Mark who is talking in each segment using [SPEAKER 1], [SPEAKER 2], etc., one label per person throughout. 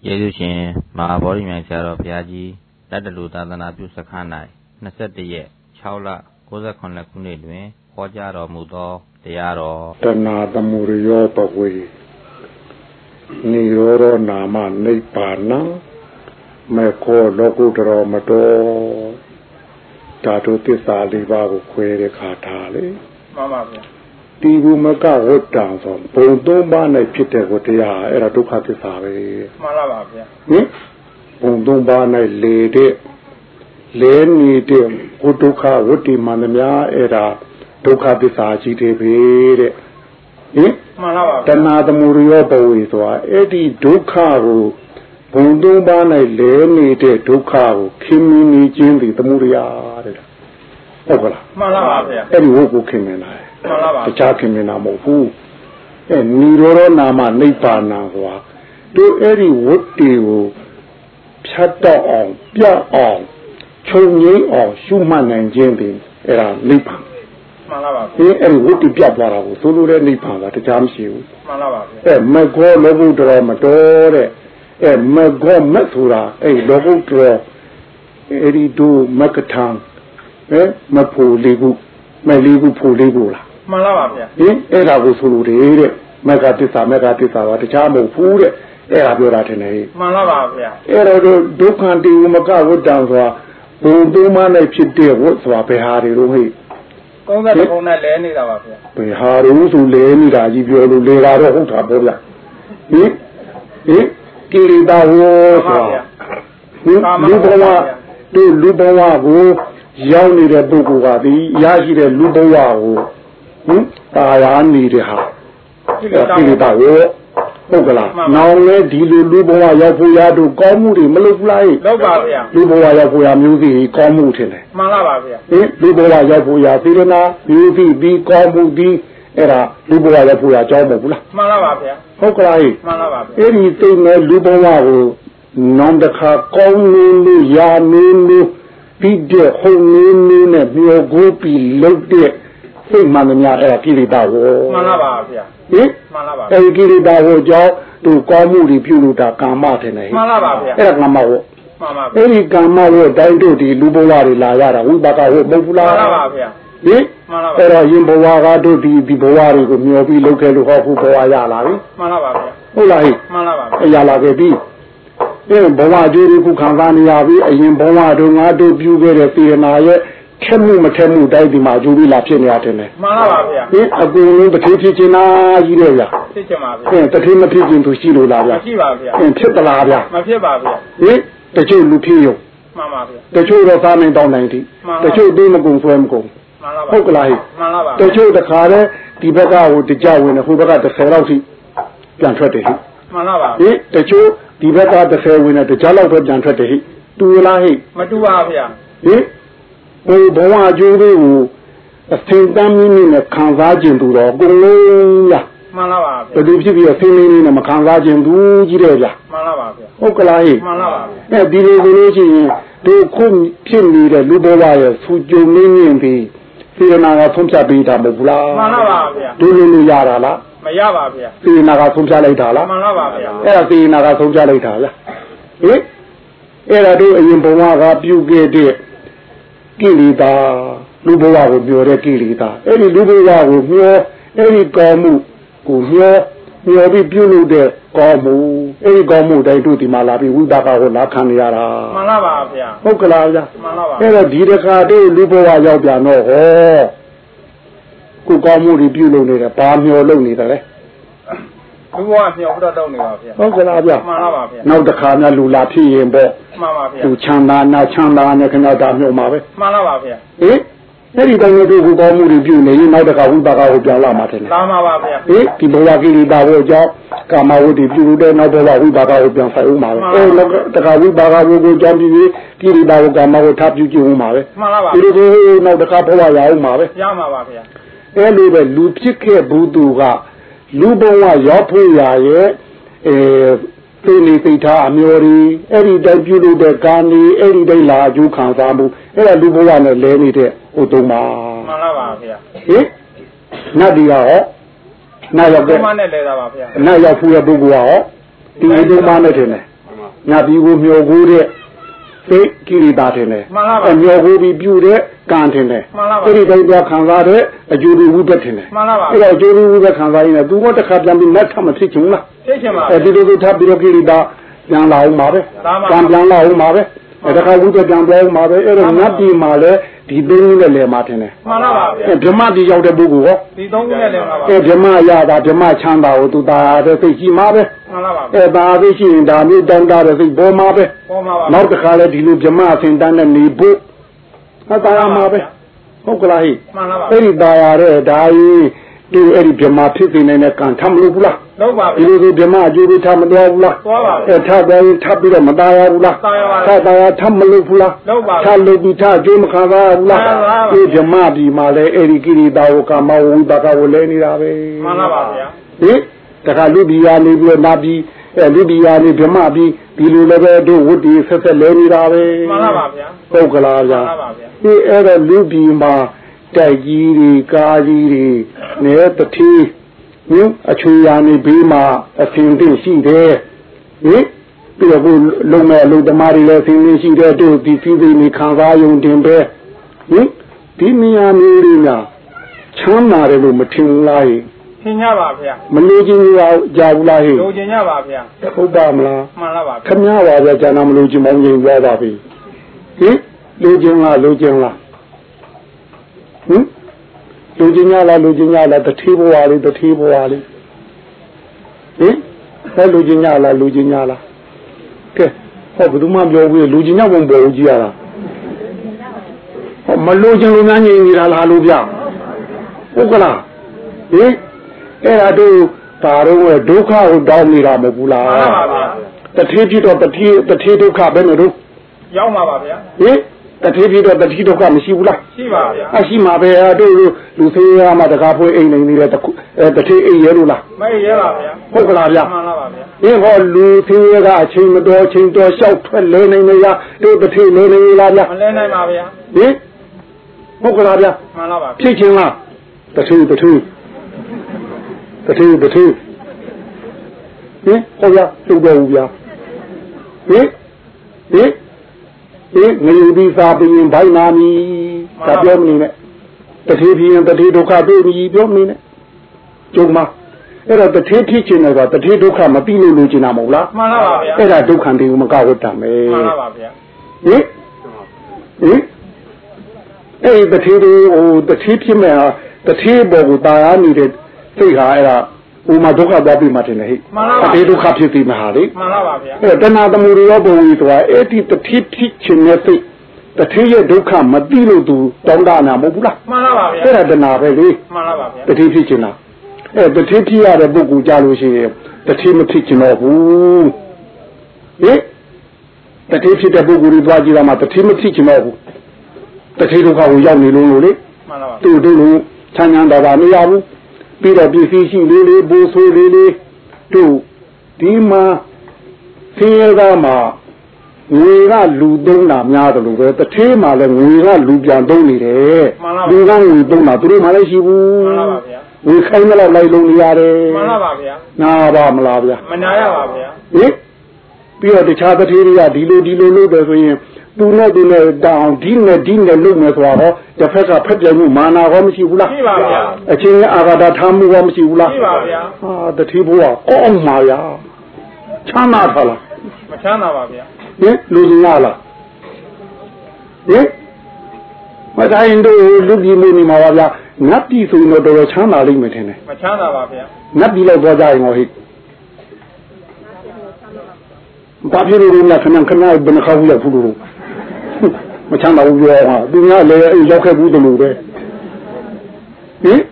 [SPEAKER 1] ယေရှုရှင်မဟာဗောဓိမြိုင်ဆရာတော်ဘုရားကြီးလက်တလူသာသနာပြုစခန်း၌21ရက်6လ68ခုနှစ်တွင်ဟောကြားတော်မူသောတရားတော်
[SPEAKER 2] တဏှာသမုဒယောပဝေနိရောဓနာမနိဗ္ဗာနံမေခောလောကုတ္တရောမတော်ဓာတုသစ္စာလေးပါးကိုခွဲတဲ့ခါထားလေ
[SPEAKER 3] မှန်ပါဗျာ
[SPEAKER 2] ဒီဘုမကဝတ္တံဆိုဘုံသုံးပါးနဲ့ဖြစ်တဲ့ဝတ္တရားအဲ့ဒါဒုက္ခသစ္စာပဲ
[SPEAKER 3] မှန်ပါပါဗျာ
[SPEAKER 2] ဟင်ဘုံသုံးပါးနဲ့လေတဲ့လဲနေတဲ့ဘုဒုက္ခဝတ္တိမှန်သမျှအဲ့ဒါဒုက္ခသစ္စာကြီးတယ်ပဲတဲ့ဟင်
[SPEAKER 3] မှန်ပါပါ
[SPEAKER 2] တဏှာသမုဒယောပဝေဆိုတာအဲ့ဒီဒုက္ခကိုဘုံသုံးပါးနဲ့လဲနေတဲ့ဒုက္ခကိုခင်မင်းနေခြင်းဒီသမုဒယတဲ့ဟုတ်ကလား
[SPEAKER 3] မှန်ပါပါဗျာ
[SPEAKER 2] အဲ့ဒီဟုတ်ကိုခင်မင်းလာတယ်
[SPEAKER 3] မှန်ပါပါ
[SPEAKER 2] တခြားခင်မင်းတာမဟုတ်ဘူးအဲ့နိရောဓနာမနိဗ္ဗာန်ဆိုတာတို့အဲ့ဒီဝတ္တိကိုဖြတ်တော့အောင်ပြအောင်ချုပ်ငိမ့်အောင်ရှုမှတ်နိုင်ခြင်းဒီအဲ့ဒါနိဗ္ဗာန်
[SPEAKER 3] မှန်ပါပါ
[SPEAKER 2] အဲ့ဒီဝတ္တိပြသွားတာကိုသို့လို့တဲ့နိဗ္ဗာန်ကတခြားမရှိဘူး
[SPEAKER 3] မှန်ပါပါ
[SPEAKER 2] အဲ့မကောလောကုတ္တရောမတော်တဲ့အဲ့မကောမတ်ဆိုတာအဲ့လောကုတ္တရောအဲ့ဒီတို့မကထံမဖို့လေးခုမလေးခုဖို့လေးခုလား
[SPEAKER 3] မှန်ပါပါဗျာ
[SPEAKER 2] ဟင်အဲ့ဒါကိုဆိုလို့တဲ့မကသစ္စာကတခြားမဟုတ်ဘူးတဲ့အဲ့ဒါပြောတာထင်တယ်
[SPEAKER 3] မှန်ပါပါဗျာ
[SPEAKER 2] အဲ့တော့ဒုက္ခတိဝမကဝတ္တံဆိုတာဘုံသုံးပါးနဲ့ဖြစ်တဲ့ဝတ်ဆိုတာဘယ်ဟာတွေလို့ဟဲ့
[SPEAKER 3] 30ခုနဲ့လဲနေတာပါဗျာ
[SPEAKER 2] ဘယ်ဟာလို့ဆိုလဲနေတာကြီးပြောလို့လဲတာတော့ဟုတ်တာပေါ့ဗျာဟင်ကိရိတာဝောဆိုတာလူဘဝတို့လူဘဝကိုရောက်နေတဲ့ပုဂ္ဂိုလ်ကဒီရရှိတဲ့လူဘဝကိုတာယာနေတဲ့ဟာကိရိတာဝောဟုတ်ကလားနောင်လဲဒီလူဘဝရောက်ဖို့ရတို့ကောင်းမှုတွေမလုပ်ဘူးလား
[SPEAKER 3] လုပ်ပါဗျာ
[SPEAKER 2] လူဘဝရောက်ဖို့ရမျိုးစီကောင်းမှုထင်တယ်
[SPEAKER 3] မှန်ပါပါဗျာ
[SPEAKER 2] လူဘဝရောက်ဖို့ရသေရနာမျိုးစီပြီးကောင်းမှုပြီးအဲ့ဒါလူဘဝရောက်ဖို့ရအကြောင်းမဟုတ်ဘူးလား
[SPEAKER 3] မှန်ပါပါဗျာ
[SPEAKER 2] ဟုတ်ကလား
[SPEAKER 3] မှန်ပါပါ
[SPEAKER 2] အဲ့ဒီသိနေလူဘဝကိုနောင်တခါကောင်းလို့ရာနေလို့ပြီးတဲ့ဟုံနေနဲ့မျိုးကိုပြီးလုပ်တဲ့စိတ်မှန်များအဲ့ဒါကိရိတာဝော
[SPEAKER 3] မှန်ပါပါဗျာ
[SPEAKER 2] ဟင်
[SPEAKER 3] မှန်ပါပါ
[SPEAKER 2] အဲ့ဒီကိရိတာဝောကြောင့်သူကောင်းမှုတွေပြုလို့တာကာမထင်တယ်
[SPEAKER 3] မှန်ပါပါဗျာ
[SPEAKER 2] အဲ့ဒါကာမဝော
[SPEAKER 3] မှန်ပါ
[SPEAKER 2] အဲ့ဒီကာမဝောတိုင်းတို့ဒီလူဘဝတွေလာရတာဝိပါကဝောမဟုတ်ဘူးလား
[SPEAKER 3] မှန်ပါပါဗျာ
[SPEAKER 2] ဟင်အဲ့တော့ယင်ဘဝကတို့ဒီဘဝတွေကိုမျောပြီးလုပ်ခဲ့လို့ဟောခုဘဝရလာပြီ
[SPEAKER 3] မှန်ပါပါဗျာ
[SPEAKER 2] ဟုတ်လားဟိ
[SPEAKER 3] မှန်ပါပါ
[SPEAKER 2] ရလာခဲ့ပြီဘဝအကျိုးတွေကိုခံစားနေရပြီအရင်ဘဝတို့ငါတို့ပြုခဲ့တဲ့စေရနာရဲ့ထက်မှုမထက်မှုတိုင်းဒီမှာအကျိုးလေးလာဖြစ်နေရတယ်နဲ့
[SPEAKER 3] မှန်ပါပါဗျာ
[SPEAKER 2] အကူလုံးတစ်ခေတ်ဖြစ်ချင်တာကြီးတယ်ဗျာ
[SPEAKER 3] ဖြစ်ချင်ပါဗျာ
[SPEAKER 2] တစ်ခေတ်မဖြစ်ချင်သူရှိလို့လားဗျာ
[SPEAKER 3] မရှိပါဗျာ
[SPEAKER 2] ဖြစ်သလားဗျာ
[SPEAKER 3] မဖြစ်ပါဗျာ
[SPEAKER 2] တချို့လူဖြစ်ရုံ
[SPEAKER 3] မှန်ပါဗျာ
[SPEAKER 2] တချို့တော့သားမင်းတောင်းနိုင်သည်တချို့သိမကုန်ဆွဲမကုန်ဟုတ်ကလား
[SPEAKER 3] မှန်ပါပါ
[SPEAKER 2] တချို့တခါလဲဒီဘက်ကဟိုတကြဝင်ဟိုဘက်က30လောက်ထိပြန်ထွက်တယ်ဟိ
[SPEAKER 3] မှန်ပါပါ
[SPEAKER 2] တချို့ဒီဘက်က30ဝင်တယ်တကြားလောက်တော့ပြန်ထွက်တယ်ဟိတူလားဟိ
[SPEAKER 3] မတူပါဗျာ
[SPEAKER 2] ဘုဘဝအကျိုးလေးကိုအသင်တမ်းမိနဲ့ခံစားခြင်းသူတော့ကိုယ်လုံးရ
[SPEAKER 3] မှန်ပါပါ
[SPEAKER 2] ဘယ်လိုဖြစ်ပြီးအသင်လေးနဲ့မခံစားခြင်းသူကြီးတယ်ဗျာ
[SPEAKER 3] မှန်ပါပါဗျာ
[SPEAKER 2] ဟုတ်ကလားဟိ
[SPEAKER 3] မှန်ပါပါ
[SPEAKER 2] ဒီလိုဆိုလို့ရှိရင်ဒီခုဖြစ်နေတဲ့လူဘဝရဲ့စူကြုံနေနေပြီးစေနာကဆုံးဖြတ်ပေးတာမဟုတ်ဘူးလား
[SPEAKER 3] မှန်ပါပါဗျာ
[SPEAKER 2] ဒီလိုရတာလား
[SPEAKER 3] မရပါဗျာ
[SPEAKER 2] စေနာကဆုံးဖြတ်လိုက်တာလား
[SPEAKER 3] မှန်ပါပါဗျာ
[SPEAKER 2] အဲ့ဒါစေနာကဆုံးဖြတ်လိုက်တာလားဟင်အဲ့ဒါတို့အရင်ဘဝကပြုခဲ့တဲ့ကိလေသာလူဘဝကိုပြောတဲ့ကိလေသာအဲ့ဒီလူဘဝကိုမျောအဲ့ဒီကောင်းမှုကိုမျောပြီးပြုလုပ်တဲ့ကောင်းမှုအဲ့ဒီကောင်းမှုတိုင်းတို့ဒီမှာလာပြီးဝိပါကကိုလာခံနေရတာ
[SPEAKER 3] မှန်ပါပါဗျာ
[SPEAKER 2] ဟုတ်ကလားဗျာ
[SPEAKER 3] မှန်ပါပါ
[SPEAKER 2] အဲ့တော့ဒီတခါတို့လူဘဝရောက်ပြန်တော့ဟောကိုကောင်းမှုတွေပြုလုပ်နေတယ်ဘာမျောလုပ်နေတယ်လဲ
[SPEAKER 3] လူဘဝမျောပြီးတော့တောင်းနေပါဗျာ
[SPEAKER 2] ဟုတ်ကလားဗျာ
[SPEAKER 3] မှန်ပါပါဗျာ
[SPEAKER 2] နောက်တစ်ခါများလူလာဖြစ်ရင်ပေါ့
[SPEAKER 3] မှန်ပါဗျာ
[SPEAKER 2] သူချမ်းသာနဲ့ခဏတာမျောမှာပဲ
[SPEAKER 3] မှန်ပါပါဗျာ
[SPEAKER 2] အဲ့ဒီတိုင်းတို့ကိုကောင်းမှုတွေပြုနေရင်နောက်တစ်ခါဝိပါကကိုပြန်လာမှာတယ်
[SPEAKER 3] လာမှာပါဗျာ
[SPEAKER 2] ဒီဘဝကိရိတာကိုကြောင့်ကာမဝတ္တိပြုလို့တဲ့နောက်ဘဝဝိပါကကိုပြန်ဆိုင်ဦးမှာပဲနောက်တစ်ခါဝိပါကကိုကြောင့်ပြီးကိရိတာကိုကာမကိုထပ်ပြုကြည့်ဦးမှာပဲ
[SPEAKER 3] မှန်ပါပါ
[SPEAKER 2] ဒီလိုနောက်တစ်ခါဘဝရအောင်မှာပဲ
[SPEAKER 3] ရမှာပါဗျာ
[SPEAKER 2] အဲ့လိုပဲလူဖြစ်ခဲ့ဘူးသူကလူဘဝရောက်ဖို့ရရဲ့သိနေသိထားအမျိုးတွေအဲ့ဒီတိုင်းပြုလို့တဲ့ကာနေအဲ့ဒီတိုင်းလာအကျိုးခံစားမှုအဲ့ဒါလူဘဝနဲ့လဲနေတဲ့ဟိုတုံးပါ
[SPEAKER 3] မှန်ပါပါဗျာ
[SPEAKER 2] နတ်ဒီကဟောနတ်ရောက်တဲ့
[SPEAKER 3] မှန်နဲ့လဲတာပါဗျာ
[SPEAKER 2] နတ်ရောက်ဖို့ရပုဂ္ဂိုလ်ကဟောဒီတုံးပါနဲ့ထင်တယ်ညာပြီးကိုမျောကိုတဲ့စိတ်ကိရိတာတင်တယ်မျောကိုပြီးပြုတဲ့ကံတင်တယ်အဲ့ဒီတိုင်းသွားခံစားတဲ့အကျိုးဝိဘက်တင်တယ်အဲ့တော့အကျိုးဝိဘက်ခံစားရင်သူကတစ်ခါပြန်ပြီးလက်ထမဖြစ်ချင်လား
[SPEAKER 3] ဖြစ်ချင်ပါ
[SPEAKER 2] ဒီလိုထပ်ပြီးတော့ကိရိတာပြန်လာအောင်ပါပဲကံပြန်လာအောင်ပါပဲအဲ့ဒါကဝိဘက်ပြန်ပြောင်းပါပဲအဲ့တော့ငတ်ဒီမှာလဲဒီသုံးခုနဲ့လဲမှာတင်တယ်
[SPEAKER 3] မှန်ပါပါဗျာ
[SPEAKER 2] ဓမ္မဒီရောက်တဲ့ပုဂ္ဂိုလ်ဟော
[SPEAKER 3] ဒီသုံးခုနဲ့လဲမှာပါ
[SPEAKER 2] ဓမ္မရတာဓမ္မချမ်းသာကိုသူတာတဲ့သိရှိမှာပဲ
[SPEAKER 3] မှန်ပါပါ
[SPEAKER 2] ဒါသိရှိရင်ဒါမျိုးတောင်းတတဲ့သိပေါ်မှာပဲ
[SPEAKER 3] ပေါ်မှာပါ
[SPEAKER 2] နောက်တစ်ခါလဲဒီလိုဓမ္မအစဉ်တန်းနဲ့နေဖို့တာယာမှာပဲဟုတ်ကလားဟိ
[SPEAKER 3] မှန်ပါပါ
[SPEAKER 2] အဲ့ဒီတာယာတဲ့ဒါကြီးဒီအဲ့ဒီဓမ္မဖြစ်နေတဲ့ကံထမလို့ဘူးလား
[SPEAKER 3] လုပ်ပါ
[SPEAKER 2] ပြီဒီလိုဓမ္မအကျိုးတွေထမတော်ဘူးလား
[SPEAKER 3] သွားပါ
[SPEAKER 2] ပြီထပ်တယ်ထပ်ပြီးတော့မတာယာဘူးလားတာယာထမလို့ဘူးလား
[SPEAKER 3] လုပ်ပါ
[SPEAKER 2] ထလို့ပြီးထအကျိုးမခံစားဘူးလားဒီဓမ္မဒီမှာလဲအဲ့ဒီကိရိတာကိုကာမဝိပါကကိုလဲနေတာပဲ
[SPEAKER 3] မှန်ပါပါဗျာ
[SPEAKER 2] ဟင်တခါလူဒီယာနေပြီးတော့နာပြီးလူဒီယာနေဓမ္မပြီးဒီလိုလည်းပဲတို့ဝတ္တိဆက်ဆက်လဲနေတာပဲ
[SPEAKER 3] မှန်ပါပါဗျာ
[SPEAKER 2] ဟုတ်ကလားဗျာ
[SPEAKER 3] မှန်ပါပါဗျာ
[SPEAKER 2] ဒီအဲ့တော့လူဒီမှာတိုက်ကြီးတွေကားကြီးတွေနေတတိအချွေရာနေဘေးမှာအဖင်သိရှိတယ်ဟင်ပြီးတော့ကိုလုံမဲ့လုံသမားတွေလည်းအဖင်သိရှိတယ်တို့ဒီဖိသိနေခံစားယုံတင်ပဲဟင်ဒီနေရာမျိုးတွေများချမ်းသာတယ်လို့မထင်လား
[SPEAKER 3] ထင်ကြပါဗျာ
[SPEAKER 2] မလို့ချင်းကြာဘူးလားဟိ
[SPEAKER 3] လိုချင်ကြပါဗျာ
[SPEAKER 2] ဟုတ်ပါမလား
[SPEAKER 3] မှန်ပါပါ
[SPEAKER 2] ခမရပါဗျာကျန်တာမလို့ချင်းမောင်းချင်းပြောပါပြီဟင်လိုချင်လားလိုချင်လားဟင်လူချင်းများလားလူချင်းများလားတတိဘဝလေးတတိဘဝလေးဟင်ဟဲ့လူချင်းများလားလူချင်းများလားကဲဟောဘယ်သူမှပြောဘူးလူချင်းများဘုံပေါ်ကြည့်ရတာဟောမလူချင်းလူများညင်နေတာလားလို့ဗျဟုတ်ကလားဟင်အဲ့ဒါတို့ဒါတော့ဒုက္ခကိုတောင်းနေတာမဟုတ်ဘူးလား
[SPEAKER 3] မှန်ပါဗျာ
[SPEAKER 2] တတိဖြစ်တော့တတိဒုက္ခပဲနဲ့တို့
[SPEAKER 3] ရောက်မှာပါဗျာ
[SPEAKER 2] ဟင်တတိဖြစ်တော့တတိဒုက္ခမရှိဘူးလား
[SPEAKER 3] ရှိပါဗျာ
[SPEAKER 2] ရှိမှာပဲတို့လူသေးရမှာတကားဖွေးအိမ်နေနေတဲ့တတိအိမ်ရဲလို့လား
[SPEAKER 3] မရဲပါဗျာ
[SPEAKER 2] ဟုတ်ကလားဗျာ
[SPEAKER 3] မှန်ပါပါဗျာ
[SPEAKER 2] ဒီဟောလူသေးရကအချိန်မတော်ချိန်တော်လျှောက်ထွက်လဲနေနေရတို့တတိလဲနေလားဗျာ
[SPEAKER 3] မလဲနိုင်ပါဗျာ
[SPEAKER 2] ဟင်ဟုတ်ကလားဗျာ
[SPEAKER 3] မှန်ပါပါ
[SPEAKER 2] ဖြစ်ချင်းလားတတိဟင်ဟုတ်ရသူ့တော်ဘူးဗျာဟင်ငရေဒီစာပင်ဘိုင်းနာမီဒါပြောမနေနဲ့တတိဖြစ်ရင်တတိဒုက္ခတွေ့ပြီပြောမနေနဲ့ကျုံမအဲ့တော့တတိဖြစ်ခြင်းတော့တတိဒုက္ခမပြီးလို့လူကျင်တာမဟုတ်လား
[SPEAKER 3] မှန်ပါပါဗျာ
[SPEAKER 2] အဲ့ဒါဒုက္ခတွေကိုမကဝတ်တာမယ်
[SPEAKER 3] မှန်ပါပါဗျာ
[SPEAKER 2] ဟင်အဲ့တတိတွေဟိုတတိဖြစ်မဲ့ဟာတတိဘောကိုတာယာနေတဲ့စိတ်ဟာအဲ့ဒါဥမာဒုက္ခသွားပြီးမှတင်လေဟိတတိဒုက္ခဖြစ်ပြီးမှဟာလေ
[SPEAKER 3] မှန်ပါပါဗျာ
[SPEAKER 2] အဲ့တဏှာသမုဒယဘုံကြီးဆိုတာအဲ့ဒီတတိဖြစ်ခြင်းနဲ့စိတ်တတိရဲ့ဒုက္ခမသိလို့သူတောင်းတနာမဟုတ်ဘူးလား
[SPEAKER 3] မှန်ပါပါဗျာ
[SPEAKER 2] အဲ့ဒါတဏှာပဲလေ
[SPEAKER 3] မှန်ပါပါဗျာ
[SPEAKER 2] တတိဖြစ်ခြင်းလားအဲ့တတိဖြစ်ရတဲ့ပုဂ္ဂိုလ်ကြလို့ရှိရင်တတိမဖြစ်ခြင်းတော့ဘူးဟင်တတိဖြစ်တဲ့ပုဂ္ဂိုလ်တွေသွားကြည့်တာမှတတိမဖြစ်ခြင်းတော့ဘူးတတိဒုက္ခကိုရောက်နေလို့လေ
[SPEAKER 3] မှန်ပါပါ
[SPEAKER 2] သူတို့လိုချမ်းသာတာမရဘူးပြီးတော့ပစ္စည်းရှိလေးလေးဘူဆိုးလေးလေးတို့ဒီမှာဆင်းရဲသားမှာငွေကလူသုံးတာများတယ်လို့ပဲတထေးမှာလည်းငွေကလူပြန်သုံးနေတယ်လူကငွေသုံးတာသူတို့မှလည်းရှိဘူး
[SPEAKER 3] မှန်ပါပါဗျာ
[SPEAKER 2] ငွေခိုင်းတော့လိုက်လုံးနေရတယ်
[SPEAKER 3] မှန်ပါပါဗျာ
[SPEAKER 2] နာပါမလားဗျာ
[SPEAKER 3] မနာရပါဗျာ
[SPEAKER 2] ဟင်ပြီးတော့တခြားတထေးတွေကဒီလိုလုပ်တယ်ဆိုရင်သူနဲ့တောင်းဒီနဲ့လုပ်မယ်ဆိုတော့တစ်ဖက်ကဖက်ပြမှုမာနာရောမရှိဘူးလား
[SPEAKER 3] ရှိပါဗျာ
[SPEAKER 2] အချင်းအာဃာတထားမှုရောမရှိဘူးလား
[SPEAKER 3] ရှိပါဗျာ
[SPEAKER 2] ဟာတတိဘုရားကောင်းပါဗျာချမ်းသာပါလား
[SPEAKER 3] မချမ်းသာပါဗျာ
[SPEAKER 2] ဟင်လူကြီးလားဟင်မတိုင်းတို့လူကြီးမနေမှာပါဗျာငတ်ပြီဆိုရင်တော့တော်ချမ်းသာလိမ့်မယ်ထင်တယ်
[SPEAKER 3] မချမ်းသာပါဗျာ
[SPEAKER 2] ငတ်ပြီလောက်သွားကြရင်ဟောဟိဘာဖြစ်လို့လဲခဏဘယ်နှခါဘူးရောက်ဘူးလို့မချမ်းသာဘူးပြောဟာသူများလည်းရောက်ခဲ့ဘူးတလို့ပဲဟင်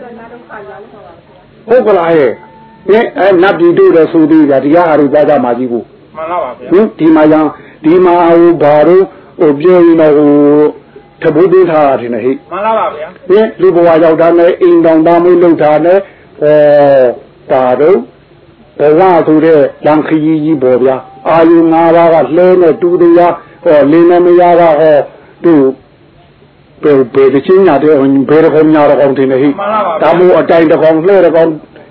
[SPEAKER 2] ဟုတ်ကလားရဲ့နတ်ပြည်တို့လည်းဆိုသေးတာတရားဟာတွေကြားကြမှာကြီးကို
[SPEAKER 3] မှန်ပါပါဗျာ
[SPEAKER 2] ဟင်ဒီမှာဟိုဘာလို့ဟိုပြောရင်တော့တဘုဒ္ဓထားတယ်နဲ့ဟိ
[SPEAKER 3] မှန်ပါပါဗျာ
[SPEAKER 2] ဟင်လူဘဝရောက်တာနဲ့အိမ်တောင်သားမွေးလှုပ်တာနဲ့ဒါတော့ဘဝဆိုတဲ့လံခကြီးပေါ်ဗျာအာယု၅ပါးကလှဲနဲ့တူတရားလင်းနေမရတာသူဘယ်ချင်းညာတဲ့ဘယ်ကောင်ညာတော့တင်နေဟိဒါမို့အတိုင်းတကောင်လှဲတကောင်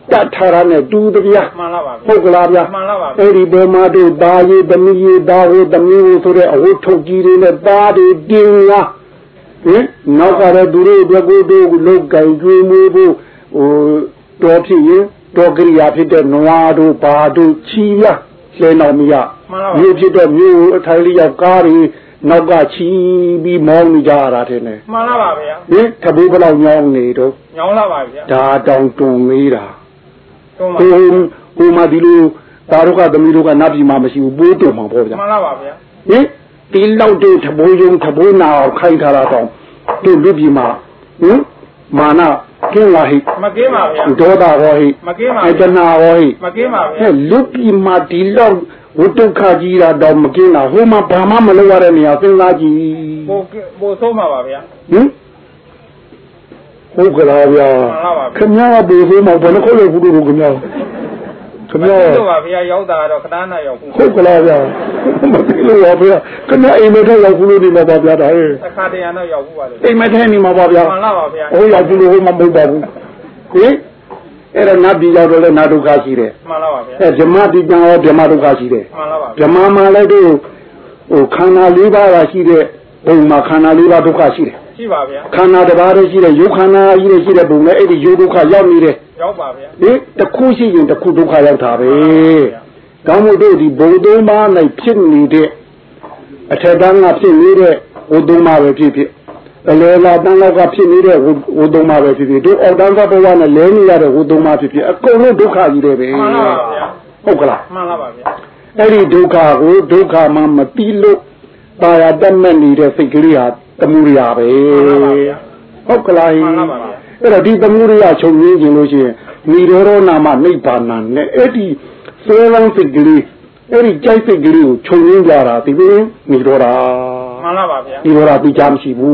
[SPEAKER 2] တတ်ထားတာနဲ့တူတပြား
[SPEAKER 3] မှန်လားပါဗျာ
[SPEAKER 2] ဟုတ်ကလားဗျာ
[SPEAKER 3] မှန်လားပါဗျာ
[SPEAKER 2] အဲ့ဒီပေါ်မှာတို့သားရေးသမီးရေးသားဟိုသမီးဟိုဆိုတဲ့အဝတ်ထုတ်ကြီးတွေနဲ့သားတွေတင်းလားဟင်နောက်ကတော့သူတို့အတွက်ကိုတို့လုတ်ကြိုင်ကျွေးမွေးဖို့ဟိုတော်ဖြစ်ရင်တော်ကြရိယာဖြစ်တဲ့နွားတို့ဘာတို့ချီရလဲတော်မရမြို့ဖြစ်တော့မြို့အထိုင်လေးရောက်ကားတွေနောက်ကချီပြီးမောင်းနေကြရတာတဲ့နဲ့
[SPEAKER 3] မှန်လားပါဗျာ
[SPEAKER 2] ဟင်တပူးဘလောက်ညောင်းနေတော့
[SPEAKER 3] ညောင်းလားပါဗျာ
[SPEAKER 2] ဒါတောင်တွန်မေးတာ
[SPEAKER 3] တုံးပါ
[SPEAKER 2] ဟိုမှာဒီလိုဒါတို့ကသမီးတို့ကနတ်ပြည်မှာမရှိဘူးပိုးတုံမှာပေါ့ဗျာ
[SPEAKER 3] မှန်လားပါဗျာ
[SPEAKER 2] ဟင်ဒီလောက်တို့တပူးယုံတပူးနာအောင်ခိုင်းထားတာတော့တို့လူပြည်မှာဟင်မာနကင်းလာဟိ
[SPEAKER 3] မကင်းပါဗျာ
[SPEAKER 2] ဒေါသဟောဟိ
[SPEAKER 3] မကင်းပါ
[SPEAKER 2] အတနာဟောဟိ
[SPEAKER 3] မကင်းပါဗျာ
[SPEAKER 2] ဟဲ့လူပြည်မှာဒီလောက်ဝတ္တုခကြီးတာတော့မကင်းတာဟိုမှာဘာမှမလုပ်ရတဲ့နေရာစဉ်းစားကြည့်
[SPEAKER 3] ပိုဆုံးပါပါဗျာ
[SPEAKER 2] ဟင်ဟုတ်ကလားဗျာ
[SPEAKER 3] မှန်လားပါဗျာ
[SPEAKER 2] ခင်ဗျားကပို့ဆုံးမှာဘယ်နှခုလဲဘူးတို့ခင်ဗျားခင်ဗျား
[SPEAKER 3] တို့ပါဗျာရောက်တာတော့ခဏနာရောက်ဘူး
[SPEAKER 2] ဟုတ်ကလားဗျာမသိလို့ပါဗျာခင်ဗျားအိမ်မထဲရောက်ဘူးလို့ဒီမှာပါဗျာဒါဟဲ့
[SPEAKER 3] အခါတရံတော့ရောက်ဘူးပါလေ
[SPEAKER 2] အိမ်မထဲနေမှာပါဗျာ
[SPEAKER 3] မှန်လားပါဗျာ
[SPEAKER 2] ဟိုရောက်ဘူးလို့ဟိုမှာမဟုတ်ပါဘူးဟင်အဲ့ဒါနတ်ပြည်ရောက်တော့လဲနတ်ဒုက္ခရှိတယ်
[SPEAKER 3] မှန်လားပါဗျာ
[SPEAKER 2] အဲဓမ္မပြည်ပြန်ရောဓမ္မဒုက္ခရှိတယ်
[SPEAKER 3] မှန်လားပါ
[SPEAKER 2] ဓမ္မမှာလည်းတို့ဟိုခန္ဓာ၄ပါးကရှိတဲ့ဘုံမှာခန္ဓာ၄ပါးဒုက္ခရှိတယ်
[SPEAKER 3] ရှိပါဗျာ
[SPEAKER 2] ခန္ဓာတစ်ပါးတည်းရှိတဲ့ယုတ်ခန္ဓာကြီးတွေရှိတဲ့ဘုံနဲ့အဲ့ဒီယုတ်ဒုက္ခရောက်နေတယ်
[SPEAKER 3] ရောက်ပါဗျာ
[SPEAKER 2] ဟင်တစ်ခုရှိရင်တစ်ခုဒုက္ခရောက်တာပဲကောင်းမို့တို့ဒီဘုံသုံးပါး၌ဖြစ်နေတဲ့အထက်တန်းကဖြစ်နေတဲ့ဝုသုံးပါးပဲဖြစ်ဖြစ်အလေလာတန်းလောက်ကဖြစ်နေတဲ့ဝုသုံးပါးပဲဖြစ်ဖြစ်တို့အောက်တန်းကဘဝနဲ့လဲနေရတဲ့ဝုသုံးပါးဖြစ်ဖြစ်အကုန်လုံးဒုက္ခကြီးတွေပဲ
[SPEAKER 3] မှန်လားပါဗျာ
[SPEAKER 2] ဟုတ်ကလား
[SPEAKER 3] မှန်လားပါဗျာ
[SPEAKER 2] အဲ့ဒီဒုက္ခကိုဒုက္ခမှမတိလို့ပါရတတ်မဲ့နေတဲ့စိတ်ကလေးဟာတမှုရိယာပဲဟုတ်ကလား
[SPEAKER 3] မှန်လားပါဗျာ
[SPEAKER 2] အဲ့တော့ဒီတမှုရိယာချုပ်ရင်းခြင်းလို့ရှိရင်និရောဓနာမနိဗ္ဗာန်နဲ့အဲ့ဒီစေလန်းစိတ်ကလေးအဲ့ဒီကြိုက်စိတ်ကလေးကိုချုပ်ရင်းကြတာဒီလိုនិရောဓ
[SPEAKER 3] မှန်လားပါဗျာ
[SPEAKER 2] និရောဓပြချမရှိဘူး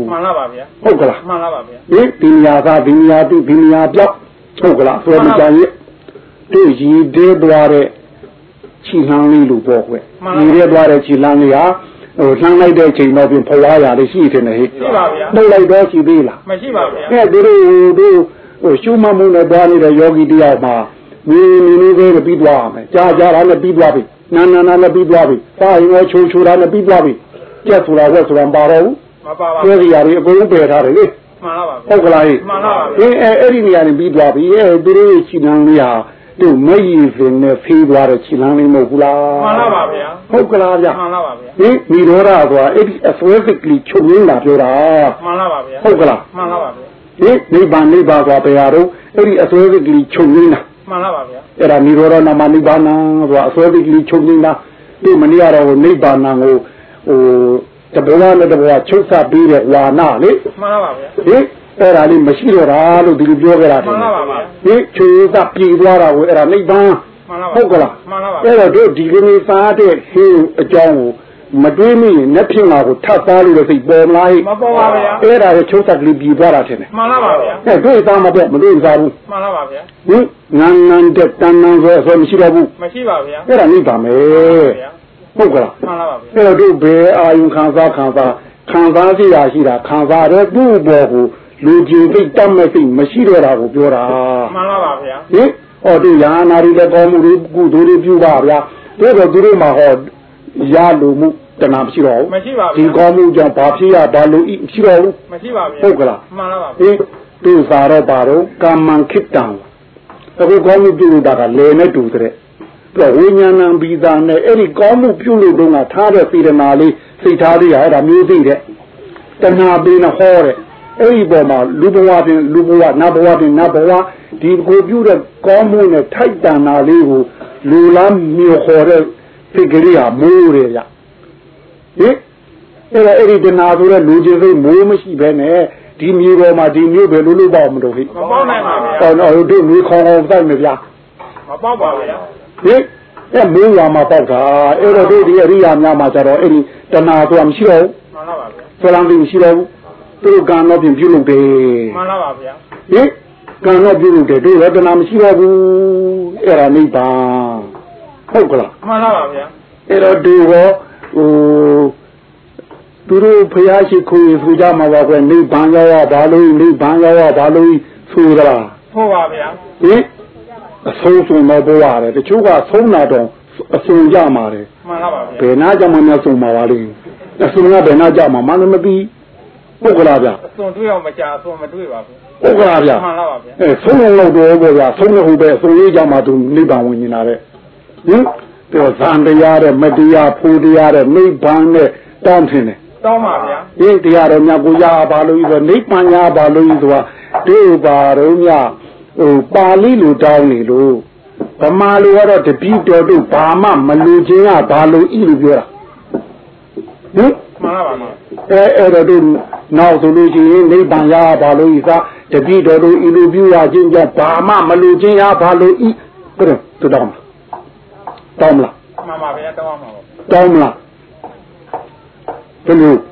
[SPEAKER 3] မှန်လားပါဗျာ
[SPEAKER 2] ဟုတ်ကလား
[SPEAKER 3] မှန်လားပါဗျာ
[SPEAKER 2] ဒီနေရာသားဒီနေရာတိဒီနေရာပြောက်ဟုတ်ကလားဆိုတော့ကြရဲ့တို့ရည်သေးသွားတဲ့ခြိလှမ်းလေးလို့ပေါ့ကွယ်ရည်သေးသွားတဲ့ခြိလှမ်းလေးဟာဟိုလှမ်းလိုက်တဲ့ချိန်တော့ပြင်ဖွာရာလေးရှိတယ်နဲ့ဟဲ့
[SPEAKER 3] ရှိပါဗျာ
[SPEAKER 2] နှုတ်လိုက်တော့ရှိသေးလား
[SPEAKER 3] မရှိပါဗျာ
[SPEAKER 2] အဲ့တို့ဟိုရှုမှတ်မှုနဲ့သွားနေတဲ့ယောဂီတယောက်မှာမိလေးလေးပြီးသွားမယ်ကြားတာနဲ့ပြီးသွားပြီနာနဲ့ပြီးသွားပြီစာရင်ရောချိုတာနဲ့ပြီးသွားပြီကြက်ဆိုတာဝက်ဆိုတာမပါတော့ဘူး
[SPEAKER 3] မပါပါ
[SPEAKER 2] ဆွဲစီရာတွေအကုန်လုံးပယ်ထားတယ်လေ
[SPEAKER 3] မှန်လားပါဗျာ
[SPEAKER 2] ဟုတ်ကလားဟဲ့
[SPEAKER 3] မှန်လားပါဗျာ
[SPEAKER 2] အဲ့ဒီနေရာနေပြီးသွားပြီသူတို့ခြိလန်းလေးဟာတို့မရည်စင်နဲ့ဖေးသွားတဲ့ခြိလန်းလေးမဟုတ်ဘူးလား
[SPEAKER 3] မှန်လားပါဗျာ
[SPEAKER 2] ဟုတ်ကလားဗျ
[SPEAKER 3] မှန်လားပါဗျာ
[SPEAKER 2] ဟင်និရောဓဆိုတာအဲ့ဒီအစွဲစိတ်ကလေးချုပ်ရင်းတာပြောတာ
[SPEAKER 3] မှန်လားပါဗျာ
[SPEAKER 2] ဟုတ်ကလား
[SPEAKER 3] မှန်လားပါဗျာ
[SPEAKER 2] ဟင်နိဗ္ဗာန်ဆိုတာဘယ်ဟာတော့အဲ့ဒီအစွဲစိတ်ကလေးချုပ်ရင်းတာ
[SPEAKER 3] မှန်လားပါဗျာ
[SPEAKER 2] အဲ့ဒါនិရောဓနာမနိဗ္ဗာန်ဆိုတာအစွဲစိတ်ကလေးချုပ်ရင်းတာဒီမနေ့ကတော့နိဗ္ဗာန်ကိုဟိုတဘောနဲ့တဘောချုပ်ဆက်ပြီးတဲ့ဝါနာလေ
[SPEAKER 3] မှန်လားပါဗျာ
[SPEAKER 2] ဟင်အဲ့ဒါလေးမရှိတော့တာလို့ဒီလိုပြောခဲ့တာ
[SPEAKER 3] မှန်လားပါဗျာ
[SPEAKER 2] ဟင်ချွေသာပြေသွားတာကိုအဲ့ဒါနိဗ္ဗာန်
[SPEAKER 3] မှန်လားပါ
[SPEAKER 2] ဟုတ်ကလား
[SPEAKER 3] မှန်လားပါ
[SPEAKER 2] အဲ့တော့တို့ဒီလိုမျိုးစားတဲ့ဟင်းအကြောင်းကိုမတွေးမိရင်လက်ဖြစ်မှာကိုထပ်သားလို့စိတ်ပေါ်မလား
[SPEAKER 3] မပေါ်ပါဗျာ
[SPEAKER 2] အဲ့ဒါကိုချုပ်သက်ကလေးပြေသွားတာထင်တယ်
[SPEAKER 3] မှန်လားပါဗျာ
[SPEAKER 2] အဲ့တို့သားမပြတ်မတွေးစားဘူး
[SPEAKER 3] မှန်လားပါဗျာ
[SPEAKER 2] ဟင်ငန်းတဲ့တန်တန်ဆိုမရှိတော့ဘူး
[SPEAKER 3] မရှိပါဗျာ
[SPEAKER 2] အဲ့ဒါနိဗ္ဗာန်ပဲ
[SPEAKER 3] ဗျာ
[SPEAKER 2] ဟုတ်ကလား
[SPEAKER 3] မှန်လားပါဗျာ
[SPEAKER 2] အဲ့တော့တို့ဘယ်အာယုခံစားစီရရှိတာခံစားတဲ့သူ့ဘောကိုလူကြည်သိတတ်မဲ့စိတ်မရှိတော့တာကိုပြောတာ
[SPEAKER 3] မှန်လားပါဗျာ
[SPEAKER 2] ဟင်ဟောတို့ယာနာရီလည်းကောင်းမှုတွေကုသိုလ်တွေပြုပါဗျာတို့တော့သူတို့မှာဟောရလိုမှုတဏှာမရှိတော့ဘူး
[SPEAKER 3] မရှိပါဗျာ
[SPEAKER 2] ဒီကောင်းမှုကြောင့်ဘာဖြစ်ရဘာလို့ဤမရှိတော့ဘူး
[SPEAKER 3] မရှိပါဗျာ
[SPEAKER 2] ဟုတ်ကလား
[SPEAKER 3] မှန်လားပါ
[SPEAKER 2] ဟင်တို့သာတော့ပါတော့ကာမံခိတံအခုကောင်းမှုပြုလို့တာကလေနဲ့တူတဲ့ပြီးဝိညာဏံဘီသာနဲ့အဲ့ဒီကောင်းမှုပြုလို့တော့ကထားတဲ့စေတနာလေးစိတ်ထားလေးရအဲ့ဒါမျိုးသိတဲ့တဏှာပေးနေဟောတဲ့အဲ့ဒီပေါ်မှာလူဘဝပြင်လူဘဝနတ်ဘဝပြင်နတ်ဘဝဒီကိုပြုတဲ့ကောင်းမှုနဲ့ထိုက်တန်တာလေးကိုလူလားမျိုးခေါ်တဲ့စိတ်ကလေးဟာမိုးတယ်ဗျဟင်အဲ့ဒီတဏှာဆိုတဲ့လူချင်းစိတ်မိုးမရှိဘဲနဲ့ဒီမျိုးပေါ်မှာဒီမျိုးပဲလို့လို့ပေါ့မလို့ဟိ
[SPEAKER 3] မပေါက်နိုင်ပါဗျာ
[SPEAKER 2] ဟောတော့တို့မျိုးခေါင်းအောင်စိုက်မယ်ဗျာ
[SPEAKER 3] မပေါက်ပါဗျာ
[SPEAKER 2] ဟင်အဲ့မိုးရွာမှာပေါက်တာအဲ့တော့တို့ဒီအရိယာများမှာကျတော့အဲ့ဒီတဏှာဆိုတာမရှိတော့ဘူး
[SPEAKER 3] မှန်လားပါဗျာ
[SPEAKER 2] ဆလံသိမရှိတော့ဘူးသူတို့ကံတော့ပြင်ပြုလုပ်တယ်
[SPEAKER 3] မှန်လားပါဗျာ
[SPEAKER 2] ဟင်ကံတော့ပြုလုပ်တယ်တို့ရတနာမရှိတော့ဘူးအဲ့ဒါနိဗ္ဗာန်ဟုတ်ကလား
[SPEAKER 3] မှန်လားပါဗျာ
[SPEAKER 2] အဲ့တော့ဒီဟောဟိုသူတို့ဖျားရှိခိုးဆိုကြမှာပါကွနိဗ္ဗာန်ရောက်ရဘာလို့နိဗ္ဗာန်ရောက်ရဘာလို့ဆိုကြလား
[SPEAKER 3] ဟုတ်ပါဗျာ
[SPEAKER 2] ဟင်ဆုံးတော့ပေါ်ရတယ်တချို့ကဆုံးတာတော့အဆုံးကြမှာတယ်
[SPEAKER 3] မှန်လားပါဗျာ
[SPEAKER 2] ဘယ်နာကြမှာများဆုံးမှာပါလိမ့်အဆုံးကဘယ်နာကြမှာမမသိဟုတ်ကလားဗျာ
[SPEAKER 3] အစွန်တွေးအောင်မကြအစွန်မတွေးပါဘူး
[SPEAKER 2] ဟုတ်ကလားဗျာ
[SPEAKER 3] မှန်လားပါဗျာ
[SPEAKER 2] ဆုံးလုံးတော့ပေါ့ဗျာဆုံးလို့ဟုတ်ပဲအဆုံးရေးကြမှာသူနိဗ္ဗာန်ဝင်နေတာတဲ့ဟင်ပြောဇန်တရားတဲ့မတရားဖူတရားတဲ့နိဗ္ဗာန်နဲ့တောင်းထင်တယ်
[SPEAKER 3] တောင်းပါဗျာ
[SPEAKER 2] ဟင်တရားတော်များကိုရပါလို့ဆိုနိဗ္ဗာန်ရပါလို့ဆိုတာတို့ပါတော့ညဟိုပါဠိလိုတောင်းနေလို့ဗမာလိုကတော့တပိတော်တို့ဘာမှမလူချင်းကဘာလို့ဤလိုပြောတာဟင်
[SPEAKER 3] မှန်လားပါဗျာ
[SPEAKER 2] အဲ့တော့တို့နောက်ဆိုလို့ရှိရင်နိဗ္ဗာန်ရပါလို့ဤသာတပိတော်တို့ဤလိုပြုရခြင်းကြောင့်ဘာမှမလူချင်းရဘာလို့ဤဘယ်တော့တောင်းမလား
[SPEAKER 3] မှန်ပါဗျာတောင်းပါပါ
[SPEAKER 2] တောင်းမလားဘယ်လို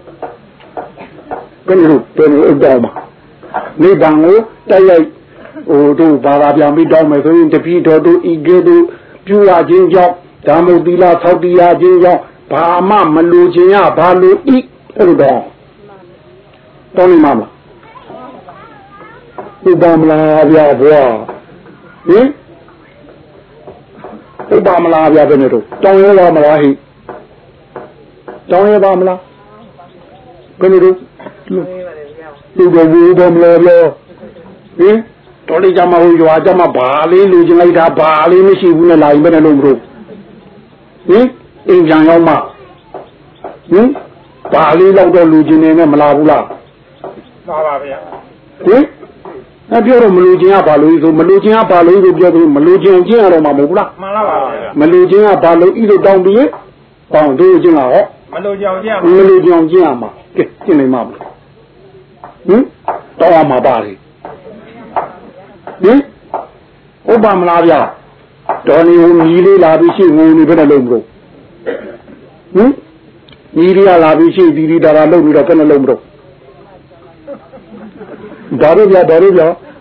[SPEAKER 2] တောင်းမှာနိဗ္ဗာန်ကိုတိုက်ရိုက်ဟိုတို့ဘာသာပြန်ပြီးတောင်းမယ်ဆိုရင်တပိတော်တို့ဤကဲ့သို့ပြုရခြင်းကြောင့်ဓမ္မသီလဆောက်တည်ရခြင်းကြောင့်ဘာမှမလူခြင်းရဘာလို့ဤအဲ့လိုတောင်းနေမှာမလားဥပမလားဗျာဘွာဟင်ဥပမလားဗျာဘယ်နဲ့တော့တောင်းရပါမလားဟိတောင်းရပါမလားဘယ်နဲ့တော့လူတော်ဘူးတော်မလားဗျာဟင်တော်လေးကြမှာဟိုရွာကြမှာဘာလေးလူချင်းလိုက်တာဘာလေးမရှိဘူးနဲ့လာရင်ဘယ်နဲ့လို့မလို့ဟင်အိမ်ပြန်ရောက်မှဟင်ဘာလေးလောက်တော့လူချင်းနေနဲ့မလာဘူးလား
[SPEAKER 3] ပါပါဗျာ
[SPEAKER 2] ဟင်အပြောတော့မလူချင်းကဘာလို့ဆိုမလူချင်းကဘာလို့ဆိုပြောလို့မလူချင်းကျင့်ရတော့မှာမဟုတ်ဘူးလား
[SPEAKER 3] မှန်လားပါဗျာ
[SPEAKER 2] မလူချင်းကဘာလို့ဤလိုတောင်းပြီးပေါင်းတို့ချင်းကဟော
[SPEAKER 3] မလို့ကြောင်ကြ
[SPEAKER 2] မလူချင်းကျင့်ရမှာကဲကျင့်နေမှာဟင်တောင်းရမှာပါလေဟင်ဥပမလားဗျာတော်နေဦးမြည်လေးလာပြီးရှိငုံနေဘယ်နဲ့လုံးမလို့ဟင်မြည်လေးလာပြီးရှိဒီဒါလာလုံးပြီးတော့ဘယ်နဲ့လုံးမလို့ဒါတို့ဗျာဟင်အဲ့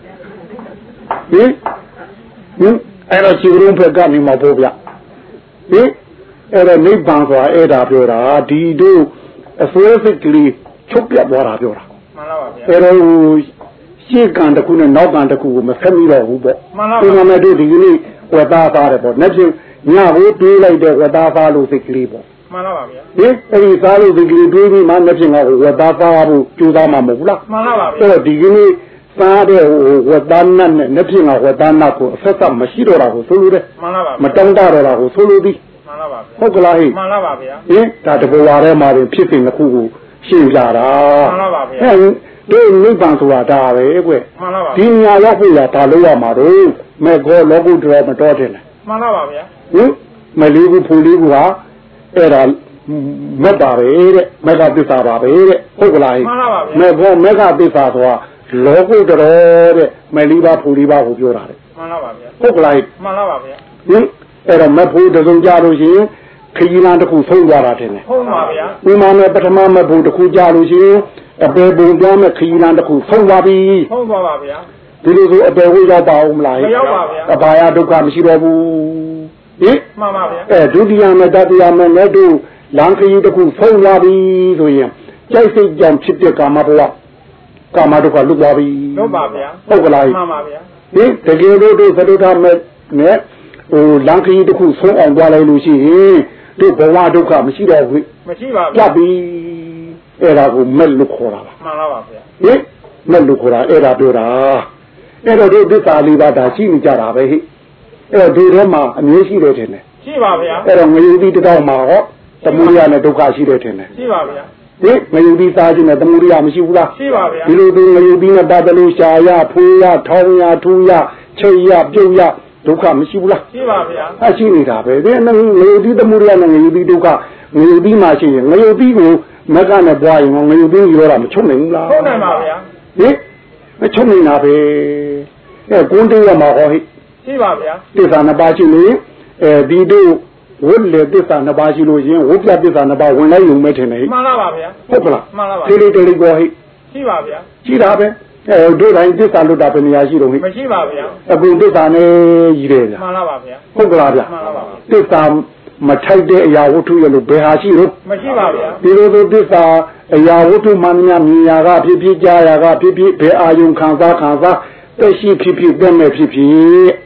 [SPEAKER 2] တော့ခြေရုံးဖက်ကနေမှာပေါ့ဗျဟင်အဲ့တော့နိဗ္ဗာန်ဆိုတာအဲ့ဒါပြောတာဒီတို့အစွဲစိတ်ကလေးချုပ်ပြတ်သွားတာပြောတာ
[SPEAKER 3] မှန်လားပါဗျာ
[SPEAKER 2] အဲ့တော့ရှေ့ကံတစ်ခုနဲ့နောက်ကံတစ်ခုကိုမဆက်မိတော့ဘူးပေါ့
[SPEAKER 3] မှန်လား
[SPEAKER 2] ဒီမှာမဲ့တို့ဒီကနေ့ဝတ်သားသားတယ်ပေါ့နှစ်ဖြင့်ညဘိုးတွေးလိုက်တဲ့ဝတ်သားသားလို့စိတ်ကလေးပေါ့
[SPEAKER 3] မှန်လားပါဗျာ
[SPEAKER 2] ဟင်အဲ့ဒီသားလို့စိတ်ကလေးတွေးပြီးမှနှစ်ဖြင့်ကဝတ်သားသားဖို့ကြိုးစားမှာမဟုတ်ဘူးလား
[SPEAKER 3] မှန်လားပါဗျာ
[SPEAKER 2] အဲ့တော့ဒီကနေ့သားတဲ့ဝတ်သားနတ်နဲ့နှစ်ဖြင့်ကဝတ်သားနတ်ကိုအဆက်ဆက်မရှိတော့တာကိုဆိုလိုတယ်
[SPEAKER 3] မှန်လားပါ
[SPEAKER 2] မတောင်းတတော့တာကိုဆိုလိုသည်
[SPEAKER 3] မှန်လားပါဗျာ
[SPEAKER 2] ဟုတ်ကလားဟိ
[SPEAKER 3] မှန်လားပါဗျာ
[SPEAKER 2] ဟင်ဒါတဘောဝါထဲမှာပြင်ဖြစ်စဉ်တစ်ခုကိုရှင်းပြတာ
[SPEAKER 3] မှန်လားပါဗျာ
[SPEAKER 2] ဟဲ့ဒီနိဗ္ဗာန်ဆိုတာဒါပဲကွ
[SPEAKER 3] မှန်လားပါ
[SPEAKER 2] ဒီညာရောက်ဖို့လာဒါလို့ရမှာတော့မေကောလောကုတ္တရမတော်တယ်လေ
[SPEAKER 3] မှန်လားပါဗျာ
[SPEAKER 2] ဟင်မလေးဘူးဖူလေးဘူးဟာအဲ့ဒါမက်ပါပဲတဲ့မက်ကသစ္စာပါပဲတဲ့ဟုတ်ကလားဟိ
[SPEAKER 3] မှန်လားပါဗျာ
[SPEAKER 2] မေကောမက်ကသစ္စာဆိုတာလောကုတ္တရတဲ့မလေးပါဖူလေးပါကိုပြောတာတဲ့
[SPEAKER 3] မှန်လားပါဗျာ
[SPEAKER 2] ဟုတ်ကလားဟိ
[SPEAKER 3] မှန်လားပါဗျာ
[SPEAKER 2] ဟင်အဲ့တော့မက်ဖို့တစုံကြလို့ရှိရင်ခရီးလမ်းတစ်ခုဆုံးသွားတာတင်တယ်
[SPEAKER 3] ဟုတ်ပါဗျာ
[SPEAKER 2] ဒီမှာနဲ့ပထမမက်ဖို့တစ်ခုကြလို့ရှိရင်အပေပုံပြောင်းမဲ့ခရီးလမ်းတစ်ခုဆုံးသွားပြီ
[SPEAKER 3] ဟုတ်ပါပါဗျာ
[SPEAKER 2] ဒီလိုဆိုအပေဝိရောက်ပါအောင်မလား
[SPEAKER 3] မရောက်ပါဗျာ
[SPEAKER 2] အဘာယဒုက္ခမရှိတော့ဘူးဟင်
[SPEAKER 3] မှန်ပါဗျာ
[SPEAKER 2] ဒုတိယနဲ့တတိယနဲ့လည်းတို့လမ်းခရီးတစ်ခုဆုံးသွားပြီဆိုရင်ကြိုက်စိတ်ကြောင့်ဖြစ်တဲ့ကာမဘဝကာမဒုက္ခလွတ်သွားပြီ
[SPEAKER 3] ဟုတ်ပါဗျာ
[SPEAKER 2] ဟုတ်ကလား
[SPEAKER 3] မှန်ပါဗျာ
[SPEAKER 2] ဟင်တကယ်လို့တို့သတုထမဲ့နဲ့ဟိုလမ်းခရီးတစ်ခုဆုံးအောင်သွားလိုက်လို့ရှိရင်တို့ဘဝဒုက္ခမရှိတော့ဘူး
[SPEAKER 3] မရှိပါ
[SPEAKER 2] ပြ
[SPEAKER 3] ဗျာ
[SPEAKER 2] တ်ပြီအဲ့ဒါကိုမဲ့လို့ခေါ်တာပါ
[SPEAKER 3] မှန်လားပါဗျာ
[SPEAKER 2] ဟင်မဲ့လို့ခေါ်တာအဲ့ဒါပြောတာအဲ့တော့ဒီသစ္စာလေးပါးဒါရှိနေကြတာပဲဟိအဲ့တော့ဒီထဲမှာအမျိုးရှိတယ်ထင်တယ်
[SPEAKER 3] ရှိပါဗျာ
[SPEAKER 2] အဲ့တော့ငရေတိတစ်တောက်မှာဟောသမုဒိယနဲ့ဒုက္ခရှိတယ်ထင်တယ်
[SPEAKER 3] ရှိပါဗျာ
[SPEAKER 2] ဟင်ငရေတိစားခြင်းနဲ့သမုဒိယမရှိဘူးလား
[SPEAKER 3] ရှိပါဗျာ
[SPEAKER 2] ဒီလိုသူငရေတိနဲ့ပတ်သက်လို့ရှားရဖူးရထောင်းရထူးရချိတ်ရပြုတ်ရဒုက္ခမရှိဘူးလား
[SPEAKER 3] ရှိပါဗျာ
[SPEAKER 2] အရှိနေတာပဲဒီငရေတိသမုဒိယနဲ့ငရေတိဒုက္ခငရေတိမှာရှိရင်ငရေတိကိုမက်ကနဲ့ပွားရင်ငရေတိရောတာမချုပ်နိုင်ဘူးလား
[SPEAKER 3] ဟုတ်နိုင်ပါဗျာ
[SPEAKER 2] ဟင်မချုပ်နေတာပဲအဲကုန်းတေးရမှာဟောဟိ
[SPEAKER 3] ရှိပါဗျာ
[SPEAKER 2] သစ္စာနှစ်ပါးရှိနေဒီတို့ဝိလေသစ္စာနှစ်ပါးရှိလို့ရင်ဝိပ္ပသစ္စာနှစ်ပါးဝင်လိုက်ရုံပဲထင်တယ်ဟိ
[SPEAKER 3] မှန်လားပါဗျာ
[SPEAKER 2] ဟုတ်ကလား
[SPEAKER 3] မှန်လားပါ
[SPEAKER 2] တေးလေးတေးလေးကိုဟိ
[SPEAKER 3] ရှိပါဗျာ
[SPEAKER 2] ရှိတာပဲတို့တိုင်းသစ္စာလွတ်တာပဲနေရာရှိတော့ဟိ
[SPEAKER 3] မရှိပါဗျာ
[SPEAKER 2] အခုသစ္စာနဲ့ကြီးတယ်ဗျာ
[SPEAKER 3] မှန်လားပါဗျာ
[SPEAKER 2] ဟုတ်ကလားဗျာ
[SPEAKER 3] မှန်လားပါ
[SPEAKER 2] သစ္စာမထိုက်တဲ့အရာဝတ္ထုရလို့ဘယ်ဟာရှိလို့
[SPEAKER 3] မရှိပါဗျာ
[SPEAKER 2] ဒီလိုသစ္စာအရာဝတ္ထုမှန်များမြင်ရာကဖြစ်ဖြစ်ကြားရာကဖြစ်ဖြစ်ဘယ်အာယုံခံစားသက်ရှိဖြစ်ဖြစ်တဲ့မဲ့ဖြစ်ဖြစ်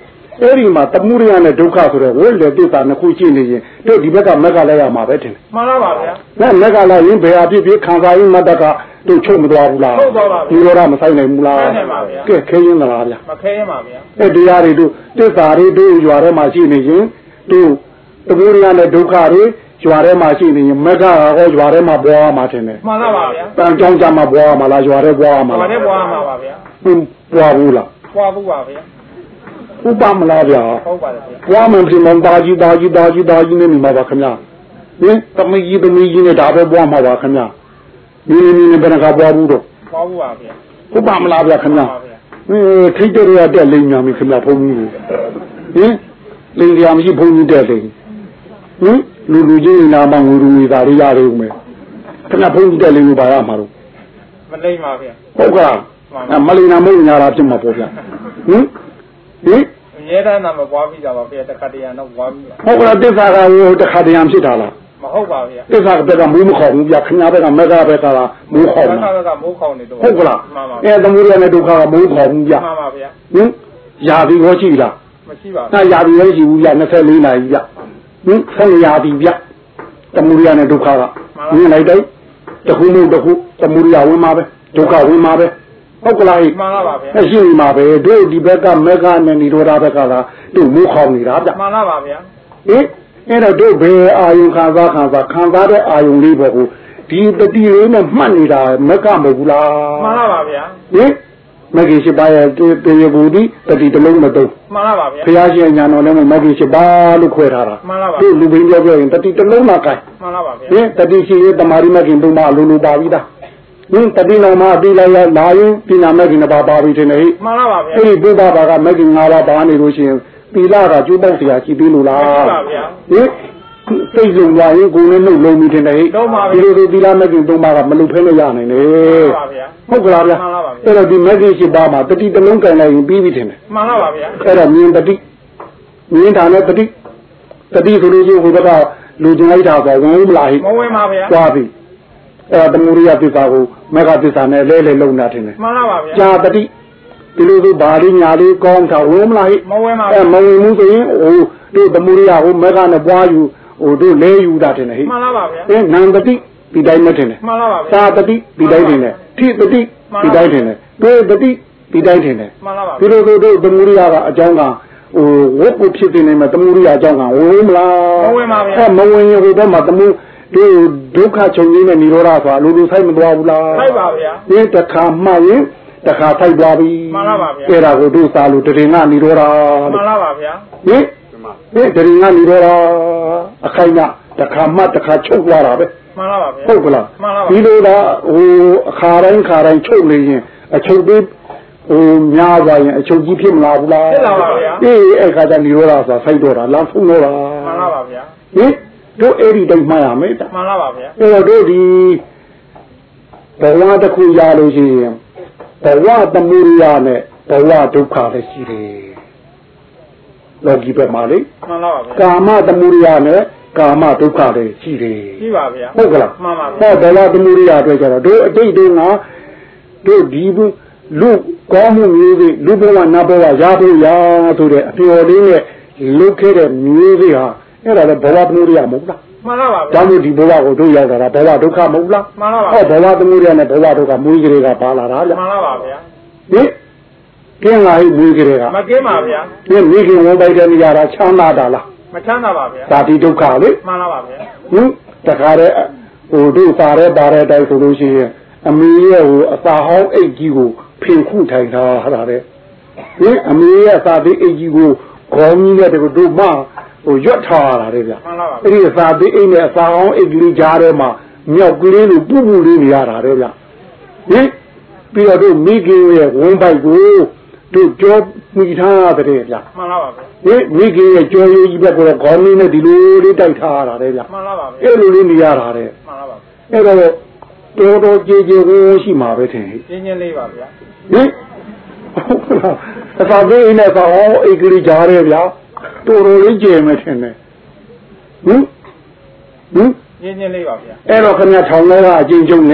[SPEAKER 2] အဲ့ဒီမှာတမှုရိယနဲ့ဒုက္ခဆိုတဲ့ဝိလေသစ္စာနှစ်ခုရှိနေရင်တို့ဒီဘက်ကမက်ကလည်းရမှာပဲထင်တယ်
[SPEAKER 3] မှန်ပါဗျာ
[SPEAKER 2] နဲ့မက်ကလည်းရင်ဘယ်အဖြစ်ဖြစ်ခံစားရင်းမတ္တကတို့ချုပ်မသွားဘူးလား
[SPEAKER 3] ချုပ်သွားပါဗျာ
[SPEAKER 2] ဒီလိုတော့မဆိုင်နိုင်ဘူးလား
[SPEAKER 3] ဆိုင်နိုင်ပါဗျာ
[SPEAKER 2] ကဲခဲရင်သလားဗျာ
[SPEAKER 3] မခဲရင်ပါဗျာ
[SPEAKER 2] အဲ့တရားတွေတို့သစ္စာတွေတို့ရွာထဲမှာရှိနေရင်တို့တမှုရိယနဲ့ဒုက္ခတွေရွာထဲမှာရှိနေရင်မက်ကဟောရွာထဲမှာပွားမှာထင်တယ်
[SPEAKER 3] မှန်ပါဗျာ
[SPEAKER 2] တန်ကြောင်းကြမှာပွားမှာလားရွာထဲပွားမှာ
[SPEAKER 3] လားရွာထဲပွားမှာပါဗျာ
[SPEAKER 2] ပွားဘူးလား
[SPEAKER 3] ပွားဘူးပါဗျာ
[SPEAKER 2] ဥပမလားဗျာ
[SPEAKER 3] ဟုတ်ပါတယ်ဗျာ
[SPEAKER 2] ပွားမှပြင်မှတာကြီးနဲ့နေမှာပါခင်ဗျာဟင်သမီးကြီးနဲ့ဒါပဲပွားမှာပါခင်ဗျာဒီဘယ်နှခါပွားဘူးတော့
[SPEAKER 3] ပွားဘူးပါဗျာ
[SPEAKER 2] ဥပမလားဗျာခင်ဗျာထိတ်တဲ့ရတဲ့လိမ်ညာပြီခင်ဗျာဘုန်းကြီးဟင်လိမ်ကြမရှိဘုန်းကြီးတဲ့လိမ်ဟင်လူကြီးနာမငွေလူသားတွေရတယ်ဦးမယ်ခင်ဗျာဘုန်းကြီးတဲ့လိမ်ကိုပါရမှာတော့
[SPEAKER 3] မလိမ်ပါဗျာ
[SPEAKER 2] ဟုတ်ကဲ့မလိမ်နာမဟုတ်ညာတာဖြစ်မှာပေါ့ဗျာဟင်
[SPEAKER 3] ရဲတန်းနာမပွားပြီးကြပါဗျာတခါတရံတော့ပွားပြီး
[SPEAKER 2] ဟုတ်ကဲ့တစ္ဆာကတခါတရံဖြစ်တာလား
[SPEAKER 3] မဟုတ်ပါဗျာ
[SPEAKER 2] တစ္ဆာဘက်ကမိုးမခေါဘူးဗျာခင်ဗျားဘက်ကမက်ကဘက်ကလားမိုးခေါဘူး
[SPEAKER 3] မက်ကမိုးခေါနေတော့
[SPEAKER 2] ဟုတ်ကလားသမုဒ္ဒရာနဲ့ဒုက္ခကမိုးခေါဘူးဗျာ
[SPEAKER 3] မှန်ပါဗျာ
[SPEAKER 2] ဟင်ယာပြီရောရှိလား
[SPEAKER 3] မရှိပါဘူး
[SPEAKER 2] ယာပြီရောရှိဘူးဗျာ24နာရီဗျာဟင်10ယာပြီဗျာသမုဒ္ဒရာနဲ့ဒုက္ခကမြင်လိုက်တော့တခုမဟုတ်တခုသမုဒ္ဒရာဝင်မှာပဲဒုက္ခဝင်မှာပဲဟုတ်ကလား
[SPEAKER 3] မှန်ပါပါဗျာ
[SPEAKER 2] ရှိနေမှာပဲတို့ဒီဘက်ကမက်ကနဲ့និရောဓဘက်ကလာတို့မိုးခေါနေတာဗျ
[SPEAKER 3] မှန်ပါပါဗျာ
[SPEAKER 2] ဟင်အဲ့တော့တို့ဘယ်အာယုခံစားတဲ့အာယုလေးပေါ့ကိုဒီတတိလေးနဲ့မှတ်နေတာမက်ကမဟုတ်ဘူးလား
[SPEAKER 3] မှန်ပါပါဗျာ
[SPEAKER 2] ဟင်မဂ္ဂင်၈ပါးရဲ့တေရဘူဒီတတိတလုံးမတုံး
[SPEAKER 3] မှန်ပါပါဗျာ
[SPEAKER 2] ဘုရားရှင်ညာတော်လည်းမဂ္ဂင်၈ပါးလို့ခွဲထားတာ
[SPEAKER 3] မှန်ပါပါ
[SPEAKER 2] တို့လူပင်ပြောရင်တတိတလုံးမှာကိုင်
[SPEAKER 3] မှန်ပါပါဗျာ
[SPEAKER 2] ဟင်တတိရှိရင်တမာရီမဂ္ဂင်3ပါးလိုပါပြီးသားဟင်တတိလုံးမှာပြီးလိုက်ရလာရင်ပြနာမဂ္ဂင်2ပါးပါပြီးတယ်ဟဲ့
[SPEAKER 3] မှန်ပါပါဗျာ
[SPEAKER 2] အဲ့ဒီဘုရားဘာကမဂ္ဂင်5ပါးပါနေလို့ရှိရင်သီလကကျိုးပေါက်တရားရှိသေးလို့လား
[SPEAKER 3] မှန်ပါဗျာ
[SPEAKER 2] ဟင်စိတ်လုံးလာရင်ကိုယ်နဲ့နှုတ်လုံးပြီးတယ်ဟဲ့ဒီလိုသီလမဂ္ဂင်3ပါးကမလုပ်ဖဲနဲ့ရနိုင်လေဟုတ်ကလားဗျာအဲ့တော့ဒီမဂ္ဂင်7ပါးမှာတတိတလုံးကင်လိုက်ရင်ပြီးပြီတယ်
[SPEAKER 3] မှန်ပါပါဗျာ
[SPEAKER 2] အဲ့တော့မြင်တတိမြင်တာနဲ့တတိဆိုလို့ရှိရင်ဟိုဘက်ကလူကျင်လိုက်တာဆိုဝင်မလားဟိ
[SPEAKER 3] မဝင်ပါဗျာ
[SPEAKER 2] သွားပြီအဲ့တော့သမုဒိယသစ္စာကိုမဂ္ဂသစ္စာနဲ့လဲလုံတာတယ်
[SPEAKER 3] မှန်ပါပါဗျာ
[SPEAKER 2] ကြာတတိဒီလိုဆိုဘာလေးညာလေးကောင်းတာဝင်မလားဟိ
[SPEAKER 3] မဝင်ပါ
[SPEAKER 2] ဘူးမဝင်ဘူးဆိုရင်ဟိုတို့သမုဒိယကိုမဂ္ဂနဲ့ပွားယူဟိုတို့လဲယူတာတယ်ဟိ
[SPEAKER 3] မှန်ပါပါဗျာ
[SPEAKER 2] နန္တတိဒီတိုင်းမထင်နဲ့
[SPEAKER 3] မှန်ပါပါဗျာ
[SPEAKER 2] သာတတိဒီတိုင်းထင်တယ်ထိတတိဒီတိုင်းထင်တယ်တွေတတိဒီတိုင်းထင်တယ်
[SPEAKER 3] မှန်ပါပါ
[SPEAKER 2] ဒီလိုဆိုတို့သမုဒိယကအကြောင်းကဟိုဝတ်ပုဖြစ်နေမှာသမုဒိယအကြောင်းကဝင်မလား
[SPEAKER 3] မဝင်ပါဗျာ
[SPEAKER 2] မဝင်ရင်ဟိုဘက်မှာသမုဒုက္ခချုပ်ရင်းနဲ့និရောဓဆိုတာလူဆိုင်မသွားဘူးလား
[SPEAKER 3] ဆိုင်ပါဗျာ
[SPEAKER 2] ဒီတခါမှရင်တခါထိုက်သွားပြီ
[SPEAKER 3] မှန်ပါပါဗျာ
[SPEAKER 2] အဲ့ဒါကိုတို့စာလို့တရင်ကនិရောဓ
[SPEAKER 3] မှန်ပါပါဗျာ
[SPEAKER 2] ဟင်တရင်ကនិရောဓအခိုင်ကတခါမှတခါချုပ်သွားတာပဲ
[SPEAKER 3] မှန်ပါပါဗျာ
[SPEAKER 2] ဟုတ်ကလား
[SPEAKER 3] မှန်ပါပါ
[SPEAKER 2] ဒီလိုတော့ဟိုအခါတိုင်းချုပ်နေရင်အချုပ်သေးဟိုများသွားရင်အချုပ်ကြီးဖြစ်မလားဘူးလား
[SPEAKER 3] ဖြစ်လာပါဗျာ
[SPEAKER 2] အေးအဲ့ခါကျនិရောဓဆိုတာစိုက်တော့တာလမ်းဖုံးတော့တာ
[SPEAKER 3] မှန်ပါပါဗျာ
[SPEAKER 2] ဟင်တို့အဲ့ဒီတိုင်းမှားရမယ်တာ
[SPEAKER 3] မှန်ပါပါဗျာ
[SPEAKER 2] အဲ့တော့တို့ဒီဘဝတစ်ခုရလို့ရှိရင်ဘဝသမုဒိယနဲ့ဘဝဒုက္ခလည်းရှိတယ်လောကီဘက်မှာလေ
[SPEAKER 3] မှန်ပါပါဗျာ
[SPEAKER 2] ကာမသမုဒိယနဲ့ကာမဒုက္ခလည်းရှိတယ်
[SPEAKER 3] ရှိပါဗျာ
[SPEAKER 2] ဟုတ်ကလား
[SPEAKER 3] မှန်ပါဗျာ
[SPEAKER 2] ဟောဘဝသမုဒိယအတွက်ကျတော့တို့အတိတ်တုန်းကတို့ဒီလူကောင်းမှုမျိုးတွေလူဘဝနတ်ဘဝရဖို့ရဆိုတဲ့အပြော်လေးနဲ့လုခဲ့တဲ့မျိုးတွေဟာအဲ့ဒါလည်းဘဝသမုဒိယမဟုတ်လား
[SPEAKER 3] မှန်ပါပါဗျာ
[SPEAKER 2] ဒါမျိုးဒီဘဝကိုတို့ရောက်တာဘဝဒုက္ခမဟုတ်လား
[SPEAKER 3] မှန်ပါပါ
[SPEAKER 2] ဟောဘဝသမုဒိယနဲ့ဘဝဒုက္ခမွေးကြတွေကပါလာတာဗျာ
[SPEAKER 3] မှန်ပါပါဗျာ
[SPEAKER 2] ဟင်ကင်းလာဟိမွေးကြတွေက
[SPEAKER 3] မကင်းပါဗျာ
[SPEAKER 2] ဒီမိခင်ဝန်ပိုက်တဲ့နေရာချမ်းသာတာလား
[SPEAKER 3] မချမ်းသာပါဗျာ
[SPEAKER 2] ဒါတိဒုက္ခလေ
[SPEAKER 3] မှန်ပါပါဗျာ
[SPEAKER 2] ဟင်တခါတည်းဟိုတို့စားရဲပါတဲ့အတိုင်းဆိုလို့ရှိရင်အမေရဲ့ဟိုအစာဟောင်းအိတ်ကြီးကိုဖင်ခုထိုင်ထားတာတဲ့ဟင်အမေရဲ့အစာသေးအိတ်ကြီးကိုခေါင်းကြီးနဲ့တို့မဟိုရွတ်ထားရတာတဲ့ဗျအဲ့ဒီအစာသေးအိတ်နဲ့အစာဟောင်းအိတ်ကလေးကြားထဲမှာမြောက်ကလေးလိုပူပူလေးနေရတာတဲ့ဗျဟင်ပြီးတော့တို့မိခင်ရဲ့ဝန်းပိုက်ကိုတို့ကြောမိထားတဲ့ဗျ
[SPEAKER 3] မှန်ပါပါ
[SPEAKER 2] ဟင်မိခင်ရဲ့ကြောရိုးကြီးဘက်ကတော့ခေါင်းလေးနဲ့ဒီလိုလေးတိုက်ထားရတာတဲ့ဗျ
[SPEAKER 3] မှန်ပါပါ
[SPEAKER 2] အဲ့လိုလေးနေရတာတဲ့
[SPEAKER 3] မှန်ပါပါ
[SPEAKER 2] အဲ့တော့တော်ကြည်ကြည်ဝန်းရှိမှာပဲထင်ဟိ
[SPEAKER 3] ကျင်းလေးပါဗျာ
[SPEAKER 2] ဟင်အသာသေးနဲ့ဆောင်းအိတ်ကလေးကြားရဲဗျာတော်လေးကျယ်မယ်ထင်တယ်ဟင်
[SPEAKER 3] ကျင်းလေးပါဗျာ
[SPEAKER 2] အဲ့တော့ခင်ဗျာထောင်ထဲကအချင်းချင်းနဲ့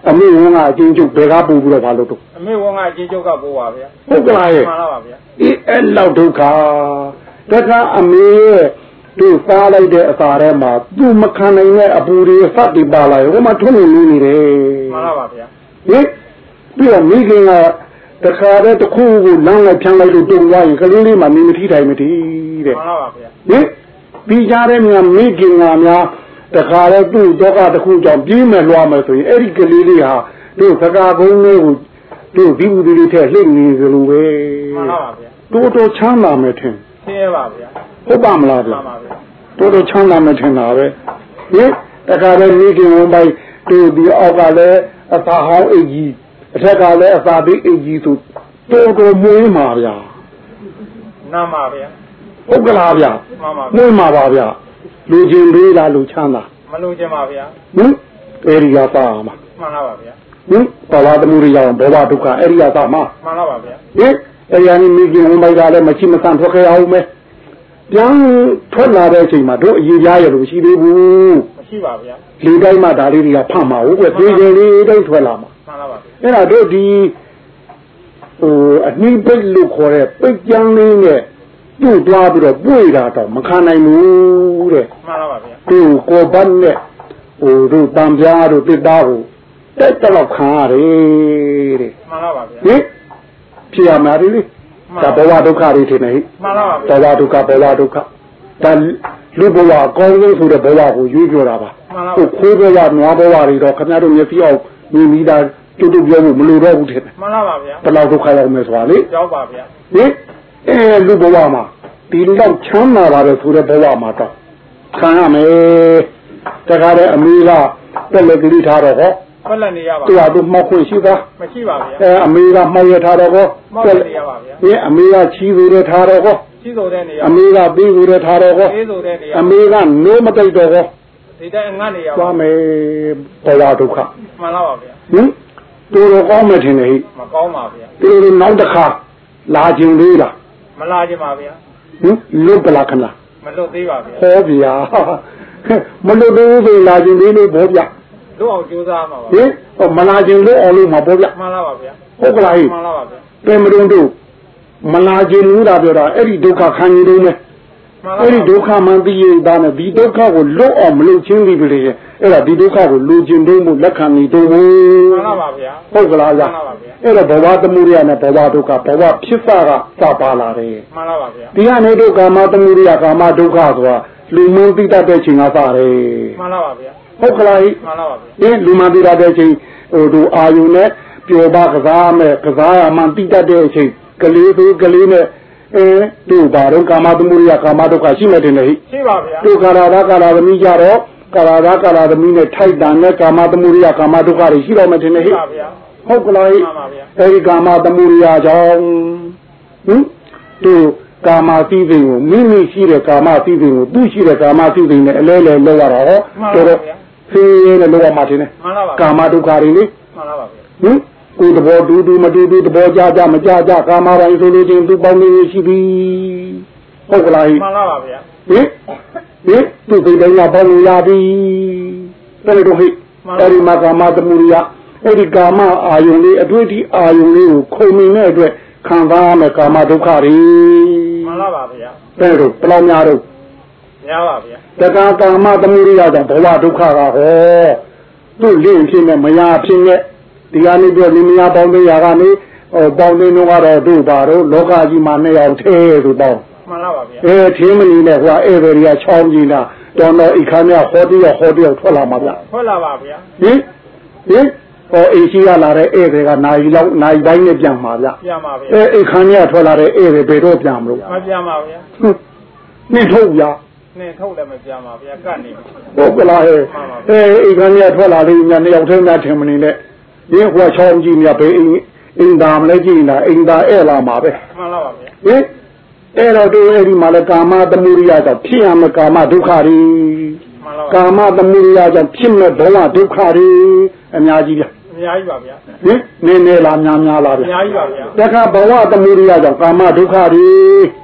[SPEAKER 2] အမေဝန်းကအချင်းချုပ်ဘယ်ကပို့ပြီးတော့ဘာလို့တော့
[SPEAKER 3] အမေဝန်းကအချင်းချုပ်ကပို့ပါဗျာ
[SPEAKER 2] ဟုတ်ကလားရဲ့
[SPEAKER 3] မှန်ပါဗျာ
[SPEAKER 2] အဲ့လောက်ဒုက္ခတကအမေရဲ့တို့စားလိုက်တဲ့အစာထဲမှာသူ့မခံနိုင်တဲ့အပူတွေစတင်ပါလာရောဟိုမှာထွန်းနေတယ်
[SPEAKER 3] မှန်ပါဗျာ
[SPEAKER 2] ဟင်ပြီးတော့မိခင်ကတခါတည်းတစ်ခုကိုလမ်းလိုက်ဖြန်းလိုက်လို့တုံသွားရင်ကလေးလေးမှနေမထီထိုင်မထီတဲ့
[SPEAKER 3] မှန်ပါဗျာ
[SPEAKER 2] ဟင်ပြီးကြတဲ့မြန်မိခင်ကများတခါတည်းသူ့တော့ကတစ်ခုကြောင့်ပြေးမယ်လွှားမယ်ဆိုရင်အဲ့ဒီကလေးလေးဟာတို့စကားကုန်းလေးကိုတို့ဒီဦးလေးထည့်လှိမ့်နေကြလို့ပဲ
[SPEAKER 3] မှန်ပါဗျာ
[SPEAKER 2] တို့ချမ်းသာမယ်ထင်
[SPEAKER 3] သိရပါဗျာ
[SPEAKER 2] ဟုတ်ပါမလားဗျာ
[SPEAKER 3] မှန်ပါဗျာ
[SPEAKER 2] တို့ချမ်းသာမယ်ထင်တာပဲဟင်တခါတည်းမိခင်ဝန်ပိုင်တို့ဒီအောက်ကလည်းအသာဟောင်းအိတ်ကြီးအထက်ကလည်းအသာသေးအိတ်ကြီးဆိုတို့မွေးမှာဗျာ
[SPEAKER 3] နားပါဗျာ
[SPEAKER 2] ဟုတ်ကလားဗျာ
[SPEAKER 3] မှန်ပါ
[SPEAKER 2] မွေးမှာပါဗျာလူချင်းလေးလားလူချမ်းသာ
[SPEAKER 3] မလူချင်းပါဗျာ
[SPEAKER 2] ဟင်အဲ့ဒီကသားမှာ
[SPEAKER 3] မှန်ပါပါဗျာ
[SPEAKER 2] ဟင်ဘာဝတမှုတွေရောက်ဘောဘဒုက္ခအဲ့ဒီကသားမှာ
[SPEAKER 3] မှန်ပါပါဗျာ
[SPEAKER 2] ဟင်အဲ့ဒီကနေမိခင်ဝန်ပိုင်ကလည်းမရှိမဆန်ထွက်ခဲ့အောင်မယ်ပြန်ထွက်လာတဲ့အချိန်မှာတို့အရေးကြားရလို့မရှိသေးဘူး
[SPEAKER 3] မရှိပါဗျာ
[SPEAKER 2] လေတိုင်းမှာဒါလေးတွေကဖတ်မှာဟုတ်ကဲ့ပြေးခြင်းလေးတိုင်းထွက်လာမှာ
[SPEAKER 3] မှန်ပါပါ
[SPEAKER 2] အဲ့ဒါတို့ဒီအနှိမ့်ပိတ်လို့ခေါ်တဲ့ပိတ်ကြမ်းလေးနဲ့ပြုတ်သွားပြီးတော့ပွေတာတော့မခံနိုင်ဘူးတဲ့
[SPEAKER 3] မှန်ပါပါဗျာ
[SPEAKER 2] ကိုပတ်နဲ့တို့တံပြားတို့တစ်သားကိုတက်တော့ခံရတယ်တဲ့
[SPEAKER 3] မှန်ပါပါဗျာ
[SPEAKER 2] ဟင်ဖြစ်ရမှာလေဒါဘဝဒုက္ခတွေထင်နေဟိ
[SPEAKER 3] မှန်ပါပါ
[SPEAKER 2] ဘဝဒုက္ခဒါလူဘဝအကောင်းဆုံးဆိုတဲ့ဘဝကိုရွေးပြောတာပါ
[SPEAKER 3] ဟုတ်
[SPEAKER 2] ခိုးဘဝနွားဘဝတွေတော့ခင်ဗျားတို့မျက်စိအောင်မြင်ပြီးသားတူတူပြောဖို့မလိုတော့ဘူးထင်တယ်
[SPEAKER 3] မှန်ပါပါဗျာ
[SPEAKER 2] ဘယ်လောက်ဒုက္ခရောက်မယ်ဆိုတာလေ
[SPEAKER 3] ရောက်ပါဗျာ
[SPEAKER 2] ဟင်လူဘဝမှာဒီလောက်ချမ်းသာပါတယ်ဆိုတဲ့ဘဝမှာတော့ခံရမယ်တခါတည်းအမေကတက်လက်ကလေးထားတော့ဟော
[SPEAKER 3] မှတ်လက်နေရပါ
[SPEAKER 2] သူမှောက်ခွင့်ရှိသား
[SPEAKER 3] မရှိပါဗျာ
[SPEAKER 2] အမေကမှောက်ရထားတော့ဟော
[SPEAKER 3] မှောက်လက်နေရပါဗျာ
[SPEAKER 2] အမေကချီးဆိုတဲ့ထားတော့ဟော
[SPEAKER 3] ချီးဆိုတဲ့နေရ
[SPEAKER 2] အမေကပေးဆိုတဲ့ထားတော့ဟော
[SPEAKER 3] ပေးဆိုတဲ့နေရ
[SPEAKER 2] အမေကနိုးမတိတ်တော့ဟော
[SPEAKER 3] ဒီတိုင်းငတ်နေရပါ
[SPEAKER 2] သွားမယ်ဘဝဒုက္ခ
[SPEAKER 3] မှန်လားပါဗျာ
[SPEAKER 2] ဟင်တို့ကောင်းမယ်ထင်တယ်ဟိ
[SPEAKER 3] မကောင်းပါဗျာ
[SPEAKER 2] တို့နောက်တစ်ခါလာခြင်းလေးလား
[SPEAKER 3] မလာခြင်းပါဗျာ
[SPEAKER 2] ဟင်လွတ်ကလားခလား
[SPEAKER 3] မလွတ်သေးပါဗျာ
[SPEAKER 2] ဟောဗျာမလွတ်သေးဘူးဆိုလာခြင်းလေးလို့ဘောဗျာ
[SPEAKER 3] လွတ်အောင်ကြိုးစားမှာပါ
[SPEAKER 2] ဟင်မလာခြင်းလွတ်အောင်လို့မှာဘောဗျာ
[SPEAKER 3] မှန်လားပါဗျာ
[SPEAKER 2] ဟုတ်ကလားဟိ
[SPEAKER 3] မှန်လားပါဗျာ
[SPEAKER 2] ပြန်မလို့တို့မလာခြင်းလို့တာပြောတာအဲ့ဒီဒုက္ခခံနေတယ်မယ်အဲ့ဒီဒုက္ခမှန်ပြီးရတာနဲ့ဒီဒုက္ခကိုလွတ်အောင်မလုပ်ချင်းပြီးပြီလေအဲ့ဒါဒီဒုက္ခကိုလူချင်းတုံးမှုလက်ခံနေတုံးဘူး
[SPEAKER 3] မှန်လားပါဗျာ
[SPEAKER 2] ဟုတ်ကလားဗျာအဲ့တော့ဘဝတမှုရိယနဲ့ဘဝဒုက္ခဘဝဖြစ်စာကစပါလာတယ်
[SPEAKER 3] မှန်လားပါဗျာ
[SPEAKER 2] ဒီကနေတို့ကာမတမှုရိယကာမဒုက္ခဆိုတာလူမင်းသိတတ်တဲ့ချိန်ကစတယ်
[SPEAKER 3] မှန်လားပါဗျာ
[SPEAKER 2] ဟုတ်ကလား
[SPEAKER 3] မှန်လားပါဗျာ
[SPEAKER 2] ဒီလူမင်းသိတတ်တဲ့ချိန်တို့အာယုနဲ့ပျော်ပါကစားမယ်ကစားရမှသိတတ်တဲ့အချိန်ကလေးသူကလေးနဲ့တို့ဘာတော့ကာမတမှုရိယကာမဒုက္ခရှိမှတင်တယ်ဟိ
[SPEAKER 3] ရှိပါဗျာ
[SPEAKER 2] တို့ကာရကာရသမီးကြတော့ကာရသမီးနဲ့ထိုက်တန်တဲ့ကာမတမှုရိယကာမဒုက္ခတွေရှိတော့မှတင်တယ်ဟိ
[SPEAKER 3] ရှိပါဗျာ
[SPEAKER 2] ဟုတ်ကလား
[SPEAKER 3] မှန်ပါဗျာ
[SPEAKER 2] အဲဒီကာမတမှုရိယကြောင့်တို့ကာမသိသိကိုမိရှိတဲ့ကာမသိသိကိုသူရှိတဲ့ကာမသိသိနဲ့အလဲလဲလောက်ရတာဟော
[SPEAKER 3] တော်
[SPEAKER 2] ဖေးနဲ့လောက်ရမှတင်တယ်ကာမဒုက္ခတွေလေ
[SPEAKER 3] မှန်ပါဗျာ
[SPEAKER 2] ကိုယ်တဘောတူမတူတဘောကြမကြကာမတိုင်းဆိုလို့ချင်းသူပေါင်းနေရှိပြီဟုတ်ကလားဟိ
[SPEAKER 3] မှန်ပါဗျာ
[SPEAKER 2] ဟင်သူစိတ်တိုင်းကပေါင်းလို့ရပြီတဲ့တို့ဟိအဲဒီမှာကာမတမှုရိယအဲ့ဒီကာမအာယုန်လေးအတွေ့အထိအာယုန်လေးကိုခုံနေတဲ့အတွက်ခံစားရမယ်ကာမဒုက္ခတွေ
[SPEAKER 3] မှန်ပါဗျာ
[SPEAKER 2] တဲ့တို့ဘယ်လောက်များတော့
[SPEAKER 3] များပါဗျာ
[SPEAKER 2] တက္ကကာမတမှုရိယကြောင့်ဘဝဒုက္ခကဟောသူ့လင့်ဖြစ်နဲ့မရဖြစ်နဲ့ဒီကနေ့ပြောဒီမရပေါင်းတဲ့ຢာကနေပေါင်းတဲ့နှုန်းကတော့တို့ပါတော့လောကကြီးမှာနှစ်ယောက်ထဲဆိုတော့
[SPEAKER 3] မှန်ပါဗျာ
[SPEAKER 2] ထင်းမနေနဲ့ဟိုဧည့်သည်တွေကချောင်းကြီးလားတော်တော်အခါမြဟောတယောက်ထွက်လာမှာဗျ
[SPEAKER 3] ထွက်လာပါဗျာ
[SPEAKER 2] ဟင်အိရှိရလာတဲ့ဧည့်သည်ကနိုင်ပိုင်းနဲ့ပြန်မှာဗျ
[SPEAKER 3] ပြန်ပါဗျာ
[SPEAKER 2] အခါမြထွက်လာတဲ့ဧည့်သည်ဘယ်တော့ပြန်မလို့
[SPEAKER 3] မပြန်ပါဗျာ
[SPEAKER 2] နှင်းထုတ်ဗျာ
[SPEAKER 3] နှင်းထုတ်လည်းမပြန်ပါဗျာကတ်နေ
[SPEAKER 2] ဟုတ်ကလားအခါမြထွက်လာလို့ညနှစ်ယောက်ထဲများထင်မနေနဲ့ဒီဟိုချောင်းကြီးမြပဲအင်းသားမလဲကြည့်နေတာအင်းသားဧလာမှာပဲ
[SPEAKER 3] မှန်ပါပါဗျာ
[SPEAKER 2] အဲ့တော့တို့အဲ့ဒီမှာလဲကာမတမှုရိယကြောင့်ဖြစ်ရမယ်ကာမဒုက္ခတွေကာမတမှုရိယကြောင့်ဖြစ်မဲ့ဘဝဒုက္ခတွေအများကြီးဗျာ
[SPEAKER 3] အများကြီးပါဗျာ
[SPEAKER 2] နည်းလားများလားဗျာ
[SPEAKER 3] အများကြီးပါဗျာ
[SPEAKER 2] တခါဘဝတမှုရိယကြောင့်ကာမဒုက္ခတွေ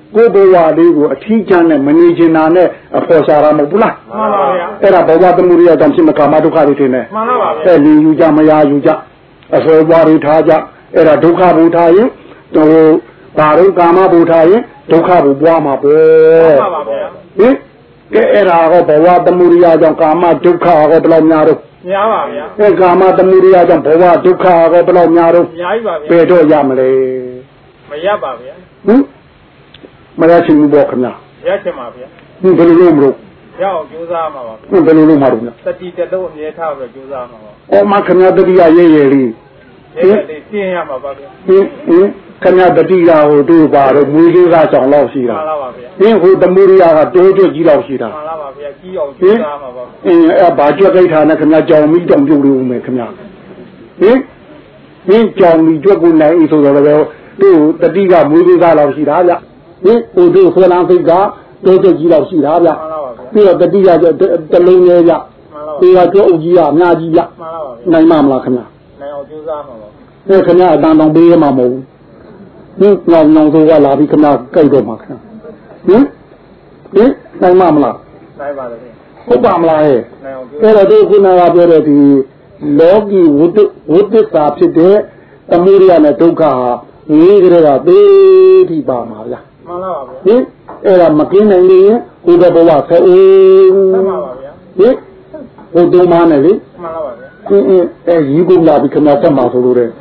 [SPEAKER 2] ကိုဘဝလေးကိုအထီးကျန်နဲ့မနေချင်တာနဲ့အဖော်ရှာတာမဟုတ်ဘူးလား
[SPEAKER 3] မှန်ပါဗျာ
[SPEAKER 2] အဲ့ဒါဘဝသမုဒိယတောင်ဖြစ်မကာမဒုက္ခတွေထင်တယ်
[SPEAKER 3] မှန်ပါဗျာ
[SPEAKER 2] အဲ့လင်းယူကြမရယူကြအစွဲပွားတွေထားကြအဲ့ဒါဒုက္ခဘူထားရင်ဟိုဘာလို့ကာမဘူထားရင်ဒုက္ခဘူပွားမှာပေါ့
[SPEAKER 3] မှန်ပါဗျာ
[SPEAKER 2] ဟင်ကဲအဲ့ဒါဟောဘဝသမုဒိယကြောင့်ကာမဒုက္ခဟောဘယ်လောက်များတော့
[SPEAKER 3] များပါဗျာ
[SPEAKER 2] အဲ့ကာမသမုဒိယကြောင့်ဘဝဒုက္ခဟောဘယ်လောက်များတော့
[SPEAKER 3] အများကြီးပါဗျာ
[SPEAKER 2] ဘယ်တော့ရမလဲ
[SPEAKER 3] မရပါဗျာ
[SPEAKER 2] ဟင်မရချင်ဘူးပေါ့ခင်ဗျာ
[SPEAKER 3] ရချင်ပါဗျာ
[SPEAKER 2] ဟင်ဘယ်လိုလုပ်မလို့
[SPEAKER 3] ရအောင်ကြိုးစားမှာပါ
[SPEAKER 2] ဟင်ဘယ်လိုလုပ်မှာတော့
[SPEAKER 3] စတိတလုံးအမြဲထားပြီးကြိုးစားမှာပါ
[SPEAKER 2] အော်မခင်ဗျာတတိယရဲရဲလေး
[SPEAKER 3] ရဲရဲလေးရှင်းရမှာပါဗျာ
[SPEAKER 2] ဟင်ခင်ဗျာတတိယဟိုတို့ပါတော့မွေးလေးကကြောင်လောက်ရှိတာ
[SPEAKER 3] မှန်ပါပါဗျာ
[SPEAKER 2] ဟင်ဟိုသမုဒိယကတိုးတွကြီးလောက်ရှိတာ
[SPEAKER 3] မှန်ပါပါဗျာကြီးအောင်ကြိုးစားမှာပါ
[SPEAKER 2] အဲ့ဘာကြွက်ကိထားနဲ့ခင်ဗျာကြောင်မိတောင်ပြုတ်လို့ဦးမယ်ခင်ဗျာဟင်ကြောင်မိကြွက်ကိုနိုင်ဤဆိုတော့လည်းတို့တတိကမွေးလေးကလောက်ရှိတာဗျဟင်ဟိုတို့ဆွဲလန်းစိတ်ကတိုးတွကြီးလောက်ရှိတာဗျပြီးတော့တတိယတလုံးလေးဗျပြီးတော့ကြောအုပ်ကြီးကအများကြီးဗျနိုင်မှာမလားခင်ဗျာ
[SPEAKER 3] နိုင်အောင်ကြိုးစားမှာပါ
[SPEAKER 2] ခင်ဗျာအတန်တောင်ပေးရမှာမဟုတ်ဘူးညောင်ဆိုကလာပြီးခင်ဗျာကြိုက်တော့မှာခင်ဗျာနိုင်မှာမလား
[SPEAKER 3] နိုင်ပါတယ်
[SPEAKER 2] ဟုတ်ပါမလားဟဲ့
[SPEAKER 3] နိုင်အောင်
[SPEAKER 2] အဲ့တော့ဒီခုနကပြောတဲ့ဒီလောကီဝတ္တတာဖြစ်တဲ့သမုဒိယနဲ့ဒုက္ခဟာဒီကလေးကသေးထိပါမှာဗျာ
[SPEAKER 3] မှန်ပါပါ
[SPEAKER 2] ဗျာအဲ့ဒါမကင်းနိုင်ရင်ဟိုဘဘဝဆဲအိုး
[SPEAKER 3] မှန်ပါပါဗျာ
[SPEAKER 2] ဟိုတုံးမနဲ့လေ
[SPEAKER 3] မှန်ပါပါဗျာ
[SPEAKER 2] အဲရီးကုန်လာပြီးခဏဆက်မှာဆိုလို့တဲ့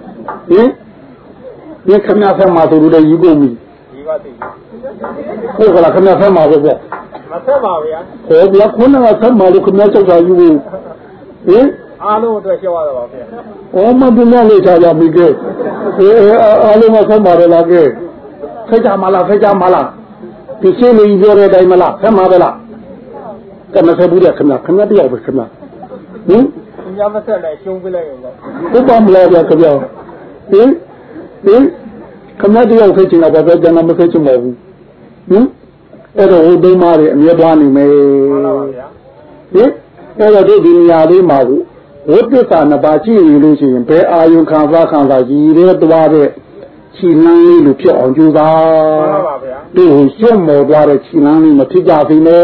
[SPEAKER 2] ဒီခဏဆက်မှာဆိုလို့တဲ့ရီးကုန်ပြီ
[SPEAKER 3] ရီးပါသိ
[SPEAKER 2] ဟုတ်ကလားခဏဆက်မှာပဲဗျာ
[SPEAKER 3] မဆက်ပါဗျာ
[SPEAKER 2] ဟောဗျာခုနကဆက်မှာလို့ခဏချက်တာယူဘူး
[SPEAKER 3] အားလုံးအတွက်ရှောက်ရတာပါဗျာ
[SPEAKER 2] ဟောမပြမလေးချာကြပြီကဲအားလုံးကဆက်မှာလားကဲဆက်ကြမလားဆက်ကြမလားဒီရှင်းလေးပြောတဲ့အတိုင်းမလားဆက်မှာပဲလားကမဆက်ဘူးတဲ့ခင်ဗျာတယောက်ပဲခင်ဗျာ
[SPEAKER 3] ညမဆက်လိုက်ရှုံးပြလိုက်ရော
[SPEAKER 2] ဟုတ်ပါမလားဗျာခင်ဗျာခင်ဗျာတယောက်ဆက်ချင်တာပဲကျန်တာမဆက်ချင်ပါဘူးအဲ့တော့ဟိုတုံးမားတွေအမြဲတမ်းနေမယ်
[SPEAKER 3] မှန်ပါပါဗျာ
[SPEAKER 2] အဲ့တော့ဒီနေရာလေးမှာဝိတ္တစာနှစ်ပါးရှိနေလို့ရှိရင်ဘယ်အာယုခံစားရည်ရဲသွားတဲ့ခြိလန်းလေးလိုဖြစ်အောင်ကြိုးစား
[SPEAKER 3] မှန်ပါပါဗျာ
[SPEAKER 2] ဒီရှင်းမော်သွားတဲ့ခြိလန်းလေးမဖြစ်ကြသေးနဲ့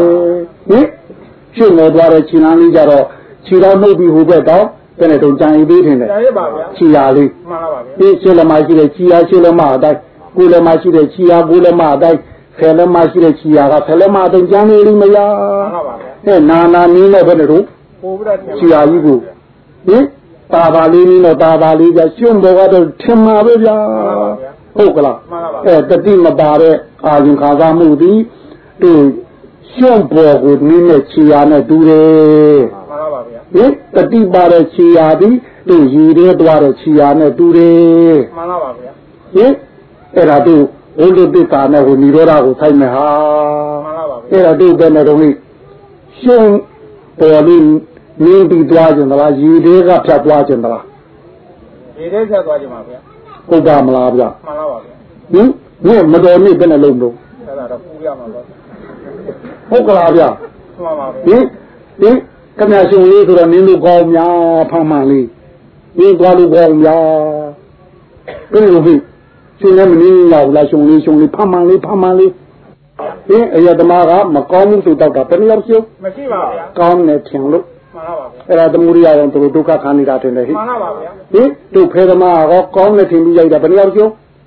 [SPEAKER 2] ရှင်းမော်သွားတဲ့ခြိလန်းလေးကြတော့ခြိတော်နှုတ်ပြီးဟိုဘက်တော့ဘယ်နဲ့တုံကြံရည်သေးတယ်
[SPEAKER 3] ကြံရပါဗျာ
[SPEAKER 2] ခြိရာလေး
[SPEAKER 3] မှန်ပါပါဗျာ
[SPEAKER 2] ဒီရှင်းလက်မရှိတဲ့ခြိရာရှင်းလက်မအတိုင်းကိုယ်လက်မရှိတဲ့ခြိရာကိုယ်လက်မအတိုင်းဆယ်လက်မရှိတဲ့ခြိရာကဆယ်လက်မအတိုင်းကြံနေလိမ့်မလား
[SPEAKER 3] မှန်ပါပါဗျာ
[SPEAKER 2] နာနင်းနဲ့ဘယ်နဲ့တော့
[SPEAKER 3] ပို့ပြီးတော့
[SPEAKER 2] ခြိရာကြီးကိုတာပါလေးနည်းတော့တာပါလေးကြရှင်းဘောကတော့ထင်မှာပဲဗျာဟုတ်ကလားတတိမပါတဲ့အာယုခံစားမှုသည်သူရှင်းဘောကိုနည်းနဲ့ခြိရာနဲ့တူတယ်
[SPEAKER 3] မှန်ပါပါဗျာ
[SPEAKER 2] တတိပါတဲ့ခြိရာသည်သူရည်ရဲသွားတဲ့ခြိရာနဲ့တူတယ်
[SPEAKER 3] မှန်ပါပါဗျာ
[SPEAKER 2] အဲ့ဒါသူဝိတ္တသစ္စာနဲ့ဟိုនិရောဓကိုဆိုင်မယ်ဟာ
[SPEAKER 3] မှန်ပါပါဗျာ
[SPEAKER 2] အဲ့ဒါသူပဲနဲ့တော့ရှင်းပေါ်လေးနင်းပြီးသွားကြလားရည်သေးကဖြတ်သွားကြလား
[SPEAKER 3] ရည်သေးဖြတ်သွားကြပါဗျာ
[SPEAKER 2] ဟုတ်ပါမလားဗျာ
[SPEAKER 3] မှန်ပါပါဗျာ
[SPEAKER 2] မတော်နေ့ဘယ်နဲ့လုံးလို့
[SPEAKER 3] အဲ့ဒါတော့ပူရမှာပါ
[SPEAKER 2] ဟုတ်ကလားဗျာ
[SPEAKER 3] မှန်ပါဗျာ
[SPEAKER 2] ကမြရှင်လေးဆိုတော့နင်းလို့ကောင်းများဖမ်းမှန်လေးနင်းသွားလို့ကောင်းများဘယ်လိုဖြစ်ရှင်လည်းမနင်းလောက်လားရှင်လေးဖမ်းမှန်လေးအရာသမားကမကောင်းဘူးဆိုတော့ဘယ်နှယောက်ရှိ
[SPEAKER 3] မရှိပါဗျာ
[SPEAKER 2] ကောင်းတယ်ထင်လို့
[SPEAKER 3] မှန်ပါပါဗျာ
[SPEAKER 2] အဲ့ဒါသမုဒိယရောသူတို့ဒုက္ခခံနေတာတင်တယ်ဟိ
[SPEAKER 3] မှန်ပါပါဗျာ
[SPEAKER 2] တို့ဖေသမားကကောင်းတယ်ထင်ပြီးရိုက်တာဘယ်နှယောက်ရှိ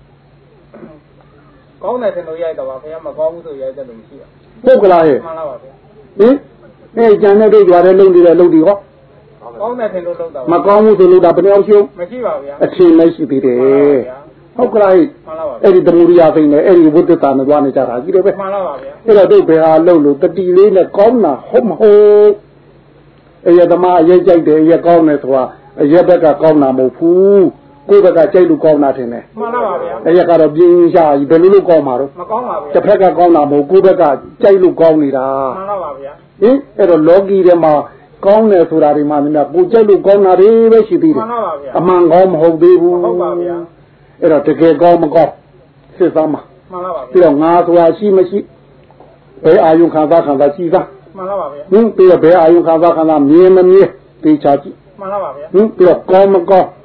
[SPEAKER 3] ကောင်းတယ်ထင်လို့ရိုက်တော့ပါဗျာမကောင်းဘူးဆိုရိုက်တယ်လို့မရှိပါ
[SPEAKER 2] ဟုတ်ကလားဟဲ့
[SPEAKER 3] မှန်ပါပါဗျာ
[SPEAKER 2] ကျန်တဲ့တို့ကြွားတဲ့လုံနေတဲ့လုံတွေဟော
[SPEAKER 3] ကောင်းတယ်ထင်လို့လုပ်တာ
[SPEAKER 2] မကောင်းဘူးဆိုလို့ဒါဘယ်နှယောက်ရှိ
[SPEAKER 3] မရှိပါဗျာ
[SPEAKER 2] အထင်မရှိသေးတယ်ဟုတ်ကလားအဲ့ဒီသမုဒိယသိနေအဲ့ဒီဝိတ္တတာနဲ့သွားနေကြတာကြီးတယ်ပဲ
[SPEAKER 3] မှန်ပါပါဗျာ
[SPEAKER 2] အဲ့တော့တို့ဘယ်ဟာလုံလို့တတိလေးနဲ့ကောင်းတာဟုတ်မဟုတ်အရာသမားအရေးကြိုက်တယ်အရာကောင်းတယ်ဆိုတာအရာဘက်ကကောင်းတာမဟုတ်ဘူးကိုယ့်ဘက်ကကြိုက်လို့ကောင်းတာထင်တယ်
[SPEAKER 3] မှန်ပါပါဗျာ
[SPEAKER 2] အရာကတော့ပြင်းရှာကြီးဘယ်လိုလုပ်ကောင်းမှာတော့
[SPEAKER 3] မကောင်းပါဘူး
[SPEAKER 2] တစ်ဖက်ကကောင်းတာမဟုတ်ကိုယ့်ဘက်ကကြိုက်လို့ကောင်းနေတာ
[SPEAKER 3] မှန်ပါပါဗျာ
[SPEAKER 2] အဲ့တော့လောကီထဲမှာကောင်းတယ်ဆိုတာဒီမှာများကိုကြိုက်လို့ကောင်းတာတွေပဲရှိသေးတယ်
[SPEAKER 3] မှန်ပါပါဗျာ
[SPEAKER 2] အမှန်ကောင်းမဟုတ်သေးဘူး
[SPEAKER 3] ဟုတ်ပါဗျာ
[SPEAKER 2] အဲ့တော့တကယ်ကောင်းမကောင်းစစ်သားမှာ
[SPEAKER 3] မှန်ပါပါ
[SPEAKER 2] ပြီးတော့ငါဆိုတာရှိမရှိဘယ်အာယုခံစားရှိသား
[SPEAKER 3] မှန်ပါပါဗျာ
[SPEAKER 2] ပြီးတော့ဘယ်အာယုခံစားမြင်မမြင်သိချကြည့်
[SPEAKER 3] မှန်ပါပါဗျာ
[SPEAKER 2] ပြီးတော့ကောင်းမကောင်း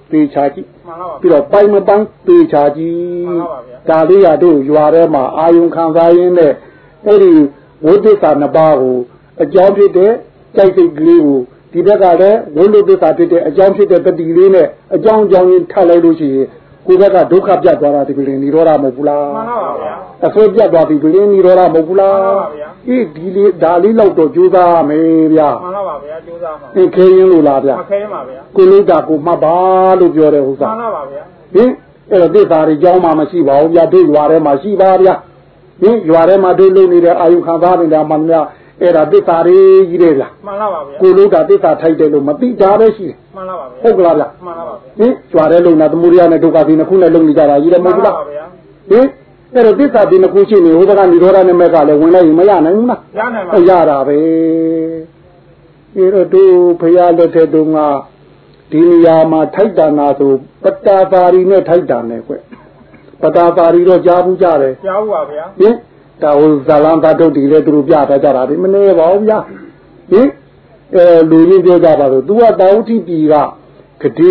[SPEAKER 2] သေချာကြည့်
[SPEAKER 3] မှန်ပါပါ
[SPEAKER 2] ပြီးတော့ပိုင်မပန်းသေချာကြည့်
[SPEAKER 3] မှန်ပါပါဗျာ
[SPEAKER 2] ဒါလေးရတို့ရွာထဲမှာအာယုံခံစားရင်းနဲ့အဲ့ဒီဝိသစ္စာနှစ်ပါးကိုအကြောင်းဖြစ်တဲ့ကြိုက်စိတ်ကလေးကိုဒီဘက်ကလည်းဝိလုသစ္စာဖြစ်တဲ့အကြောင်းဖြစ်တဲ့တတိလေးနဲ့အကြောင်းရင်းထပ်လိုက်လို့ရှိရင်ကိုယ်ဘက်ကဒုက္ခပြတ်သွားတာဒီကလေးនិရောဓမဟုတ်ဘူးလား
[SPEAKER 3] မှန်ပါပါဗျာ
[SPEAKER 2] အဆွဲပြတ်သွားပြီကလေးនិရောဓမဟုတ်ဘူးလား
[SPEAKER 3] မှန်ပါဗျာ
[SPEAKER 2] အေးဒီလေးဒါလေးတော့ကြိုးစားမယ်ဗျာ
[SPEAKER 3] မှန်ပါပါဗျာကြိုးစားမှာ
[SPEAKER 2] သင်ခဲရင်လို့လားဗျာ
[SPEAKER 3] မခဲပါဗျာ
[SPEAKER 2] ကိုလိတာကိုမှတ်ပါလို့ပြောတယ်ဟုတ်
[SPEAKER 3] မှ
[SPEAKER 2] စား
[SPEAKER 3] န်ပါပါဗျာ
[SPEAKER 2] ဟင်အဲ့တော့သစ္စာတွေကြောင်းမှမရှိပါဘူးဗျာတို့ရွာထဲမှာရှိပါဗျာဟင်ရွာထဲမှာတို့လုံနေတဲ့အာယုခံစားနေတာမှများအဲ့ဒါသစ္စာတွေကြီးတယ်ဗျာ
[SPEAKER 3] မှန်ပါပါဗျာ
[SPEAKER 2] ကိုလို့တာသစ္စာထိုက်တယ်လို့မသိတာပဲရှိတယ်
[SPEAKER 3] မှန်ပါပါဗျာ
[SPEAKER 2] ဟုတ်ကလားဗျာ
[SPEAKER 3] မှန်ပါပါဗျာ
[SPEAKER 2] ဟင်ရွာထဲလုံတာသမုဒိယနဲ့ဒုက္ခဒီနှစ်ခုနဲ့လုံနေကြတာကြီးတယ်မဟုတ်ဘူးလား
[SPEAKER 3] မှန်ပါဗျာ
[SPEAKER 2] ဟင်အဲ့တော့သစ္စာဒီနှစ်ခုရှိနေဟိုဘက်ကនិရောဓနဲ့မဲ့ကလည်းဝင်လိုက်ရင်မရနိုင်ဘူးလား
[SPEAKER 3] ရနိုင်ပါ
[SPEAKER 2] ရတာပဲအဲ့တော့တို့ဖရာလက်ထက်တုန်းကဒီနေရာမှာထိုက်တန်တာဆိုပတ္တာပါရီနဲ့ထိုက်တန်တယ်ကွပတ္တာပါရီတော့ကြားဘူးကြတယ်
[SPEAKER 3] ကြားဘူးပါဗျာ
[SPEAKER 2] ဟင်ဒါဟိုဇာလန်သာတုတ်တီလည်းသူတို့ပြထားကြတာဒီမနေပါဘူးဗျာဟင်လူရင်းပြောကြပါဆို तू ကတာဝတိပြည်ကဂတိ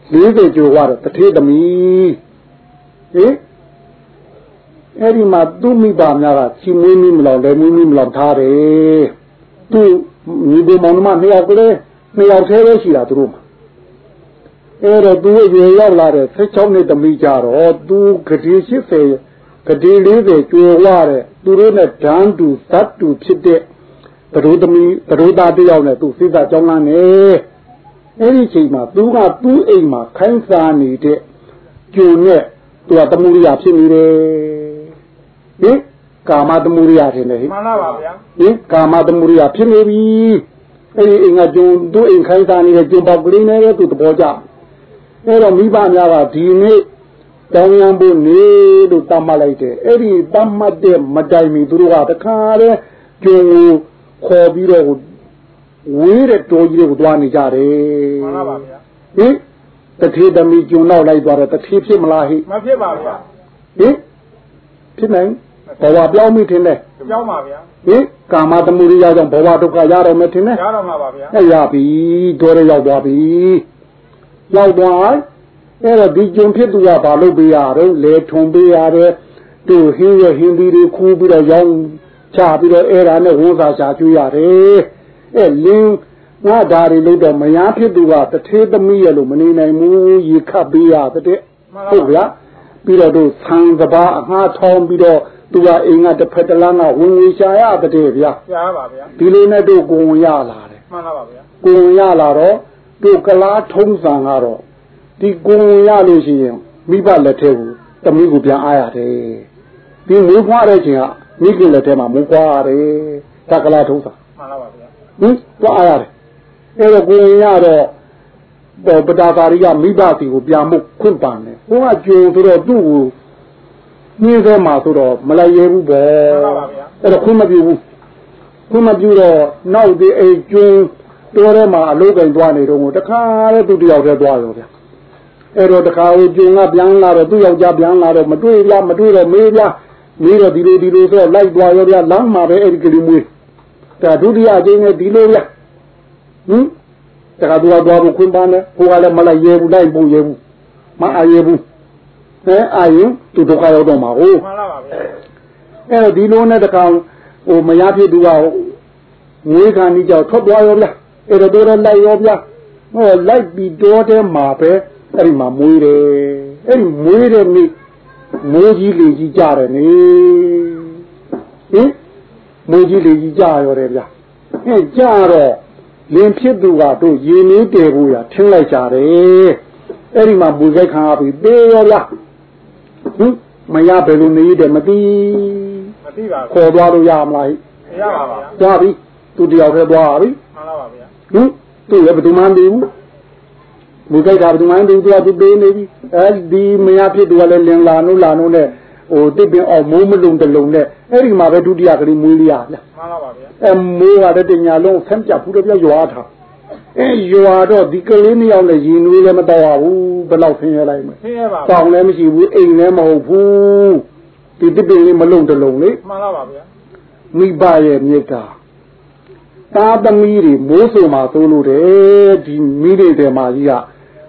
[SPEAKER 2] 40ကျော်သွားတယ်တထေသမီးဟင်အဲ့ဒီမှာသူ့မိဘများကချီမွေးမီးမလောက်လည်းမွေးမီးမလောက်ထားတယ်သူ့ညီကိုမောင်နှမနှစ်ယောက်ကလေးနှစ်ယောက်သေးပဲရှိတာသူတို့မှာအဲ့တော့သူ့ရေရောက်လာတဲ့16နှစ်သမီးကြတော့သူဂတိ80ဂတိ40ကျွေဝါတဲ့သူတို့နဲ့ဓာန်တူသတ်တူဖြစ်တဲ့ဘဒုသမီးဘဒုသားတယောက်နဲ့သူစိတ်သာကြောင်းလန်းနေအဲ့ဒီချိန်မှာသူကသူ့အိမ်မှာခိုင်းစားနေတဲ့ကျုံနဲ့သူကသမုဒိယဖြစ်နေတယ်ဟင်ကာမသမုဒိယထင်တယ်ဟင်
[SPEAKER 3] မှန်ပါပါဗျာ
[SPEAKER 2] ဟင်ကာမသမုဒိယဖြစ်နေပြီအဲ့ဒီအိမ်ကကျုံသူ့အိမ်ခိုင်းစားနေတဲ့ကျုံပေါက်ကလေးနဲ့သူသဘောကျအဲ့တော့မိဘများကဒီနေ့တောင်းရန်ဖို့နေလို့တတ်မှတ်လိုက်တယ်အဲ့ဒီတတ်မှတ်တဲ့မတိုင်မီသူတို့ကတခါတည်းကျုံကိုခေါ်ပြီးတော့ဝေးတဲ့တော်ကြီးတွေကိုတွားနေကြတယ်
[SPEAKER 3] မှန်ပါပါဗျာ
[SPEAKER 2] ဟင်တထေသမီးကျုံနောက်လိုက်သွားတယ်တထေဖြစ်မလားဟိ
[SPEAKER 3] မဖြစ်ပါဗျာ
[SPEAKER 2] ဟင်ဖြစ်နိုင်ဘဝပြောင်းမိထင်တယ်
[SPEAKER 3] ကြောင်းပါဗျာ
[SPEAKER 2] ဟင်ကာမသမုဒိယကြောင့်ဘဝဒုက္ခရတော့မယ်ထင်တယ်
[SPEAKER 3] ရတော့မှာပါဗျာ
[SPEAKER 2] ရပြီတော်ရရောက်သွားပြီရောက်သွားအဲ့တော့ဒီကျုံဖြစ်သူကဘာလုပ်ပေးရတော့လေထုံပေးရတယ်သူဟင်းရဟင်းပြီးခူးပြီးတော့ရောင်းချပြီးတော့အဲ့ဒါနဲ့ဝန်းစာချကျွေးရတယ်အဲ့လင်းငါဓာရီလို့တော့မယားဖြစ်သူကတထေသမီးရဲ့လို့မနေနိုင်ဘူးရေခတ်ပေးရတဲ့ဟုတ်ဗျာပြီးတော့တို့ဆံစပါအငှားထောင်းပြီးတော့သူကအိမ်ကတစ်ဖက်တစ်လမ်းကဝင်ငွေရှာရတဲ့ဗျာ
[SPEAKER 3] ကြားပါဗျာ
[SPEAKER 2] ဒီလိုနဲ့တို့ကိုဝင်ရလာတယ်
[SPEAKER 3] မှန်ပါပါဗျာ
[SPEAKER 2] ကိုဝင်ရလာတော့တို့ကလားထုံးစံကတော့ဒီကိုဝင်ရလို့ရှိရင်မိဘလက်ထဲကိုတမီးကိုပြန်အားရတယ်ဒီမွေးဖွားတဲ့ချိန်ကမိခင်လက်ထဲမှာမွေးဖွားရတယ်တကလားထုံးစံ
[SPEAKER 3] မှန်ပါပါဗျာ
[SPEAKER 2] ဟင်သွားအားရတယ်အဲ့တော့ကိုဝင်ရတော့ပတာပါရီကမိဘစီကိုပြန်မှုခွင့်ပန်တယ်ဟိုကကြုံဆိုတော့သူ့ကိုနှင်းထဲမှာဆိုတော့မလိုက်ရဘူးပဲအဲ့တော့ခွင့်မပြုဘူးခွင့်မပြုတော့နောက်ဒီအိမ်ကျုံတော်ထဲမှာအလုပ်ကင်သွားနေတော့တခါတည်းသူတယောက်တည်းသွားရောဗျအဲ့တော့တခါကိုကျုံကပြန်လာတော့သူ့ယောက်ျားပြန်လာတော့မတွေ့တော့မေးတော့ဒီလိုဆိုလိုက်သွားရောဗျလမ်းမှာပဲအဲ့ဒီကလေးမွေးဒါဒုတိယအကျင်းနဲ့ဒီလိုဗျဟင်တခါသူကသွားဖို့ခွင့်ပန်းတယ်ဟိုကလည်းမလိုက်ရဲဘူးလိုက်ဖို့ရဲဘူးမအားရဲဘူးအာရင်သူဒုက္ခရောက်တော့မှာဟုတ်
[SPEAKER 3] မှန်ပါပါဗျာ
[SPEAKER 2] အဲ့တော့ဒီလိုနဲ့တခါဟိုမရဖြစ်သူကငွေခံကြီးကြောက်ထွက်သွားရောဗျအဲ့တော့တို့လိုက်ရောဗျဟောလိုက်ပြီးတော့တဲ့မှာပဲအဲ့ဒီမှာမွေးတယ်အဲ့ဒီမွေးတဲ့နေ့မိုးကြီးလေကြီးကြတယ်နေဟင်မိုးကြီးလေကြီးကြရောတယ်ဗျအဲ့ကြတော့လင်းဖြစ်သူကတို့ရေနေတယ်ဘူးရထင်းလိုက်ကြတယ်အဲ့ဒီမှာမွေခိုက်ခံရပြီးသေးရောဗျဟင်မရဘယ်လိုနေရတယ်မသိ
[SPEAKER 3] မသိပါဘူး
[SPEAKER 2] ခေါ်သွားလို့ရမလား
[SPEAKER 3] ရပါပါ
[SPEAKER 2] သွားပြီသူတယောက်တည်းသွားပြီ
[SPEAKER 3] မှန်ပါပါဗျာ
[SPEAKER 2] ဟင်သူလည်းဘယ်သူမှမသိဘူးမူကြိုက်ကဘယ်သူမှမသိဘူးသူပေးနေပြီအဲဒီမရဖြစ်သူကလည်းလင်လာနိုးနဲ့ဟိုတစ်ပင်အောင်မိုးမလုံတလုံးနဲ့အဲ့ဒီမှာပဲဒုတိယကလေးမွေးလေးရဗျ
[SPEAKER 3] မှန်ပါပါဗျာ
[SPEAKER 2] မိုးကလည်းတညာလုံးဆမ်းပြဘူးတော့ပြရွာထားရွာတော့ဒီကလေးနှစ်ယောက်နဲ့ရင်နွေးလည်းမတော်ဘူးဘယ်တော့ဆင်းရလိုက်မလဲ
[SPEAKER 3] ဆင်းရပါ
[SPEAKER 2] တောင်းလည်းမရှိဘူးအိမ်လည်းမဟုတ်ဘူးဒီတစ်ပင်လေးမလုံတလုံးလေ
[SPEAKER 3] မှန်ပါပါဗျာ
[SPEAKER 2] မိဘရဲ့မြေတာသားသမီးတွေမိုးဆိုမှာသို့လို့တယ်ဒီမိတွေထဲမှာကြီးက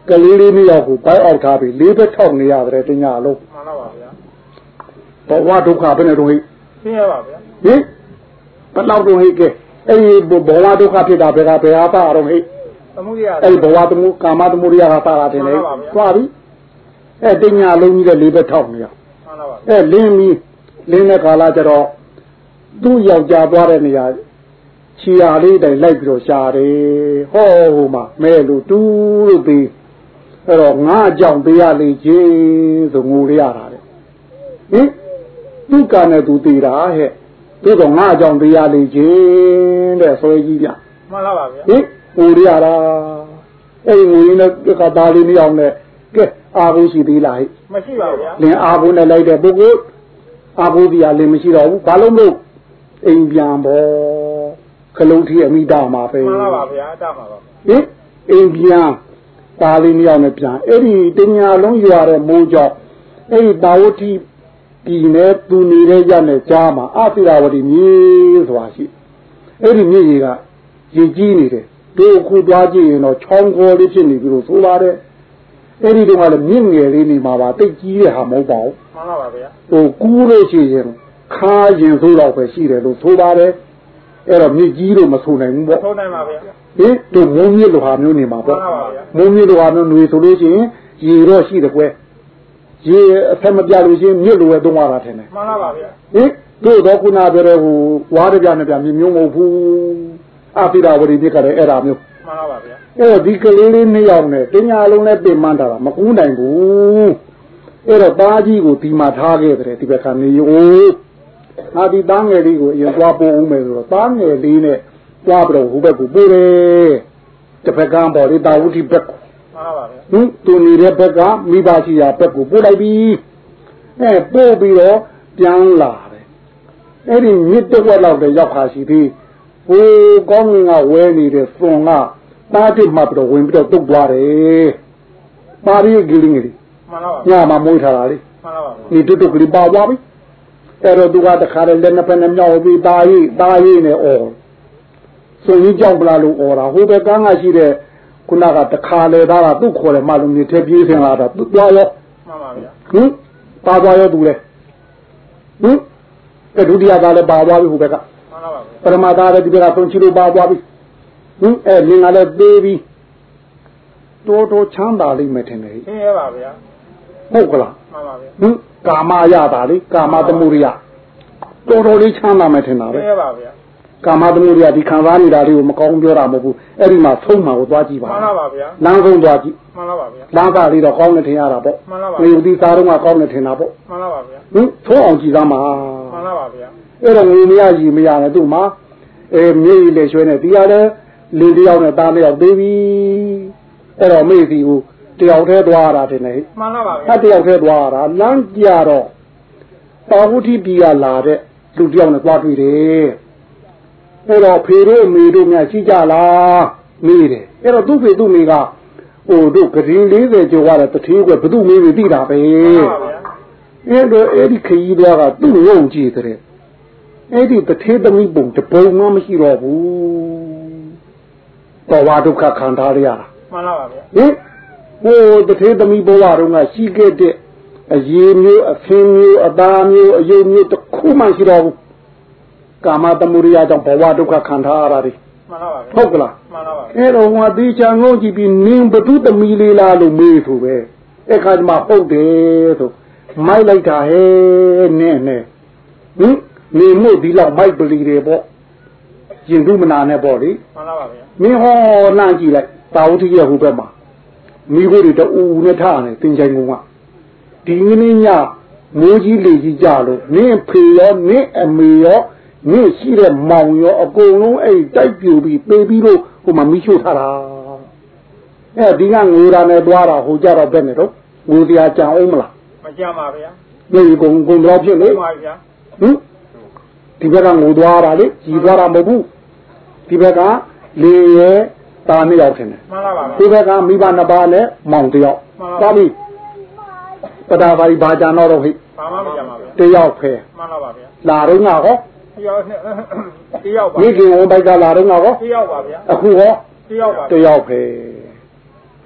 [SPEAKER 2] ကလေးလေးနှစ်ယောက်ကိုဘိုက်အောက်ထားပြီးလေးဘက်ထောက်နေရတယ်တညာလုံး
[SPEAKER 3] မှန်ပါပါဗျာ
[SPEAKER 2] ဘဝဒုက္ခဘယ်နဲ့တော့ဟိ
[SPEAKER 3] သိရပါဗျာ
[SPEAKER 2] ဟင်ဘယ်တော့တော့ဟိကဲအဲ့ဒီဘဝဒုက္ခဖြစ်တာဘယ်ပါတော့ဟိ
[SPEAKER 3] သမုဒိယ
[SPEAKER 2] အဲ့ဘဝသမုကာမသမုဒိယကပါတာတယ်လေသွားပြီအဲ့တညာလုံးကြီးတဲ့လေးဘက်ထောက်နေရ
[SPEAKER 3] မှန်ပါပါ
[SPEAKER 2] အဲ့လင်းတဲ့ကာလကျတော့သူ့ယောက်ျားသွားတဲ့နေရာခြေရာလေးတိုင်လိုက်ပြီးတော့ရှာတယ်ဟောဟိုမှာမဲလို့တူးလို့ပြီးအဲ့တော့ငါအကြောင်းပေးရလေချင်းဆိုငိုရတာတဲ့ဟင်သူကနဲ့သူတည်တာဟဲ့သူတော့ငါအကြောင်းပေးရလေချင်းတဲ့ဆွဲကြီးပြ
[SPEAKER 3] မှန်ပါပါဗျာ
[SPEAKER 2] ဟင်ငိုရတာအဲ့ငိုရင်းနဲ့ကသားလေးမအောင်နဲ့ကဲအာဘူးရှိသေးလားဟဲ့
[SPEAKER 3] မရှိပါဘူးဗျာ
[SPEAKER 2] လင်အာဘူးနဲ့လိုက်တဲ့ပုဂ္ဂိုလ်အာဘူးဒီကလင်မရှိတော့ဘူးဘာလို့လို့အိမ်ပြန်ပေါ်ခလုံးထီအမိတာမှာပဲ
[SPEAKER 3] မှန်ပါဗျာတာမှာပါ
[SPEAKER 2] ဟင်အိမ်ပြန်ပါလေးမြောက်နဲ့ပြန်အဲ့ဒီတညာလုံးရွာတဲ့မိုးကြောင့်အဲ့ဒီတာဝတိပြည်နဲ့သူနေတဲ့ရနဲ့ကြားမှာအပိရာဝတီမြေဆိုတာရှိအဲ့ဒီမြေကြီးကရေကြီးနေတယ်တို့ခုသွားကြည့်ရင်တော့ချောင်းခေါ်လေးဖြစ်နေပြီလို့ဆိုပါတယ်အဲ့ဒီတော့ကလည်းမြင့်ငယ်လေးနေမှာပါတိတ်ကြီးတဲ့ဟာမဟုတ်ပါဘူး
[SPEAKER 3] မှန်ပါပါဗျာ
[SPEAKER 2] ဟိုကူးလို့ရှိရင်ခါရင်ဆိုတော့ပဲရှိတယ်လို့ဆိုပါတယ်အဲ့တော့မြစ်ကြီးလို့မဆိုနိုင်ဘူးပေါ့
[SPEAKER 3] ဆိုနိုင်ပါဗျာ
[SPEAKER 2] ဟင်တို့မုံမြစ်လိုဟာမျိုးနေမှာပေါ့မုံမြစ်လိုဟာမျိုးຫນွေဆိုလို့ရှိရင်ရေတော့ရှိတယ်ကွယ်ရေအဖက်မပြလို့ရှိရင်မြစ်လိုပဲသုံးရတာထင်တယ်
[SPEAKER 3] မှန်ပါပါဗျာ
[SPEAKER 2] ဟင်တို့တော့ခုနပြောတဲ့ဟိုဝါးတပြနဲ့ပြမြစ်မျိုးမဟုတ်ဘူးအပိရာဝတီမြစ်ကလည်းအဲ့ဒါမျိုး
[SPEAKER 3] မှန်ပါပါဗျာ
[SPEAKER 2] အဲ့ဒီကလေးလေးနှစ်ယောက်နဲ့တင်ညာလုံးနဲ့ပြင်မှန်းတာမကူးနိုင်ဘူးအဲ့တော့သားကြီးကိုဒီမှာထားခဲ့တယ်ဒီဘက်ကနေယိုးငါဒီသားငယ်လေးကိုအရင်သွားပို့ဦးမယ်ဆိုတော့သားငယ်လေးနဲ့သွားပြီးတော့ဟိုဘက်ကိုပို့တယ်တစ်ဖက်ကမ်းပေါ်လေတာဝတိဘက်ကို
[SPEAKER 3] မှန်ပါပါဗျာ
[SPEAKER 2] ဟင်သူနေတဲ့ဘက်ကမိဘရှိရာဘက်ကိုပို့လိုက်ပြီပို့ပြီးတော့ပြန်လာတယ်အဲ့ဒီမြစ်တစ်ဝက်လောက်တည်းရောက်ခါရှိသေးဟိုကောင်းငင်ကဝဲနေတဲ့စွန်ကတားတစ်မှပြီးတော့ဝင်ပြီးတော့တုတ်သွားတယ်ပါရီကလေးငယ်လေး
[SPEAKER 3] မှန်ပါပါ
[SPEAKER 2] ညမှာမွေးထားတာလေ
[SPEAKER 3] မှန်ပါပါ
[SPEAKER 2] ဒီတုတ်ကလေးပါသွားပြီအဲ့တော့သူကတခါတည်းလက်နှစ်ဖက်နဲ့မြောက်ပြီးတားရေးနဲ့အော်ဆိုရင်ကြောက်ပလားလို့အော်တာဟိုဘက်ကန်းကရှိတဲ့ခုနကတခါလေသားကသူ့ခေါ်တယ်မလို့မြေထဲပြေးစင်လာတာသူသွားရော
[SPEAKER 3] မှန်ပါဗျာ
[SPEAKER 2] ဟင်ပါသွားရောသူလေဟင်အဲ့ဒုတိယကလည်းပါသွားပြီဟိုဘက်က
[SPEAKER 3] မှန်ပါပါ
[SPEAKER 2] ပရမသားလည်းဒီဘက်ကသုံးချီလို့ပါသွားပြီဟင်အဲ့လင်ကလည်းသေးပြီတိုးချမ်းသာလိမ့်မယ်ထင်တယ်
[SPEAKER 3] ဟင်ရပါဗျာ
[SPEAKER 2] ဟုတ်ကလား
[SPEAKER 3] မှန်ပါဗျာ
[SPEAKER 2] ဟင်ကာမရတာလေကာမသမုဒိယတော်လေးချမ်းသာမယ်ထင်တာပဲ
[SPEAKER 3] ဟင်ရပါဗျာ
[SPEAKER 2] ကာမသမုဒိယဒီခံစားနေတာလေးကိုမကောင်းပြောတာမဟုတ်ဘူးအဲ့ဒီမှာဆုံးမှာကိုသွားကြည့်ပါ
[SPEAKER 3] မှန်ပါပါဗျာ
[SPEAKER 2] လမ်းဆုံးသွားကြည့်
[SPEAKER 3] မှန်ပါပါဗျာ
[SPEAKER 2] လမ်းသားလေးတော့ကောင်းနေထင်ရတာပေါ့
[SPEAKER 3] မှန်ပါပါ
[SPEAKER 2] ငွေဒီစားတော့ကကောင်းနေထင်တာပေါ့
[SPEAKER 3] မှန်ပါပါဗျာ
[SPEAKER 2] ဟင်သုံးအောင်ကြည့်သားမှာ
[SPEAKER 3] မှန်ပါပါဗျာ
[SPEAKER 2] အဲ့တော့ငွေမရကြီးမရနဲ့သူ့မှာမြေကြီးလေရွှဲနေဒီကလည်းလင်းတယောက်နဲ့သားတယောက်သေးပြီအဲ့တော့မိစီကိုတယောက်တည်းသွားရတာတင်လေ
[SPEAKER 3] မှန်ပါပါဗျာ
[SPEAKER 2] အဲ့တယောက်တည်းသွားရတာလမ်းကြတော့ပါဝုတိပြည်ကလာတဲ့လူတယောက်နဲ့သွားတွေ့တယ်အဲ့တော့ဖေတို့မေတို့များရှိကြလားမေးတယ်အဲ့တော့သူ့ဖေသူ့မေကဟိုတို့ဂရင်40ကျော်ရတဲ့တထေးကဘသူ့မေတွေသိတာပဲအဲ့တော့အဲ့ဒီခရီးသွားကသူ့ငုံကြည့်တဲ့အဲ့ဒီတထေးသမီးပုံတပုံမှမရှိတော့ဘူးတော်ဝါဒုက္ခခံထားရတာ
[SPEAKER 3] မှန်ပါပါဗျာ
[SPEAKER 2] ဟင်ဟိုတထေးသမီးဘဝတုန်းကရှိခဲ့တဲ့အရေးမျိုးအဖင်းမျိုးအသားမျိုးအယုတ်မျိုးတစ်ခုမှရှိတော့ဘူးကာမသမုဒိယကြောင့်ဘဝဒုက္ခခံထားရတာတွေ
[SPEAKER 3] မှန်ပါပါ
[SPEAKER 2] ဟုတ်ကလား
[SPEAKER 3] မှန်ပါပါ
[SPEAKER 2] အဲ့တော့ဟိုဒီချာငုံကြည့်ပြီးနင်းဘသူသမီးလေးလားလို့မေးဆိုပဲအဲ့ခါဒီမှာဟုတ်တယ်ဆိုမိုက်လိုက်တာဟဲ့နဲ့ဟင်နေမို့ဒီလောက်မိုက်ပလီတယ်ပေါ့ရင်သူမနာနဲ့ပေါ့လေ
[SPEAKER 3] မှန်ပါပါဗျာ
[SPEAKER 2] မင်းဟောနှမ်းကြည့်လိုက်တာဝတိရဲ့ဟိုဘက်မှာမိဖို့တွေတူနဲ့ထားတယ်တင်ချိုင်ကုန်းကဒီနည်းညမိုးကြီးလေကြီးကြလို့နင်းဖေရောနင်းအမေရောနင်းရှိတဲ့မောင်ရောအကုန်လုံးအဲ့တိုက်ပြူပြီးပေးပြီးတော့ဟိုမှာမိရှို့ထားတာအဲ့ဒီကငိုတာနဲ့တွားတာဟိုကြတော့ဘယ်နဲ့တော့ငိုတရားကြံအောင်မလား
[SPEAKER 3] မကြံပါဗျာ
[SPEAKER 2] ဒီကုန်းတော့ဖြစ်လေ
[SPEAKER 3] ပါဗျာ
[SPEAKER 2] ဟင်ဒီဘက်ကငိုသွားတာလေကြီးသွားတာမဟုတ်ဘူးဒီဘက်ကလေရဲတာနှစ်ယောက်ထင်တယ်
[SPEAKER 3] မှန်ပါပါ
[SPEAKER 2] ဒီဘက်ကမိဘနှစ်ပါးနဲ့မောင်တယောက်သွားပြီပဒါပါရီဘာကြံတော့ဟိ
[SPEAKER 3] ဘာမှမကြံပါဗျာ
[SPEAKER 2] တယောက်ဖဲ
[SPEAKER 3] မှန်ပါပါဗျာ
[SPEAKER 2] လာတော့ငါဟော
[SPEAKER 3] တယောက်ပါ
[SPEAKER 2] ဒီကင်ဝန်ဘိုက်ကလာတော့ငါဟော
[SPEAKER 3] တယောက်ပါဗျာ
[SPEAKER 2] အခုဟော
[SPEAKER 3] တယောက်ပါ
[SPEAKER 2] တယောက်ဖဲ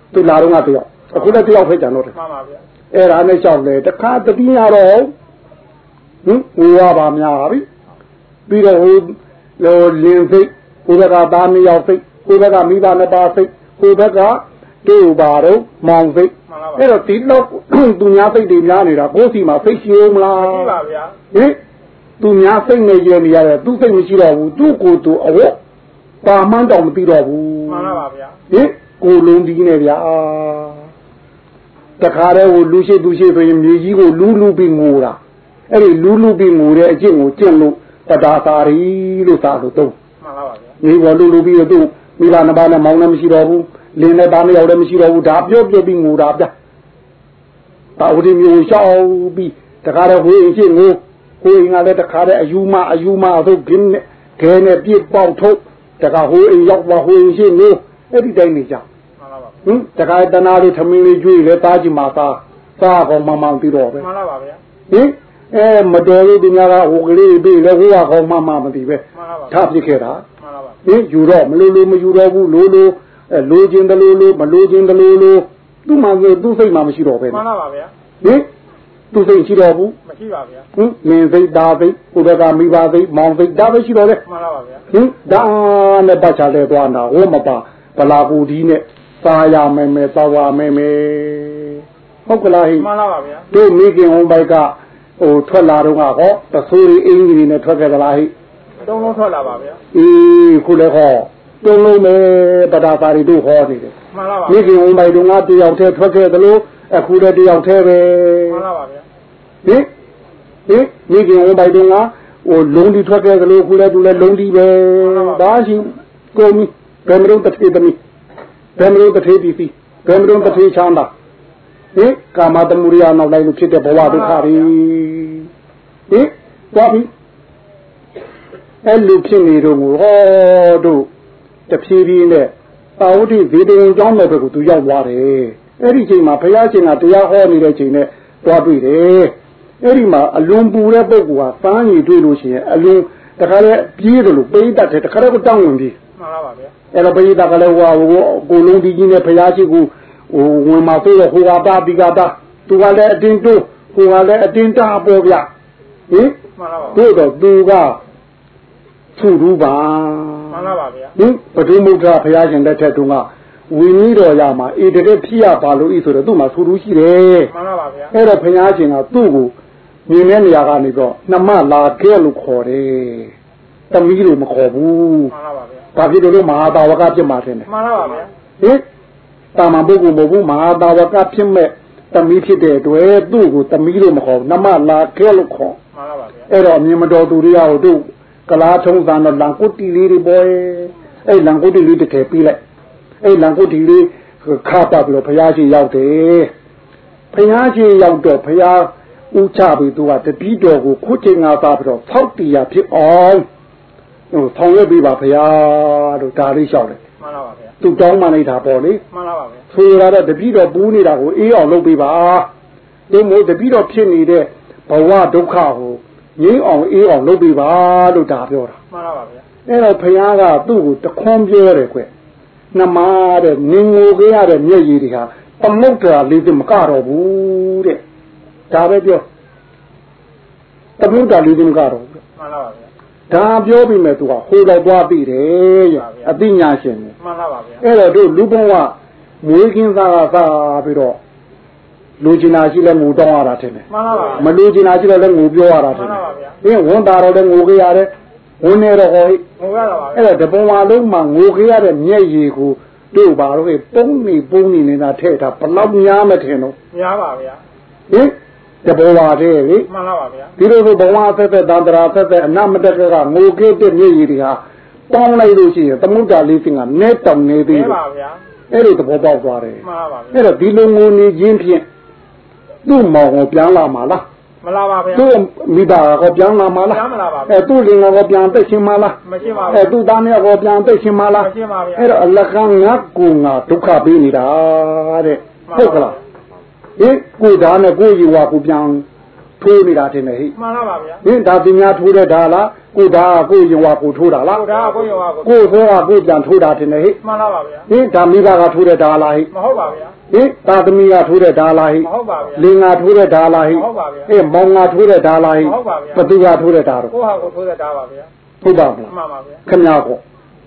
[SPEAKER 2] သူလာတော့ငါတယောက်အခုလည်းတယောက်ဖိတ်ကြတော့တယ်
[SPEAKER 3] မှန်ပါဗျာ
[SPEAKER 2] အဲ့ဒါနဲ့ကြောက်လေတခါတတိယတော့ဟိုရပါများပြီပြီးတော့ဟိုလင်းစိတ်ဟိုဘက်ကသားနှစ်ယောက်စိတ်ဟိုဘက်ကမိဘနှစ်ပါးစိတ်ဟိုဘက်ကတို့ပါတော့မောင်စိတ်အဲ့တော့ဒီတော့သူများစိတ်တွေများနေတာကိုယ်စီမှာစိတ်ရှိဦးမလား
[SPEAKER 3] ရှိပါဗျာ
[SPEAKER 2] ဟင်သူများစိတ်နဲ့ရနေရတယ်သူစိတ်မရှိတော့ဘူးသူ့ကိုယ်သူအဝတ်ပါမှန်းတောင်မသိတော့ဘူး
[SPEAKER 3] မှန်ပါဗျာ
[SPEAKER 2] ဟင်ကိုလုံးဒီနေဗျာတခါတည်းဟိုလူရှိသူရှိဆိုရင်မြေကြီးကိုလူပြီးငိုတာအဲ့ဒီလူပြီးငိုတဲ့အကျင့်ကိုကျင့်လို့ပဒါသာရီလို့သာလို့သုံး
[SPEAKER 3] မှန်ပါဗျာ
[SPEAKER 2] မြေပေါ်လူပြီးတော့သူမိဘနှစ်ပါးနဲ့မောင်းလည်းမရှိတော့ဘူးလင်းနဲ့သားနှစ်ယောက်လည်းမရှိတော့ဘူးဒါပြောပြီးငိုတာဗျာဒါဝတိမျိုးရှောက်ပြီးတခါတည်းဟိုအချင်းကိုဟိုအိမ်ကလည်းတခါတည်းအယူမသို့ခင်းနဲ့ခဲနဲ့ပြစ်ပေါက်ထုတ်တခါဟိုအိမ်ရောက်သွားဟိုအိမ်ချင်းကိုအဲ့ဒီတိုင်းနေကြတခါတနာလေးထမင်းလေးကျွေးလဲသားကြည့်မှာသားကောင်မမောင်ပြီးတော့ပဲ
[SPEAKER 3] မှန်ပါဗျာ
[SPEAKER 2] ဟင်မတော်လို့ဒီများကဟိုကလေးပြီးလဲဟိုကကောင်မမသိပဲထားပြစ်ခဲ့တာ
[SPEAKER 3] မှန်ပါဗျာ
[SPEAKER 2] ဟင်ယူတော့မလို့မယူတော့ဘူးလိုချင်တယ်လို့မလိုချင်တယ်လို့သူ့မှာသူ့စိတ်မှာမရှိတော့ပဲ
[SPEAKER 3] မှန်ပါဗျာ
[SPEAKER 2] ဟင်သူ့စိတ်ရှိတော့ဘူး
[SPEAKER 3] မရှိပါဗျာ
[SPEAKER 2] ဟင်မင်းစိတ်သားစိတ်ဟိုဘက်ကမိဘစိတ်မောင်စိတ်ဒါပဲရှိတော့လေ
[SPEAKER 3] မှန်ပါဗျာ
[SPEAKER 2] ဟင်ဒါနဲ့ပတ်ချလဲသွားတာဟောမပါဗလာကူဒီနဲ့သားရမယ်သွားရမယ်ဟုတ်ကလားဟိ
[SPEAKER 3] မှန်ပါဗျာ
[SPEAKER 2] တို့မိခင်ဟောဘက်ကဟိုထွက်လာတော့ဟောတဆိုးရီအင်ကြီးနဲ့ထွက်ခဲ့သလားဟိ
[SPEAKER 3] တုံးလုံးထွက်လာပါဗျာ
[SPEAKER 2] ခုလည်းဟောတုံးလုံးနဲ့ပဒါသာရီတို့ဟောနေတယ်
[SPEAKER 3] မှန်ပါဗျာ
[SPEAKER 2] မိခင်ဟောဘက်တို့ငါတယောက်တည်းထွက်ခဲ့သလိုအခုလည်းတယောက်တည်းပဲ
[SPEAKER 3] မှန်ပါဗျာ
[SPEAKER 2] ဟင်မိခင်ဟောဘက်တို့ငါဟိုလုံးဒီထွက်ခဲ့သလိုအခုလည်းသူလည်းလုံးဒီပဲဒါရှိကိုမီဘယ်မလို့တစ်ထေသမီးဘယ်မလို့တစ်ထေပြီးပြီးဘယ်မလို့တစ်ထေချမ်းသာဟင်ကာမတမှုရိယနောက်လိုက်လို့ဖြစ်တဲ့ဘဝဒုက္ခတွေဟင်သွားပြီအဲ့လိုဖြစ်နေတော့ဟောတို့တဖြည်းဖြည်းနဲ့သာဝတိဗေဒင်ကျောင်းတဲ့ဘက်ကိုသူရောက်သွားတယ်အဲ့ဒီချိန်မှာဘုရားရှင်ကတရားဟောနေတဲ့ချိန်နဲ့တွားတွေ့တယ်အဲ့ဒီမှာအလွန်ပူတဲ့ပုဂ္ဂိုလ်ဟာပန်းရည်တွေ့လို့ရှိရင်အလွန်တခါလေပြေးတယ်လို့ပိဋကတ်တယ်တခါလေကိုတောင်းဝင်ပြီး
[SPEAKER 3] မှန်ပါဗျာ
[SPEAKER 2] အဲ့တော့ပိဋကတ်ကလည်းဟိုကိုလုံးဒီကြီးနဲ့ဘုရားရှိခိုးဟိုဝင်มาဆိုတော့ဟိုကတာဒီကတာသူကလည်းအတင်းတိုးဟိုကလည်းအတင်းတာပေါ်ဗျဟင်
[SPEAKER 3] မှန်ပါပါ
[SPEAKER 2] တို့တော့သူကသူ့ရူပါ
[SPEAKER 3] မှန်ပါဗျာ
[SPEAKER 2] ဟင်ပဒုမုဒ္ဒဘုရားရှင်လက်ထက်တုန်းကဝိနည်းတော်ရမှာဧတရက်ဖြစ်ရပါလို့ဤဆိုတော့သူ့မှာသူ့ရူရှိတယ်
[SPEAKER 3] မှန်ပါဗျာ
[SPEAKER 2] အဲ့တော့ဘုရားရှင်ကသူ့ကိုမြင်တဲ့နေရာကနေတော့နှမလာခဲ့လို့ခေါ်တယ်သမီးလို့မခေါ်ဘူး
[SPEAKER 3] မှန်ပါဗျာ
[SPEAKER 2] ဘာဖြစ်လို့မဟာတာဝကပြစ်မှာတယ်
[SPEAKER 3] မှန်ပါဗျာ
[SPEAKER 2] ဟင်တာမန်ပုဂ္ဂိုလ်မဟုတ်ဘူးမဟာတာဝကဖြစ်မဲ့သမီးဖြစ်တဲ့အတွက်သူ့ကိုသမီးလို့မခေါ်ဘူးနှမလာခဲ့လို့ခေါ်
[SPEAKER 3] မှန်ပါဗျာ
[SPEAKER 2] အဲ့တော့မြင်မတော်သူတွေကဟိုတို့ကလားထုံးစံတော့လန်ကုတ်တီလေးတွေပေါ်အဲ့လန်ကုတ်တီလေးတစ်ထည်ပြီးလိုက်အဲ့လန်ကုတ်တီလေးခါပတ်ပြီးတော့ဘုရားရှိရောက်တယ်ဘုရားရှိရောက်တော့ဘုရားဥချပြီးသူကတပည့်တော်ကိုခုချိန်ငါသားပြီးတော့ဆောက်တရားဖြစ်အောင်ဟိုဆောင်ရွက်ပြီးပါဘုရားတို့ဒါလေးလျှောက်တယ်
[SPEAKER 3] မှန်ပါဗျာ
[SPEAKER 2] သူတောင်းမှနေတာပေါ့လေ
[SPEAKER 3] မှန်ပါဗျာ
[SPEAKER 2] ဆိုရတော့တပည့်တော်ပူးနေတာကိုအေးအောင်လုပ်ပေးပါဒီမို့တပည့်တော်ဖြစ်နေတဲ့ဘဝဒုက္ခကိုငြိမ်းအောင်အေးအောင်လုပ်ပေးပါလို့ဒါပြောတာ
[SPEAKER 3] မှန်ပါဗျာ
[SPEAKER 2] အဲ့တော့ဘုရားကသူ့ကိုတခွန်းပြောတယ်ကွနှမတဲ့နင်ငိုခဲ့ရတဲ့မျက်ရည်တွေဟာသမုဒ္ဒရာလေးတမကတော့ဘူးတဲ့ဒါပဲပြောသမုဒ္ဒရာလေးတမကတော့ဘူး
[SPEAKER 3] မှန်ပါဗျာ
[SPEAKER 2] ဒါပြောပြီးမဲ့သူကဟိုတော့သွားပြီတယ်ရဲ့အသိဉာဏ်ရှင်
[SPEAKER 3] မှန်ပါဗျာ
[SPEAKER 2] အဲ့တော့တို့လူဘဝမွေးကင်းသားကစားပြီးတော့လူကျင်နာရှိလဲငိုတောင်းရတာထင်တယ်
[SPEAKER 3] မှန်ပါဗျာ
[SPEAKER 2] မလူကျင်နာရှိလဲငိုပြောရတာထင်တယ်
[SPEAKER 3] မှန်ပါဗျာ
[SPEAKER 2] ဘင်းဝန်တာတော့လဲငိုခဲ့ရတယ်ဝန်နေတော့ဟော
[SPEAKER 3] ငိုရတာပါ
[SPEAKER 2] အဲ့တော့တပုံဝါလုံးမှာငိုခဲ့ရတဲ့မျက်ရည်ကိုတို့ပါတော့ပုံနေနေတာထဲ့တာဘလောက်များမထင်တော့
[SPEAKER 3] များပါဗျာ
[SPEAKER 2] ဟင်တဘောဝါတဲ့လေ
[SPEAKER 3] မှန်ပါဗျာ
[SPEAKER 2] ဒီလိုဆိုဘဝသက်သက်တန္တရာသက်သက်အနမတက်ကငိုခဲ့တဲ့မျက်ရည်တွေဟာပေါင်းလိုက်လို့ရှိရင်သမုဒ္ဒလေးစင်ကနဲတောင်နေသေးတယ်
[SPEAKER 3] မှန်ပါဗျာ
[SPEAKER 2] အဲ့ဒီသဘောပေါက်သွားတယ်
[SPEAKER 3] မှန်ပါဗျာ
[SPEAKER 2] အဲ့တော့ဒီလိုငိုနေခြင်းဖြင့်သူ့မောင်ကိုပြန်လာမှာလား
[SPEAKER 3] မလာပါဗျာ
[SPEAKER 2] သူ့မိဘကိုပြန်လာမှာလား
[SPEAKER 3] ပြန်မလာပါ
[SPEAKER 2] ဘူးသူ့လင်ကိုပြန်သိချင်းမလား
[SPEAKER 3] မရှိပါဘူး
[SPEAKER 2] သူ့သားနဲ့ကိုပြန်သိချင်းမလား
[SPEAKER 3] မရှိပါဗျာ
[SPEAKER 2] အဲ့တော့အလကငါကူငါဒုက္ခပေးနေတာတဲ့ဟုတ်ကလားဟင်ကိုသားနဲ့ကိုယူဝါကိုပြန်ထိုးနေတာတင်နေဟိ
[SPEAKER 3] မှန်ပါဗျာ
[SPEAKER 2] ဟင်ဒါသူများထိုးတဲ့ဒါလားကိုဒါကိုယဝကိုထိုးတာလား
[SPEAKER 3] ကိုဒါကိုရောကို
[SPEAKER 2] ကိုဆိုကကိုပြန်ထိုးတာတင်နေဟိ
[SPEAKER 3] မှန်ပါဗျာ
[SPEAKER 2] ဟင်ဒါမိဘကထိုးတဲ့ဒါလားဟိ
[SPEAKER 3] မဟုတ်ပါဗျာ
[SPEAKER 2] ဟင်သာသမီကထိုးတဲ့ဒါလားဟိ
[SPEAKER 3] မဟုတ်ပါဗျာ
[SPEAKER 2] လင်္ကာထိုးတဲ့ဒါလားဟိ
[SPEAKER 3] မဟုတ်ပါဗျာ
[SPEAKER 2] မောင်ငါထိုးတဲ့ဒါလားဟိ
[SPEAKER 3] မဟုတ်ပါဗျာ
[SPEAKER 2] ဘသူကထိုးတဲ့ဒါတော့
[SPEAKER 3] ကိုဟာကိုထိုးတဲ့တာပါဗျာ
[SPEAKER 2] ဟုတ်ပါမလား
[SPEAKER 3] မှန်ပါဗျာ
[SPEAKER 2] ခင်ဗျားကော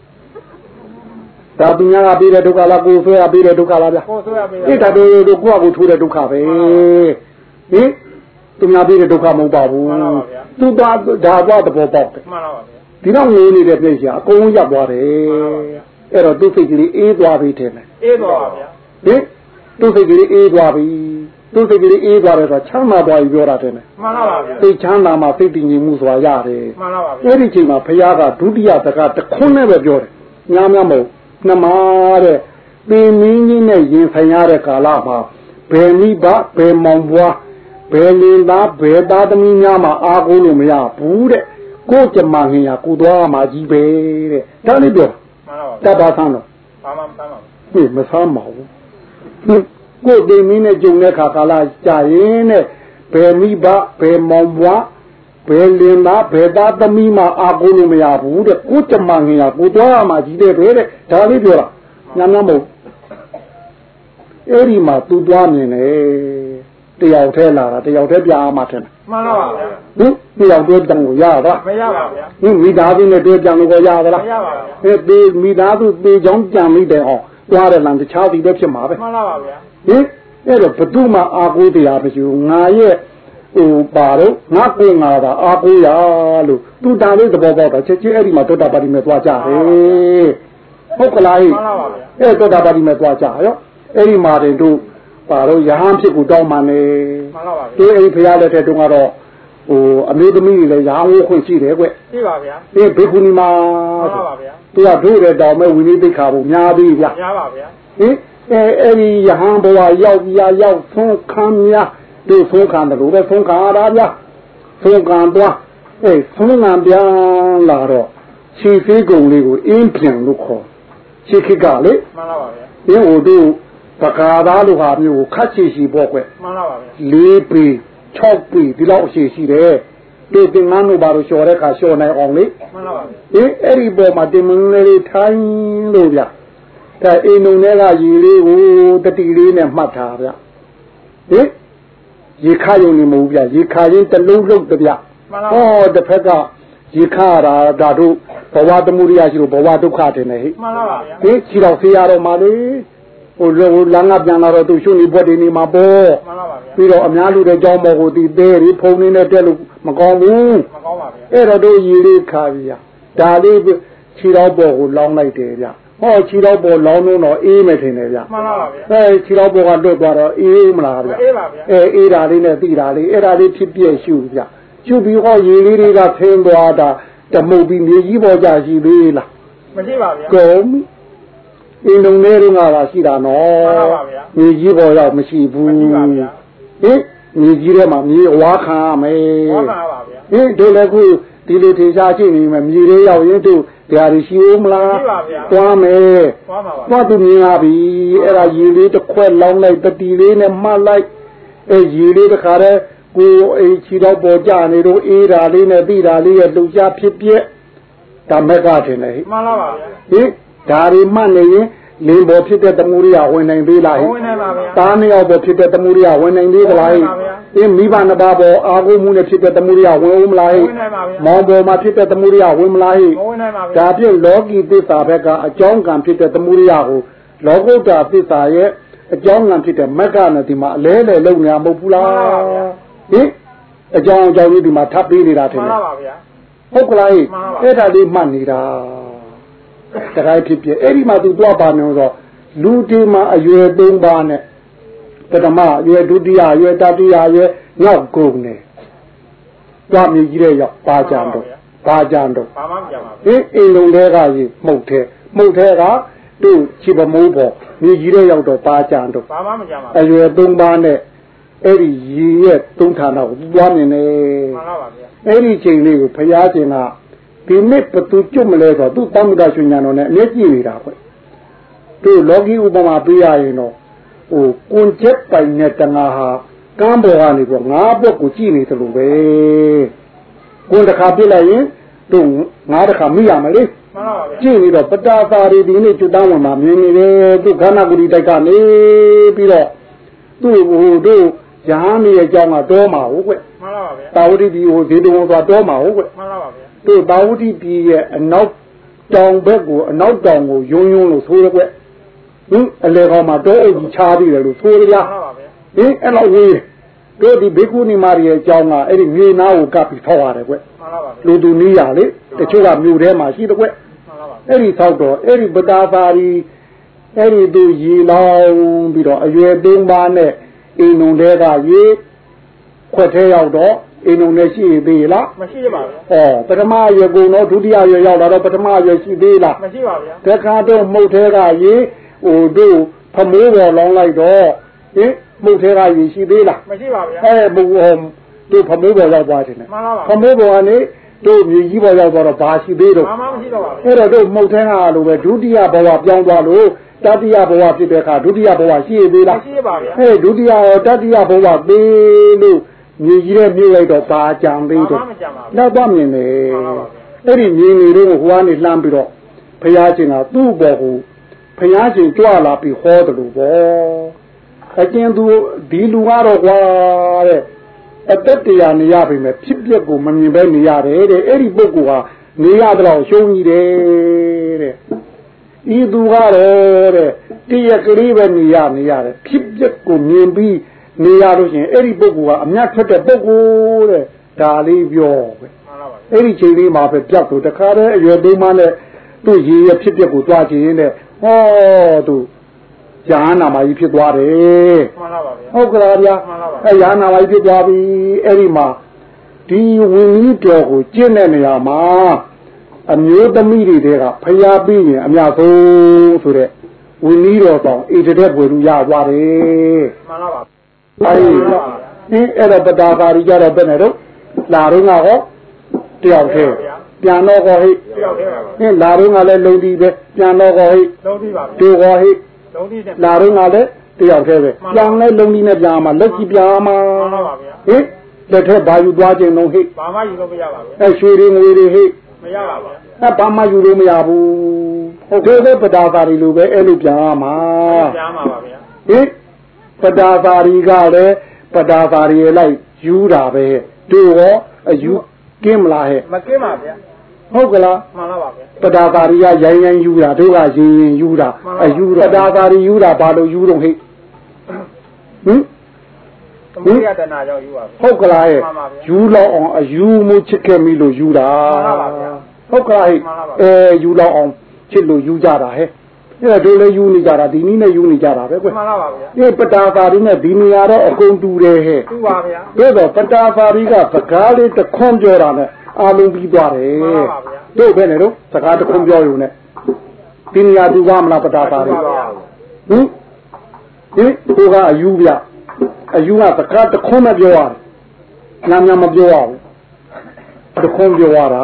[SPEAKER 2] ဒါသူများကပြီးတဲ့ဒုက္ခလားကိုဆွဲကပြီးတဲ့ဒုက္ခလားဗျာ
[SPEAKER 3] ကိုဆိုရပြီ
[SPEAKER 2] ဣတတို့ကိုယ့်အကိုထိုးတဲ့ဒုက္ခပဲဟင်သူများပြီးတဲ့ဒုက္ခမဟုတ်ပါဘူးသူသွားဒါသွားသဘောပေါက်တယ်
[SPEAKER 3] မှန်ပါဗျာ
[SPEAKER 2] ဒီတော့ငြိနေတဲ့ပြည့်စရာအကုန်ရပ်သွားတယ်အဲ့တော့သူ့စိတ်ကလေးအေးသွားပြီထင်တယ်
[SPEAKER 3] အေးတော့ပါဗျာ
[SPEAKER 2] ဟင်သူ့စိတ်ကလေးအေးသွားပြီသူ့စိတ်ကလေးအေးသွားတယ်ဆိုတော့ချမ်းသာသွားပြီပြောတာတယ်
[SPEAKER 3] မှန်ပါဗျာ
[SPEAKER 2] စိတ်ချမ်းသာမှစိတ်တည်ငြိမ်မှုဆိုတာရတယ်
[SPEAKER 3] မှန်ပါဗျာ
[SPEAKER 2] အဲ့ဒီချိန်မှာဘုရားကဒုတိယစကားတစ်ခွန်းနဲ့ပဲပြောတယ်ညာများမဟုတ်နှမတဲ့ပင်မင်းကြီးနဲ့ရင်ဆိုင်ရတဲ့ကာလမှာဘယ်နိဗ္ဗာန်ဘယ်မောင်ဘွားဘယ်လင်သားဘယ်သားသမီးများမှာအားကိုးလို့မရဘူးတဲ့ကိုကြမငင်ရကိုသွားမှာကြီးပဲတဲ့ဒါလေးပြော
[SPEAKER 3] မှန်ပါ
[SPEAKER 2] တ
[SPEAKER 3] ဗျာ
[SPEAKER 2] တ်ပါဆန်းတော့
[SPEAKER 3] ဘာမှမဆမ်းပါဘူး
[SPEAKER 2] ဟိမဆန်းပါဘူးကိုတိမ်မင်းနဲ့ကြုံတဲ့ခါကာလကြာရင်တဲ့ဘယ်မိဘဘယ်မောင်ဘွားဘယ်လင်သားဘယ်သားသမီးမှာအားကိုးလို့မရဘူးတဲ့ကိုကြမငင်ရကိုသွားမှာကြီးတယ်ပဲတဲ့ဒါလေးပြောတာညာမဟုတ်အဲ့ဒီမှာသူသွားမြင်တယ်တယောက်တည်းလာတာတယောက်တည်းပြားမှထင်တယ်
[SPEAKER 3] မှန်ပါဗျာ
[SPEAKER 2] ဟင်တယောက်တည်းတန်ကိုရတာ
[SPEAKER 3] မရပါဗျာ
[SPEAKER 2] ဟင်မိသားစုနဲ့တွေ့ကြံလို့ကိုရသလား
[SPEAKER 3] မရပါဗျာ
[SPEAKER 2] ဟဲ့ဒီမိသားစုပေချောင်းကြံမိတယ်ဟောသွားတယ်လမ်းတခြားစီပဲဖြစ်မှာပဲ
[SPEAKER 3] မှန်ပါဗျာ
[SPEAKER 2] ဟင်အဲ့တော့ဘသူမှအာကိုးတရားမရှိဘူးငါရဲ့ဟိုပါတော့ငါကိုငါတာအာကိုးရလို့သူတာလေးသဘောပေါက်တာချက်ချင်းအဲ့ဒီမှာသောတာပတိမဲ့သွားကြတယ်ဟုတ်ကလားဟိ
[SPEAKER 3] မှန်ပါဗျာ
[SPEAKER 2] အဲ့သောတာပတိမဲ့သွားကြရောအဲ့ဒီမှာတင်တို့ပါတော့ယဟန်ဖြစ်ကိုတောင်းမှန်နေ
[SPEAKER 3] မှန်ပါဗျာ
[SPEAKER 2] ဒီအဲ့ဒီဖရားလက်ထက်တုန်းကတော့ဟိုအမျိုးသမီးတွေလည်းရာဝခွင့်ရှိတယ်ကွ
[SPEAKER 3] ရှိပါဗျာ
[SPEAKER 2] ဒီဘေကုဏီမှာ
[SPEAKER 3] မှန်ပါဗျာ
[SPEAKER 2] သူကတို့တဲ့တောင်မဲ့ဝိနည်းသိက္ခာကိုများပြီးဗျ
[SPEAKER 3] မရပါဗျာ
[SPEAKER 2] ဟင်အဲ့ဒီယဟန်ဘဝရောက်ပြရောက်ဆုံးခံများတို့ဆုံးခံတယ်လို့ပဲဆုံးခံရတာဗျဆုံးခံသွားဆုံးခံပြန်လာတော့ခြေသေးကုံလေးကိုအင်းပြန်လို့ခေါ်ခြေခိကလေ
[SPEAKER 3] မှန်ပါဗျာ
[SPEAKER 2] ဒီဟိုတို့ပကာသားလိုဟာမျိုးကိုခတ်ချီရှိပေါ့ကွ
[SPEAKER 3] မှန်ပါဗျာ
[SPEAKER 2] 4ပေ6ပေဒီလောက်အရှိရှိတယ်ဒီတင်ငန်းတို့ဘာလို့လျှော်တဲ့ခါလျှော်နိုင်အောင်လေ
[SPEAKER 3] မှန်ပါဗျာ
[SPEAKER 2] အဲ့ဒီပေါ်မှာတင်မင်းလေးထိုင်းလို့ဗျဒါအိမ်ုံတွေကရေလေးကိုတတိလေးနဲ့မှတ်ထားဗျဟင်ရေခါယုံနေမဟုတ်ဗျရေခါရင်တလုံးလုံးတဗျ
[SPEAKER 3] မှန်ပါ
[SPEAKER 2] ဟောတစ်ဖက်ကရေခါတာဒါတို့ဘဝတမှုရိယရှိလို့ဘဝဒုက္ခတင်နေဟိ
[SPEAKER 3] မှန်ပါဗျာ
[SPEAKER 2] ဟင်ခြေတော်ဆေးရတော့မှလေဟိုလမ်းကပြန်လာတော့သူရှုနေဘွက်တွေနေမှာပေါ့
[SPEAKER 3] မှန်ပါဗျာ
[SPEAKER 2] ပြီးတော့အများလူတဲ့ကြောင်းပေါ်ကိုတီးသေးပြီးဖုံနေနဲ့တက်လို့မကောင်းဘူး
[SPEAKER 3] မကောင်းပါဗျာ
[SPEAKER 2] အဲ့တော့တို့ရေလေးခါပြီရဒါလေးခြေတော်ပေါ်ကိုလောင်းလိုက်တယ်ဗျဟောခြေတော်ပေါ်လောင်းတော့အေးမယ်ထင်တယ်ဗျ
[SPEAKER 3] မှန်ပါဗျာ
[SPEAKER 2] ခြေတော်ပေါ်ကလွတ်သွားတော့အေးမလားဗျ
[SPEAKER 3] အေးပါဗျာ
[SPEAKER 2] အေးတာလေးနဲ့တိတာလေးအဲ့ဒါလေးဖြစ်ပြည့်ရှုဗျရှုပြီးဟောရေလေးတွေကဖင်းသွားတာတမှုတ်ပြီးမြေကြီးပေါ်ကြရှိသေးလား
[SPEAKER 3] မရှိပါဗျာ
[SPEAKER 2] ကုန်အင်းလုံးလေးတော့ငါပါရှိတာနော်
[SPEAKER 3] မှန်ပါဗျာ
[SPEAKER 2] မြေကြီးပေါ်တော့မရှိဘူး
[SPEAKER 3] မရှိပါဗျာ
[SPEAKER 2] ဟင်မြေကြီးထဲမှာမြေအဝါခံရမယ်
[SPEAKER 3] ဝါမှာပါဗျာ
[SPEAKER 2] ဟင်တို့လည်းခုဒီလိုထေရှားရှိနေမယ်မြေလေးရောက်ရင်တို့တရားတွေရှိဦးမလား
[SPEAKER 3] ရှိပါဗျာ
[SPEAKER 2] သွားမယ်
[SPEAKER 3] ဝါမှာပါ
[SPEAKER 2] သွားသူမြင်လာပြီအဲ့ဒါရေလေးတစ်ခွက်လောင်းလိုက်တတိလေးနဲ့မှတ်လိုက်အဲ့ရေလေးတစ်ခါတည်းကိုအိချီတော့ပေါ်ကြနေတော့အေးတာလေးနဲ့တိတာလေးရဲ့လှူရှားဖြစ်ပြက်ဒါမက်ကထင်တယ်ဟိ
[SPEAKER 3] မှန်ပါဗျာ
[SPEAKER 2] ဟင်ဒါတွေမှတ်နေရင်လင်းပေါ်ဖြစ်တဲ့တမှုရိယဝင်နိုင်သေးလားဟိ
[SPEAKER 3] ဝင်နေပါဗျာ
[SPEAKER 2] သားနှစ်ယောက်ပေါ်ဖြစ်တဲ့တမှုရိယဝင်နိုင်သေးသလားဟိ
[SPEAKER 3] ဝင်နိုင်ပါဗျာ
[SPEAKER 2] အင်းမိဘနှစ်ပါးပေါ်အာဟုမှုနဲ့ဖြစ်တဲ့တမှုရိယဝင်ဦးမလားဟိ
[SPEAKER 3] ဝင်နိုင်ပါဗျာ
[SPEAKER 2] မောင်ပေါ်မှာဖြစ်တဲ့တမှုရိယဝင်မလားဟိ
[SPEAKER 3] မဝင်နိုင်ပါဗျာ
[SPEAKER 2] ဒါဖြင့်လောကီသစ္စာဘက်ကအကြောင်းကံဖြစ်တဲ့တမှုရိယကိုလောကုတ္တသစ္စာရဲ့အကြောင်းကံဖြစ်တဲ့မက္ခနဲ့ဒီမှာအလဲလဲလုံညာမဟုတ်ဘူးလားဟင်အကြောင်းကြီးဒီမှာထပ်ပေးနေတာထင်
[SPEAKER 3] မှန်
[SPEAKER 2] တယ်
[SPEAKER 3] ပါဗျာ
[SPEAKER 2] ဟုတ်ကလားဟိ
[SPEAKER 3] မှန်ပါ
[SPEAKER 2] အဲ့ဒါလေးမှတ်နေတာတခါဖြစ်ဖြစ်အဲ့ဒီမှာသူသွားပါနေတော့လူတီမှာအရွယ်၃ပါးနဲ့ပထမအရွယ်ဒုတိယအရွယ်တတိယအရွယ်နောက်ကုန်နေသွားမြည်ကြီးတဲ့ရောက်ပါကြံတော့ပါကြံတော့
[SPEAKER 3] ဘာမှမကြပါဘူး
[SPEAKER 2] ဒီအိမ်လုံးတွေကကြီးမှုတ်ထဲကသူ့ချီပမိုးပေါ်မြည်ကြီးတဲ့ရောက်တော့ပါကြံတော့
[SPEAKER 3] ဘာမှမကြပါဘူး
[SPEAKER 2] အရွယ်၃ပါးနဲ့အဲ့ဒီရေရဲ့သုံးဌာနကိုသွားမြင်နေ
[SPEAKER 3] မှန်ပါဗျာ
[SPEAKER 2] အဲ့ဒီချိန်လေးကိုဘုရားရှင်ကဒီနေ့ဘသူကျွတ်မလဲဆိုတော့သူတမ္မတရှင်ညာတော်နဲ့အမျက်ကြည့်နေတာခွသူလောကီဥပမာပေးရရင်တော့ဟိုကွန်ချက်ပိုင်နဲ့တဏှာဟာကမ်းပေါ်ကနေပေါ့ငါးဘက်ကိုကြည့်နေတယ်လို့ပဲကိုယ်တစ်ခါပြစ်လိုက်ရင်တို့ငါးတစ်ခါမိရမယ်လေ
[SPEAKER 3] မှန်ပါဗျာ
[SPEAKER 2] ကြည့်နေတော့ပတာသာရီဒီနေ့ကျွတ်တန်းဝင်မှာမြင်နေတယ်သူခန္ဓာကိုယ်ဒီတိုက်ကနေပြီးတော့သူ့ဟိုတို့ရဟန်းရဲ့အကြောင်းကတော့မှာဟုတ်ကွ
[SPEAKER 3] မှန်ပါဗျာ
[SPEAKER 2] တာဝတိပြည်ဟိုဇေတဝန်သွားတော့မှာဟုတ်ကွ
[SPEAKER 3] မှန်ပါဗျာ
[SPEAKER 2] သူတာဝတိပြည်ရဲ့အနောက်တောင်ဘက်ကိုအနောက်တောင်ကိုယုံယုံလို့ဆိုရကွအလေကောင်မှာတော့အကြီးချားပြီးတယ်လို့ဆိုရလား
[SPEAKER 3] မှန်ပါဗျာ
[SPEAKER 2] အဲ့လောက်ကြီးတို့ဒီဘေကုနီမာရီရဲ့အကြောင်းကအဲ့ဒီမြေနာကိုကပ်ပြီးထောက်ရတယ်ကွ
[SPEAKER 3] မှန်ပါဗျာ
[SPEAKER 2] လူသူနီးရလေတချို့ကမြို့ထဲမှာရှိတယ်ကွအဲ့ဒီသောက်တော့အဲ့ဒီပတာသာရီအဲ့ဒီသူရေလောင်းပြီးတော့အရွယ်3ပါးနဲ့အိမ်ုံတဲကရေခွက်ထဲရောက်တော့အိမ်ုံနဲ့ရှိသေးလား
[SPEAKER 3] မရှိပါဘူး
[SPEAKER 2] ပထမရွယ်ကုန်တော့ဒုတိယရွယ်ရောက်လာတော့ပထမရွယ်ရှိသေးလား
[SPEAKER 3] မရှိပါဗျာ
[SPEAKER 2] တခါတော့မှုတ်ထဲကရေဟိုတို့ဖမိုးပေါ်လောင်းလိုက်တော့ဟင်မှုတ်ထဲကရေရှိသေးလား
[SPEAKER 3] မရှိပါဗျာ
[SPEAKER 2] ဘုံတို့ဖမိုးပေါ်ရောက်သွားတယ်
[SPEAKER 3] မှန်ပါပါ
[SPEAKER 2] ဖမိုးပေါ်ကနေတို့မြေကြီးပေါ်ရောက်တော့ဘာရှိသေးတော့
[SPEAKER 3] မှန်မရှိတော့ပါဘူး
[SPEAKER 2] အဲ့တော့တို့မှုတ်ထဲကလိုပဲဒုတိယဘဝပြောင်းသွားလို့တတိယဘဝဖြစ်တဲ့အခါဒုတိယဘဝရှိသေးလား
[SPEAKER 3] မရှိပါဗျာ
[SPEAKER 2] ဒုတိယရောတတိယဘဝသေးလို့မြေကြီးရဲ့မြို့လိုက်တော့ဘာကြံသေးတော့နောက်တော့မြင်တယ်အဲ့ဒီမြင်နေတော့ဟိုကနေလှမ်းပြီးတော့ဘုရားရှင်ကသူ့ဘော်ကိုဘုရားရှင်ကြွလာပြီးဟောတယ်လို့ပေါ့အကျဉ်းသူဒီလူကတော့ကွာတဲ့အသက်တရားနေရပြီမဲ့ဖြစ်ပျက်ကိုမမြင်ပဲနေရတယ်တဲ့အဲ့ဒီပုဂ္ဂိုလ်ဟာနေရတော့ရှုံးကြီးတယ်တဲ့ဤသူကတော့တဲ့တရက်ကလေးပဲနေရတယ်ဖြစ်ပျက်ကိုမြင်ပြီးနေရလို့ရှင်အဲ့ဒီပုဂ္ဂိုလ်ကအမြတ်ထွက်တဲ့ပုဂ္ဂိုလ်တဲ့ဒါလေးပြောပဲအဲ့ဒီချိန်လေးမှာပဲပြောက်လို့တခါတည်းအရွယ်သေးမှနဲ့သူ့ရေရဖြစ်ပျက်ကိုတွားခြင်းနဲ့ဟောသူญาณနာမကြီးဖြစ်သွားတယ်
[SPEAKER 3] မှန်ပါပါဗျာ
[SPEAKER 2] ဟုတ်ကလားဗျာအဲญาณနာမကြီးဖြစ်သွားပြီအဲ့ဒီမှာဒီဝင်းကြီးတော်ကိုကျင့်တဲ့နေရာမှာအမျိုးသမီးတွေကဖျားပြီးရင်အများဆုံးဆိုတဲ့ဝင်းကြီးတော်တောင်ဣတတဲ့ဘွယ်လူရသွားတယ်
[SPEAKER 3] မှန်ပါပါ
[SPEAKER 2] အဲ့တော့ပတာပါရီကြတော့ဘယ်နဲ့တော့လာတော့ငါဟောတယောက်သေးပြန်တော့ဟောဟိ
[SPEAKER 3] တယောက်သေးပါ
[SPEAKER 2] လာတော့ငါလည်းလုံပြီးပဲပြန်တော့ဟောဟိ
[SPEAKER 3] လုံပြီးပါ
[SPEAKER 2] တူဟောဟိ
[SPEAKER 3] လုံးဒီနဲ့
[SPEAKER 2] လာတော့ငါလည်းတယောက်သေးပဲပြန်လဲလုံးဒီနဲ့ပြန်မှာလက်ကြည့်ပြန်မှာ
[SPEAKER 3] မှန်ပါပါဗျာ
[SPEAKER 2] ဟင်လက်ထက်ဘာယူသွားခြင်းလုံးဟိ
[SPEAKER 3] ဘာမှယူလို့မရပါဘူး
[SPEAKER 2] ရွှေတွေငွေတွေဟိ
[SPEAKER 3] မရပါဘူး
[SPEAKER 2] ဘာမှယူလို့မရဘူးဟုတ်ကဲ့ပတာသာရီလိုပဲအဲ့လိုပြန်မှာ
[SPEAKER 3] ပြန်မှာပါဗျာ
[SPEAKER 2] ဟင်ပတာသာရီကလည်းပတာသာရီလိုက်ယူတာပဲတို့ရောအယူကင်းမလားဟဲ့
[SPEAKER 3] မကင်းပါဗျာ
[SPEAKER 2] ဟုတ်ကလား
[SPEAKER 3] မှန်ပါပါဗျာ
[SPEAKER 2] ပတာသာရီကရိုင်းယူတာတို့ကရင်ယူတာအယူပတာသာရီယူတာဘာလို့ယူတော့ဟိဟင်
[SPEAKER 3] သမုဒယတနာကြောင့်ယူပါ
[SPEAKER 2] ဟုတ်ကလားဟဲ့ယူလောက်အောင်အယူမှုချစ်ခဲ့မိလို့ယူတာ
[SPEAKER 3] မှန်ပါပါဗျာ
[SPEAKER 2] ဟုတ်ကလားဟဲ့ယူလောက်အောင်ချစ်လို့ယူကြတာဟဲ့အဲ့တို့လည်းယူနေကြတာဒီနည်းနဲ့ယူနေကြတာပဲကွ
[SPEAKER 3] မှန်ပါပါဗျာ
[SPEAKER 2] ပတာသာရီနဲ့ဒီနေရာတော့အကုန်တူတယ်ဟဲ့
[SPEAKER 3] တူပါဗျာ
[SPEAKER 2] ဒါတော့ပတာသာရီကစကားလေးတခွန်းပြောတာနဲ့အာလုံးပြီးသွားတယ်
[SPEAKER 3] မှန်ပါဗျာ
[SPEAKER 2] တို့ပဲနဲ့တော့စကားတခွန်းပြောရုံနဲ့ဒီနေရာတူပါမလားပတာသာရီဟင်ကိုကအယူဗျအယူကစကားတခွန်းမပြောရတယ်နာမမပြောရဘူးတခွန်းပြောရတာ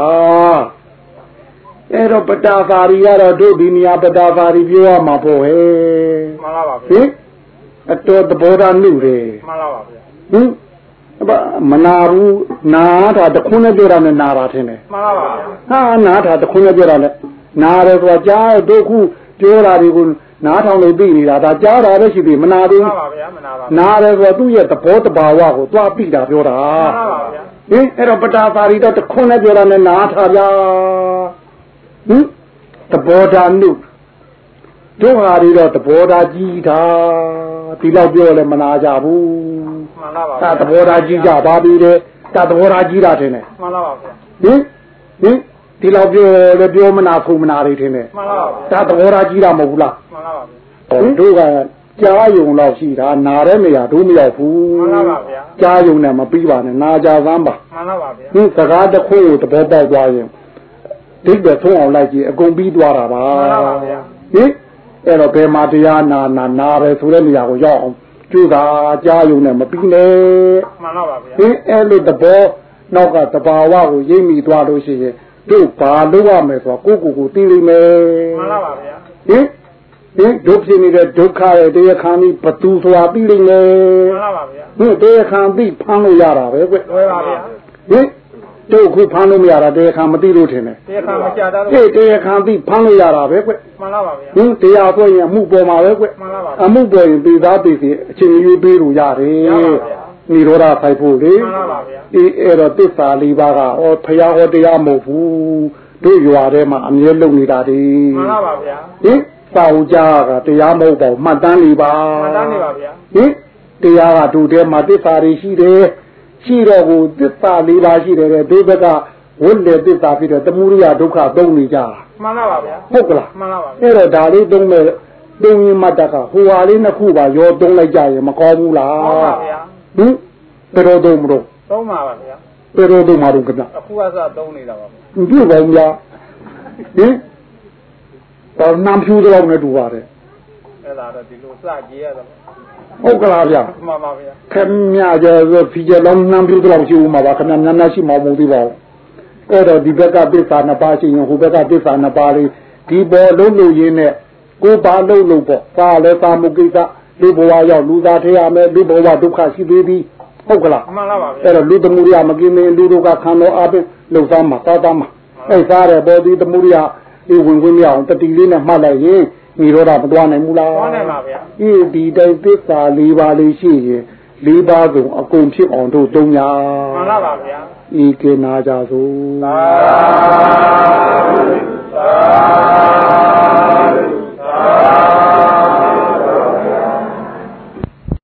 [SPEAKER 2] အဲ့တော့ပတာသာရီကတော့တို့ဒီနေရာပတာသာရီပြောရမှာပေါ့ဟဲ့
[SPEAKER 3] မှန်ပါပါ
[SPEAKER 2] ဟင်အတော်သဘောထားနှုတ်တယ်
[SPEAKER 3] မှန်ပါပါဗျာ
[SPEAKER 2] ဟင်မနာဘူးနာတာတခွန်းနဲ့ပြောတာနဲ့နာတာထင်တယ်
[SPEAKER 3] မှန်ပါပါဗျာ
[SPEAKER 2] ဟာနာတာတခွန်းနဲ့ပြောတာနဲ့နာတယ်ဆိုတာကြားတို့ခုပြောတာတွေကိုနားထောင်လို့သိနေတာဒါကြားတာလည်းရှိပြီမနာဘူး
[SPEAKER 3] မှန်ပါဗျာမနာပါ
[SPEAKER 2] နာတယ်ဆိုတာသူ့ရဲ့သဘောတဘာဝကိုသွားပြီးတာပြောတာ
[SPEAKER 3] မှန်ပါဗျာ
[SPEAKER 2] ဟင်အဲ့တော့ပတာသာရီတော့တခွန်းနဲ့ပြောတာနဲ့နာထားဗျာဟင်သဘောထားနုတို့ဟာတွေတော့သဘောထားကြီးတာဒီလောက်ပြောလဲမနာကြဘူး
[SPEAKER 3] မှန်ပါပါ
[SPEAKER 2] သဘောထားကြီးကြပါပြီတဲ့သဘောထားကြီးတာထင်တယ်
[SPEAKER 3] မှန်ပါပါဗျာ
[SPEAKER 2] ဟင်ဒီလောက်ပြောလဲပြောမနာဖုံမနာတွေထင်တယ်
[SPEAKER 3] မှန်ပါပါ
[SPEAKER 2] သဘောထားကြီးတာမဟုတ်ဘူးလား
[SPEAKER 3] မှန်ပါပါ
[SPEAKER 2] တို့ကကြားယုံလောက်ရှိတာနာတဲ့နေရာတို့မရောက်ဘူး
[SPEAKER 3] မှန်ပါပါဗျာ
[SPEAKER 2] ကြားယုံနဲ့မပြီးပါနဲ့နာကြသမ်းပါ
[SPEAKER 3] မှန်ပါပါဗျာ
[SPEAKER 2] ဟင်စကားတစ်ခုကိုသဘောပေါက်သွားရင်ဒိဋ္ဌိထုံးအောင်လိုက်ကြည့်အကုန်ပြီးသွားတာပါ
[SPEAKER 3] မှန်ပါပါဗျာ
[SPEAKER 2] ဟင်အဲ့တော့ဘယ်မှာတရားနာပဲဆိုတဲ့နေရာကိုရောက်အောင်ကျူတာကြားယုံနဲ့မပြီးနဲ့
[SPEAKER 3] မှန်ပါပါဗျာ
[SPEAKER 2] ဟင်အဲ့လိုသဘောနောက်ကတဘာဝကိုရိပ်မိသွားလို့ရှိရင်တို့ဘာလုပ်ရမယ်ဆိုတော့ကိုသိလိမ့်မယ်
[SPEAKER 3] မှန်ပါပါဗျာ
[SPEAKER 2] ဟင်ဒုက္ခဖြစ်နေတဲ့ဒုက္ခရဲ့တရားခံပြီးဘသူဆိုတာသိလိမ့်မယ်
[SPEAKER 3] မှန်ပါပါဗျာ
[SPEAKER 2] တရားခံသိဖမ်းလို့ရတာပဲကွ
[SPEAKER 3] လွယ်ပါဗျာ
[SPEAKER 2] ဟင်တို့ခုဖမ်းလို့မရတာတရားခံမသိလို့ထင်တယ်
[SPEAKER 3] တရားခံမကြတာတော့
[SPEAKER 2] တရားခံသိဖမ်းလို့ရတာပဲကွ
[SPEAKER 3] မှန်လားပါဗျာ
[SPEAKER 2] ဟင်တရားဆိုရင်အမှုပေါ်မှာပဲကွ
[SPEAKER 3] မှန်လားပါ
[SPEAKER 2] အမှုပေါ်ရင်ပြည်သားပြည်စီအချင်းယူပေးလို့ရတယ်နိရောဓဆိုင်ဖို့လေ
[SPEAKER 3] မှန်လားပါဗျာ
[SPEAKER 2] အဲ့တော့သစ္စာ၄ပါးကဖရာဟောတရားမဟုတ်ဘူးတို့ရွာထဲမှာအမြဲလုံနေတာဒီ
[SPEAKER 3] မှန်လားပါဗျာ
[SPEAKER 2] ဟင်စာဥကြကတရားမဟုတ်ပါဘူးမှတ်တမ်း၄ပါး
[SPEAKER 3] မှန်တမ်းနေပါဗျာ
[SPEAKER 2] ဟင်တရားကတို့ထဲမှာသစ္စာတွေရှိတယ်ရှိတော့ကိုသစ္စာ၄ပါးရှိတယ်ဒီဘက်ကဝိလေသစ္စာဖြစ်တဲ့သမုဒိယဒုက္ခသုံးနေကြတာ
[SPEAKER 3] မှန်လားပါဗျာ
[SPEAKER 2] ဟုတ်ကလား
[SPEAKER 3] မှန်လားပါဗျာ
[SPEAKER 2] အဲ့တော့ဒါလေးသုံးမဲ့သုံးရင်မတ်တကဟိုဟာလေးနှစ်ခုပါရောသုံးလိုက်ကြရင်မကောင်းဘူးလား
[SPEAKER 3] ဟုတ်ပါဗျာ
[SPEAKER 2] ဟင်ဘယ်တော့သုံးမလို့
[SPEAKER 3] သုံးပါပါဗျာ
[SPEAKER 2] ဘယ်တော့သုံးမှာတော့ခင်ဗျ
[SPEAKER 3] အခုကစသုံးနေတာပါဗျာ
[SPEAKER 2] မပြပါဘူးလားဟင်တော့နမ်ဖြူတော့နဲ့တူပါတယ်
[SPEAKER 3] အဲ့ဒါတော့ဒီလိုစကြည့်ရတော့
[SPEAKER 2] ဟုတ်ကလားဗျ
[SPEAKER 3] မှန်ပါဗျာ
[SPEAKER 2] ခင်ဗျာကျတော့ဖီကျလုံးနမ်ဖြူတော့ရှိဦးမှာပါခင်ဗျာများများရှိမှာမဟုတ်သေးပါဘူးအဲ့တော့ဒီဘက်ကသစ္စာနှစ်ပါးရှိရင်ဟိုဘက်ကသစ္စာနှစ်ပါးလေးဒီပေါ်လုံးလို့ရင်းနဲ့ကိုယ်ပါလုံးလို့ပေါ့ပါလဲပါမှုကိစ္စလူဘဝရောက်လူသားထဲရမယ်လူဘဝဒုက္ခရှိသေးသည်ဟုတ်ကလား
[SPEAKER 3] မှန်လားပါဗျာ
[SPEAKER 2] အဲ့တော့လူသမုဒိယမကင်းမင်းလူတို့ကခံတော်အပြင်လှုပ်သားမှာသားသားမှာအဲ့စားတဲ့ပေါ်ဒီသမုဒိယဒီဝင်ခွင့်မရအောင်တတိလေးနဲ့မှတ်လိုက်ရင်ညီရောတာမတွားနိုင်ဘူးလား
[SPEAKER 3] သွားနိုင်ပါဗျာ
[SPEAKER 2] ဒီတိုင်းသစ္စာ၄ပါးလေးရှိရင်၄ပါးကုန်အကုန်ဖြစ်အောင်တို့သုံးညာ
[SPEAKER 3] မှန်လားပါဗျာ
[SPEAKER 2] ဤကေနာကြသို့
[SPEAKER 3] သာသာ